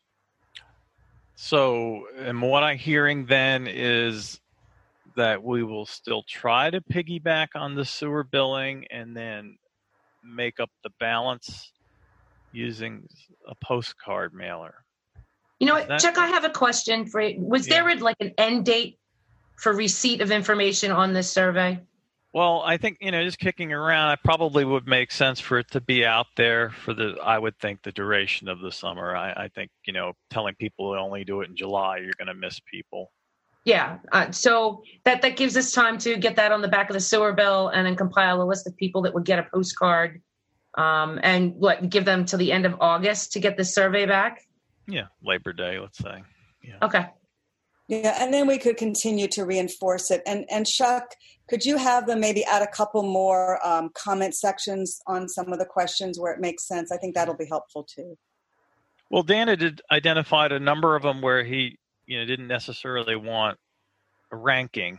[SPEAKER 3] So, and what I'm hearing then is that we will still try to piggyback on the sewer billing and then make up the balance using a postcard mailer.
[SPEAKER 6] You know what, Chuck, I have a question for you. Was there like an end date for receipt of information on this survey?
[SPEAKER 3] Well, I think, just kicking around, it probably would make sense for it to be out there for I would think, the duration of the summer. I think, telling people to only do it in July, you're going to miss people.
[SPEAKER 6] Yeah. So that gives us time to get that on the back of the sewer bill and then compile a list of people that would get a postcard and give them till the end of August to get the survey back?
[SPEAKER 3] Yeah. Labor Day, let's say. Yeah.
[SPEAKER 6] Okay.
[SPEAKER 7] Yeah, and then we could continue to reinforce it. And Chuck, could you have them maybe add a couple more comment sections on some of the questions where it makes sense? I think that'll be helpful too.
[SPEAKER 3] Well, Dan had identified a number of them where he, didn't necessarily want a ranking.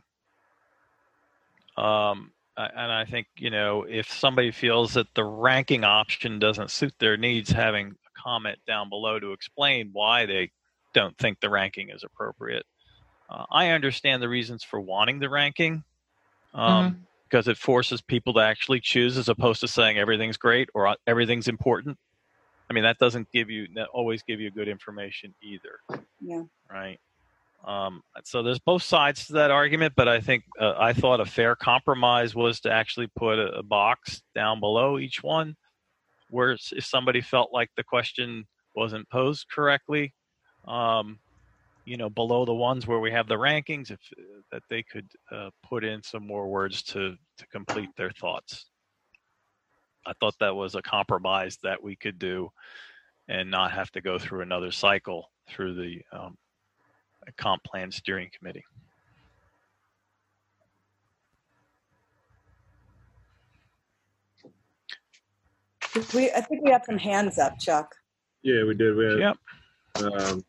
[SPEAKER 3] And I think, if somebody feels that the ranking option doesn't suit their needs, having a comment down below to explain why they don't think the ranking is appropriate. I understand the reasons for wanting the ranking because it forces people to actually choose as opposed to saying everything's great or everything's important. I mean, that doesn't always give you good information either.
[SPEAKER 7] Yeah.
[SPEAKER 3] Right. So there's both sides to that argument, but I think I thought a fair compromise was to actually put a box down below each one where if somebody felt like the question wasn't posed correctly, below the ones where we have the rankings, that they could put in some more words to complete their thoughts. I thought that was a compromise that we could do and not have to go through another cycle through the comp plan steering committee.
[SPEAKER 7] I think we have some hands up, Chuck.
[SPEAKER 1] Yeah, we did. We had,
[SPEAKER 3] yep.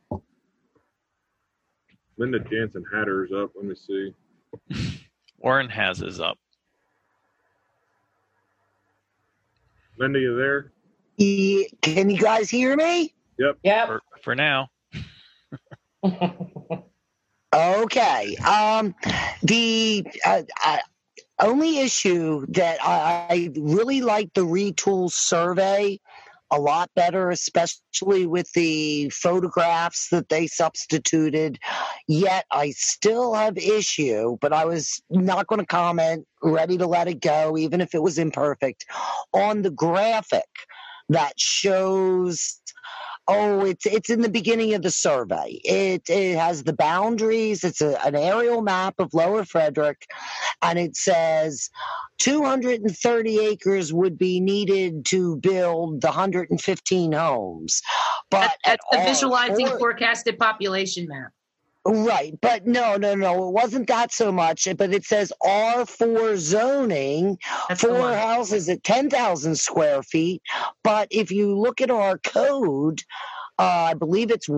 [SPEAKER 1] Linda Jansen had hers up. Let me see.
[SPEAKER 3] Warren has his up.
[SPEAKER 1] Linda, you there?
[SPEAKER 16] Can you guys hear me?
[SPEAKER 1] Yep.
[SPEAKER 6] Yep.
[SPEAKER 3] For now.
[SPEAKER 16] Okay. The only issue that I really like the retool survey a lot better, especially with the photographs that they substituted. Yet I still have issue, but I was not going to comment, ready to let it go, even if it was imperfect, on the graphic that shows. Oh, it's in the beginning of the survey. It has the boundaries. It's an aerial map of Lower Frederick, and it says 230 acres would be needed to build the 115 homes. But
[SPEAKER 6] that's the visualizing forecasted population map.
[SPEAKER 16] Right, but no, it wasn't that so much. But it says R4 zoning, that's 4 houses at 10,000 square feet. But if you look at our code, I believe it's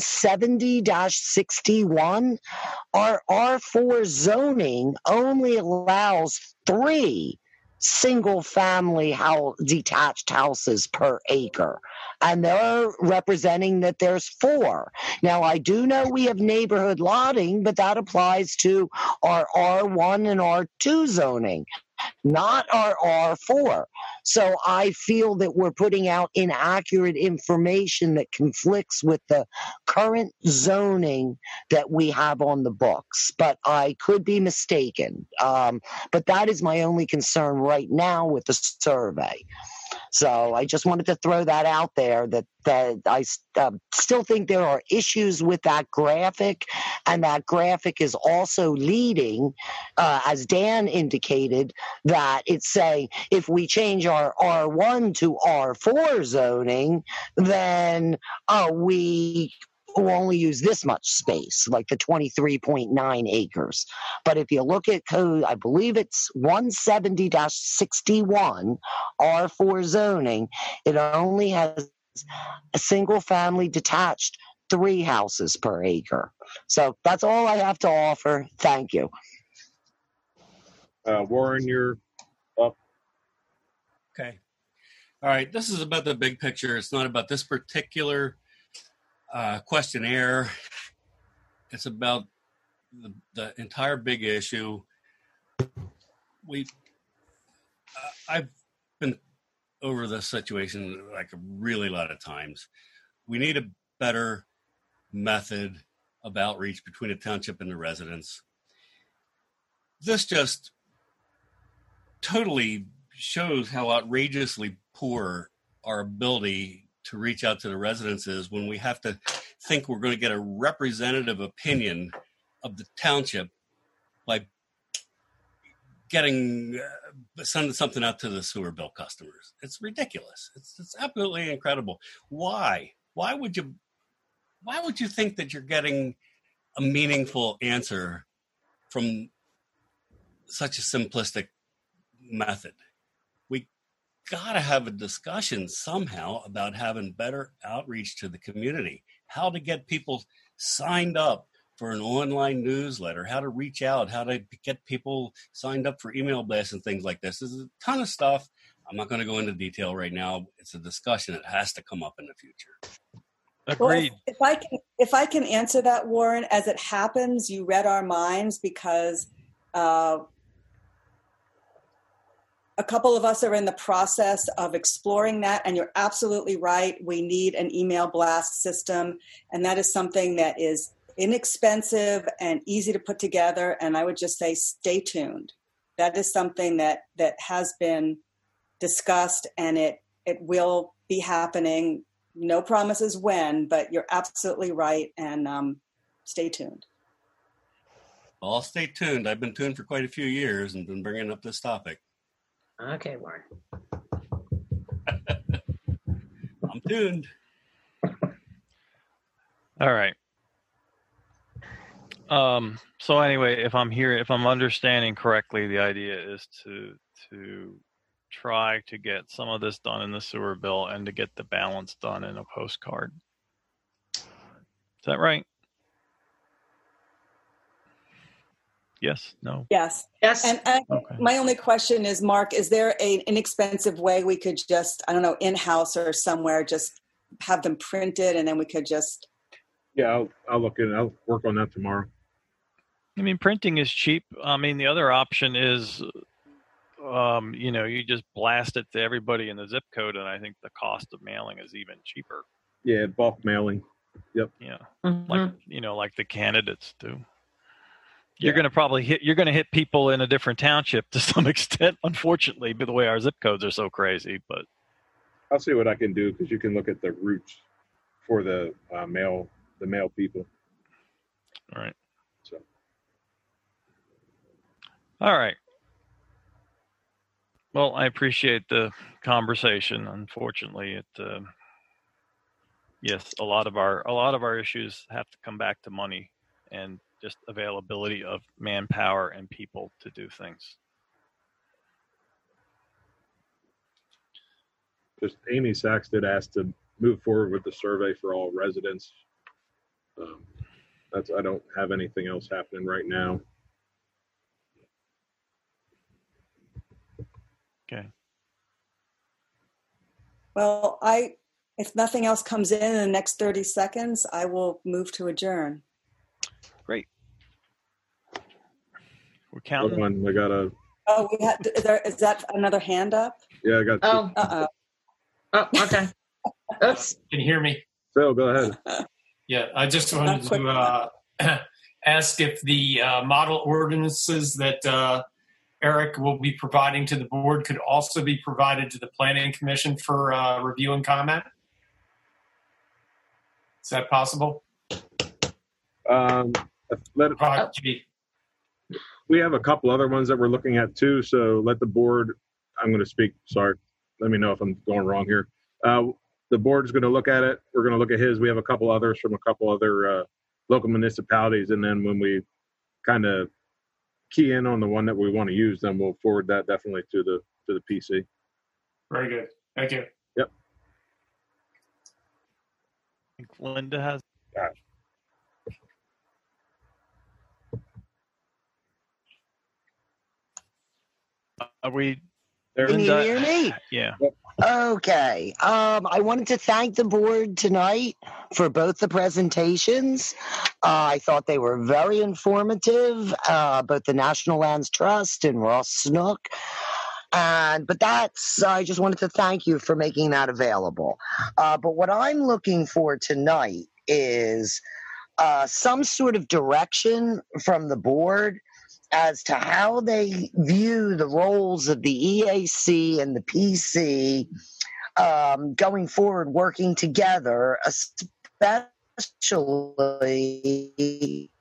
[SPEAKER 16] 170-61. Our R4 zoning only allows 3 single-family detached houses per acre. And they're representing that there's 4. Now, I do know we have neighborhood lotting, but that applies to our R1 and R2 zoning, not our R4. So I feel that we're putting out inaccurate information that conflicts with the current zoning that we have on the books. But I could be mistaken. But that is my only concern right now with the survey. So I just wanted to throw that out there that I still think there are issues with that graphic, and that graphic is also leading, as Dan indicated, that it's saying if we change our R1 to R4 zoning, then we will only use this much space, like the 23.9 acres. But if you look at code, I believe it's 170-61 R4 zoning, it only has a single family detached 3 houses per acre. So that's all I have to offer. Thank you.
[SPEAKER 1] Warren, you're up.
[SPEAKER 14] Okay. All right, this is about the big picture. It's not about this particular questionnaire. It's about the entire big issue. I've been over this situation like a really lot of times. We need a better method of outreach between the township and the residents. This just totally shows how outrageously poor our ability to reach out to the residents is when we have to think we're going to get a representative opinion of the township by sending something out to the sewer bill customers. It's ridiculous. It's absolutely incredible. Why would you think that you're getting a meaningful answer from such a simplistic method? We got to have a discussion somehow about having better outreach to the community, how to get people signed up for an online newsletter, how to reach out, how to get people signed up for email blasts and things like this. There's a ton of stuff. I'm not going to go into detail right now. It's a discussion that has to come up in the future.
[SPEAKER 3] Agreed.
[SPEAKER 7] Well, if I can answer that, Warren, as it happens, you read our minds because a couple of us are in the process of exploring that, and you're absolutely right. We need an email blast system, and that is something that is inexpensive and easy to put together. And I would just say, stay tuned. That is something that has been discussed, and it will be happening. No promises when, but you're absolutely right, and stay tuned.
[SPEAKER 14] Well, I'll stay tuned. I've been tuned for quite a few years and been bringing up this topic.
[SPEAKER 6] Okay, Warren.
[SPEAKER 14] I'm tuned.
[SPEAKER 3] All right. So anyway, if I'm understanding correctly, the idea is to try to get some of this done in the sewer bill and to get the balance done in a postcard. Is that right? Yes? No?
[SPEAKER 7] Yes. And
[SPEAKER 3] Okay.
[SPEAKER 7] My only question is, Mark, is there an inexpensive way we could just, I don't know, in-house or somewhere, just have them printed and then we could just...
[SPEAKER 1] Yeah, I'll look at it. I'll work on that tomorrow.
[SPEAKER 3] I mean, printing is cheap. I mean, the other option is, you just blast it to everybody in the zip code, and I think the cost of mailing is even cheaper.
[SPEAKER 1] Yeah, bulk mailing. Yep.
[SPEAKER 3] Yeah, like the candidates do. You're going to hit people in a different township to some extent, unfortunately, by the way our zip codes are so crazy. But
[SPEAKER 1] I'll see what I can do, because you can look at the routes for the mail people.
[SPEAKER 3] All right.
[SPEAKER 1] So.
[SPEAKER 3] All right. Well, I appreciate the conversation. Unfortunately, yes, a lot of our issues have to come back to money and just availability of manpower and people to do things.
[SPEAKER 1] Just Amy Sachs did ask to move forward with the survey for all residents. I don't have anything else happening right now.
[SPEAKER 3] Okay.
[SPEAKER 7] Well, if nothing else comes in the next 30 seconds, I will move to adjourn.
[SPEAKER 3] Great. We're counting.
[SPEAKER 1] Hold on, I got a...
[SPEAKER 7] Oh, is that another hand up?
[SPEAKER 1] Yeah, I got...
[SPEAKER 6] Oh.
[SPEAKER 7] Uh-oh.
[SPEAKER 6] Oh, okay. Oops.
[SPEAKER 8] Can you hear me?
[SPEAKER 1] Phil, go ahead.
[SPEAKER 8] Yeah, I just wanted to ask if the model ordinances that Eric will be providing to the board could also be provided to the Planning Commission for review and comment. Is that possible?
[SPEAKER 1] We have a couple other ones that we're looking at too, so let the board, I'm going to speak, sorry, let me know if I'm going wrong here. The board is going to look at it. We're going to look at his. We have a couple others from a couple other local municipalities, and then when we kind of key in on the one that we want to use, then we'll forward that definitely to the PC.
[SPEAKER 8] Very good. Thank you.
[SPEAKER 1] Yep.
[SPEAKER 3] I think Linda has.
[SPEAKER 1] All right.
[SPEAKER 3] Are we
[SPEAKER 16] Can you hear me?
[SPEAKER 3] Yeah.
[SPEAKER 16] Okay. I wanted to thank the board tonight for both the presentations. I thought they were very informative, both the National Lands Trust and Ross Snook. I just wanted to thank you for making that available. But what I'm looking for tonight is some sort of direction from the board as to how they view the roles of the EAC and the PC going forward, working together, especially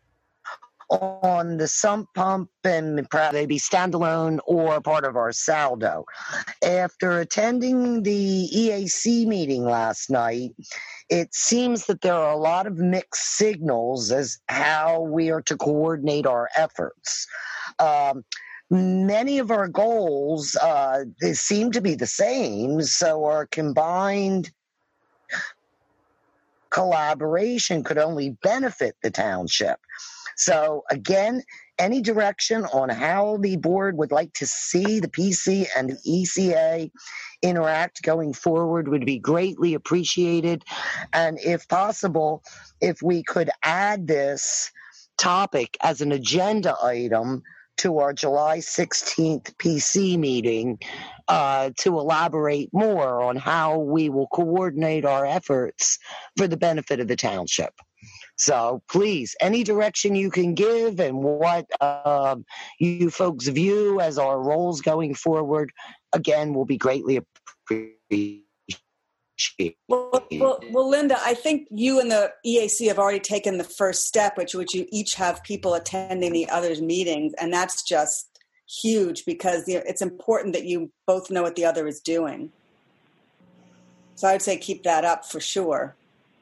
[SPEAKER 16] on the sump pump and maybe standalone or part of our saldo. After attending the EAC meeting last night, it seems that there are a lot of mixed signals as how we are to coordinate our efforts. Many of our goals they seem to be the same, so our combined collaboration could only benefit the township. So again, any direction on how the board would like to see the PC and the ECA interact going forward would be greatly appreciated. And if possible, if we could add this topic as an agenda item to our July 16th PC meeting to elaborate more on how we will coordinate our efforts for the benefit of the township. So please, any direction you can give and what you folks view as our roles going forward, again, will be greatly appreciated.
[SPEAKER 7] Well, Linda, I think you and the EAC have already taken the first step, which you each have people attending the other's meetings, and that's just huge because it's important that you both know what the other is doing. So I'd say keep that up for sure.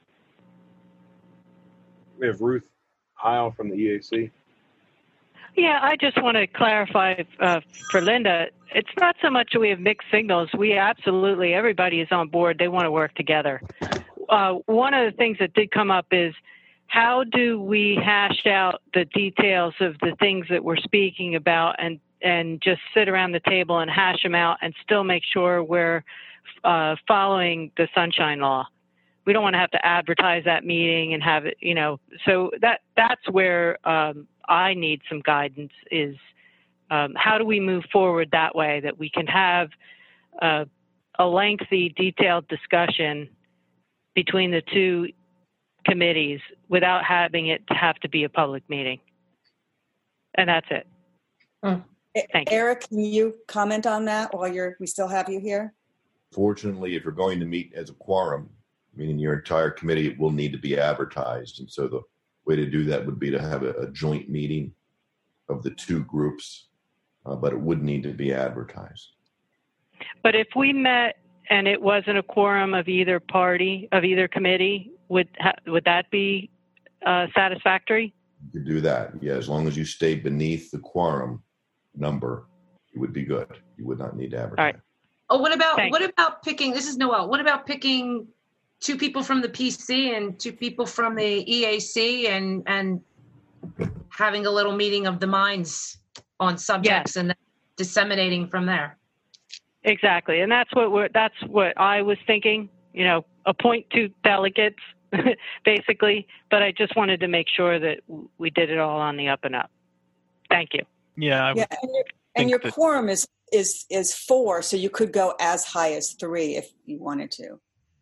[SPEAKER 1] We have Ruth Heil from the EAC.
[SPEAKER 12] Yeah, I just want to clarify for Linda. It's not so much that we have mixed signals. Everybody is on board. They want to work together. One of the things that did come up is how do we hash out the details of the things that we're speaking about and just sit around the table and hash them out and still make sure we're following the Sunshine Law. We don't want to have to advertise that meeting and have it, so that's where I need some guidance is how do we move forward that way that we can have a lengthy, detailed discussion between the two committees without having it have to be a public meeting. And that's it. Thank you.
[SPEAKER 7] Eric, can you comment on that while we still have you here?
[SPEAKER 13] Fortunately, if you're going to meet as a quorum, meaning your entire committee, will need to be advertised. And so the way to do that would be to have a joint meeting of the two groups, but it would need to be advertised.
[SPEAKER 12] But if we met and it wasn't a quorum of either party, of either committee, would that be satisfactory?
[SPEAKER 13] You could do that, yeah. As long as you stay beneath the quorum number, it would be good. You would not need to advertise.
[SPEAKER 12] All right.
[SPEAKER 6] Oh, what about picking, this is Noelle, what about picking 2 people from the PC and 2 people from the EAC and having a little meeting of the minds on subjects and then disseminating from there?
[SPEAKER 12] Exactly. And that's what I was thinking, appoint 2 delegates basically, but I just wanted to make sure that we did it all on the up and up. Thank you.
[SPEAKER 3] Yeah.
[SPEAKER 7] And your quorum is 4, so you could go as high as 3 if you wanted to.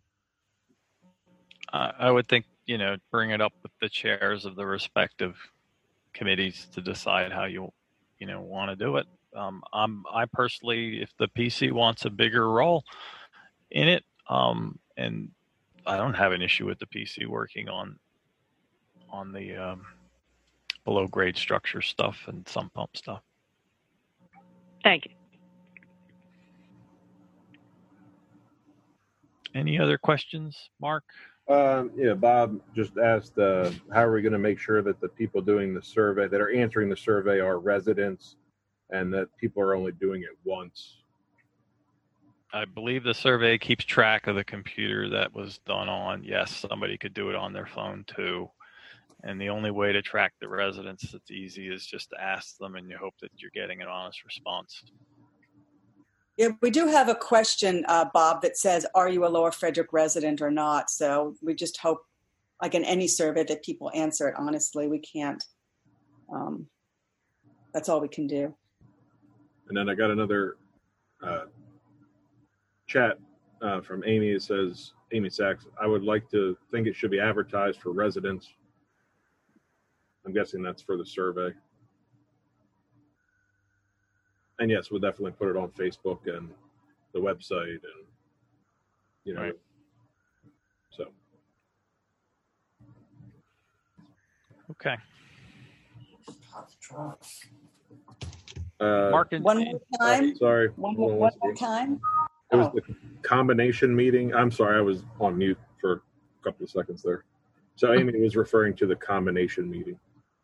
[SPEAKER 3] I would think, bring it up with the chairs of the respective committees to decide how you want to do it. I personally, if the PC wants a bigger role in it, and I don't have an issue with the PC working on the below grade structure stuff and sump pump stuff.
[SPEAKER 12] Thank you.
[SPEAKER 3] Any other questions, Mark?
[SPEAKER 1] Bob just asked, how are we going to make sure that the people doing the survey, that are answering the survey, are residents and that people are only doing it once?
[SPEAKER 3] I believe the survey keeps track of the computer that was done on. Yes, somebody could do it on their phone too. And the only way to track the residents that's easy is just to ask them and you hope that you're getting an honest response.
[SPEAKER 7] Yeah, we do have a question, Bob, that says, are you a Lower Frederick resident or not? So we just hope, like in any survey, that people answer it honestly. We can't. That's all we can do.
[SPEAKER 1] And then I got another chat from Amy. It says, Amy Sachs, I would like to think it should be advertised for residents. I'm guessing that's for the survey. And yes, we'll definitely put it on Facebook and the website and, you know,
[SPEAKER 3] right.
[SPEAKER 1] So.
[SPEAKER 3] Okay.
[SPEAKER 7] Mark, one more time.
[SPEAKER 1] Sorry.
[SPEAKER 7] One more time.
[SPEAKER 1] It was the combination meeting. I'm sorry, I was on mute for a couple of seconds there. So Amy was referring to the combination meeting.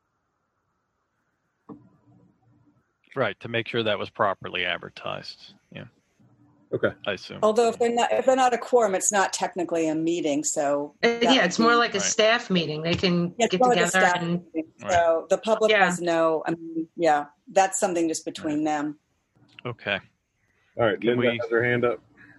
[SPEAKER 3] Right, to make sure that was properly advertised. Yeah.
[SPEAKER 1] Okay.
[SPEAKER 3] I assume.
[SPEAKER 7] Although if they're not a quorum, it's not technically a meeting. So
[SPEAKER 6] yeah, it's more like a staff meeting. They can get together and
[SPEAKER 7] so the public has no. I mean, yeah, that's something just between them.
[SPEAKER 3] Okay.
[SPEAKER 1] All right, Linda has her hand up.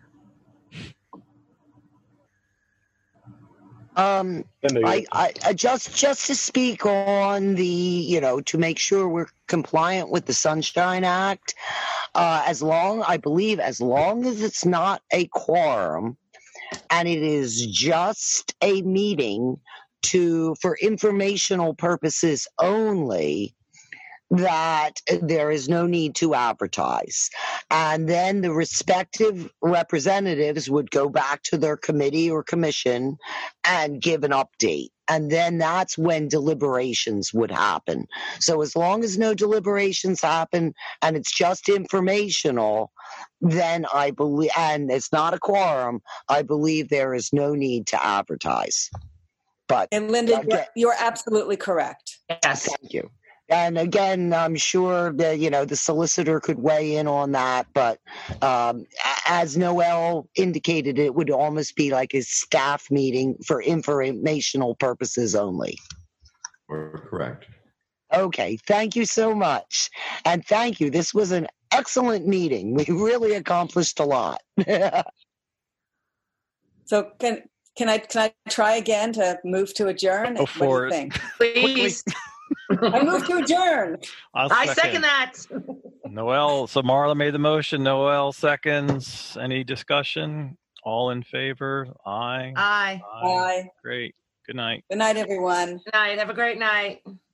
[SPEAKER 16] I just to speak on the, to make sure we're compliant with the Sunshine Act, as long as it's not a quorum and it is just a meeting for informational purposes only, that there is no need to advertise. And then the respective representatives would go back to their committee or commission and give an update. And then that's when deliberations would happen. So as long as no deliberations happen and it's just informational, then I believe, and it's not a quorum, I believe there is no need to advertise. But
[SPEAKER 7] and Linda, you're absolutely correct.
[SPEAKER 6] Yes.
[SPEAKER 16] Thank you. And again, I'm sure that, the solicitor could weigh in on that. But as Noel indicated, it would almost be like a staff meeting for informational purposes only.
[SPEAKER 13] We're correct.
[SPEAKER 16] Okay. Thank you so much. And thank you. This was an excellent meeting. We really accomplished a lot.
[SPEAKER 7] So can I try again to move to adjourn?
[SPEAKER 3] Go for it.
[SPEAKER 7] Think?
[SPEAKER 6] Please.
[SPEAKER 7] I move to adjourn.
[SPEAKER 6] I second that.
[SPEAKER 3] Noel, so Marla made the motion. Noel seconds. Any discussion? All in favor? Aye.
[SPEAKER 6] Aye.
[SPEAKER 7] Aye.
[SPEAKER 3] Great. Good night.
[SPEAKER 7] Good night, everyone.
[SPEAKER 6] Good night. Have a great night.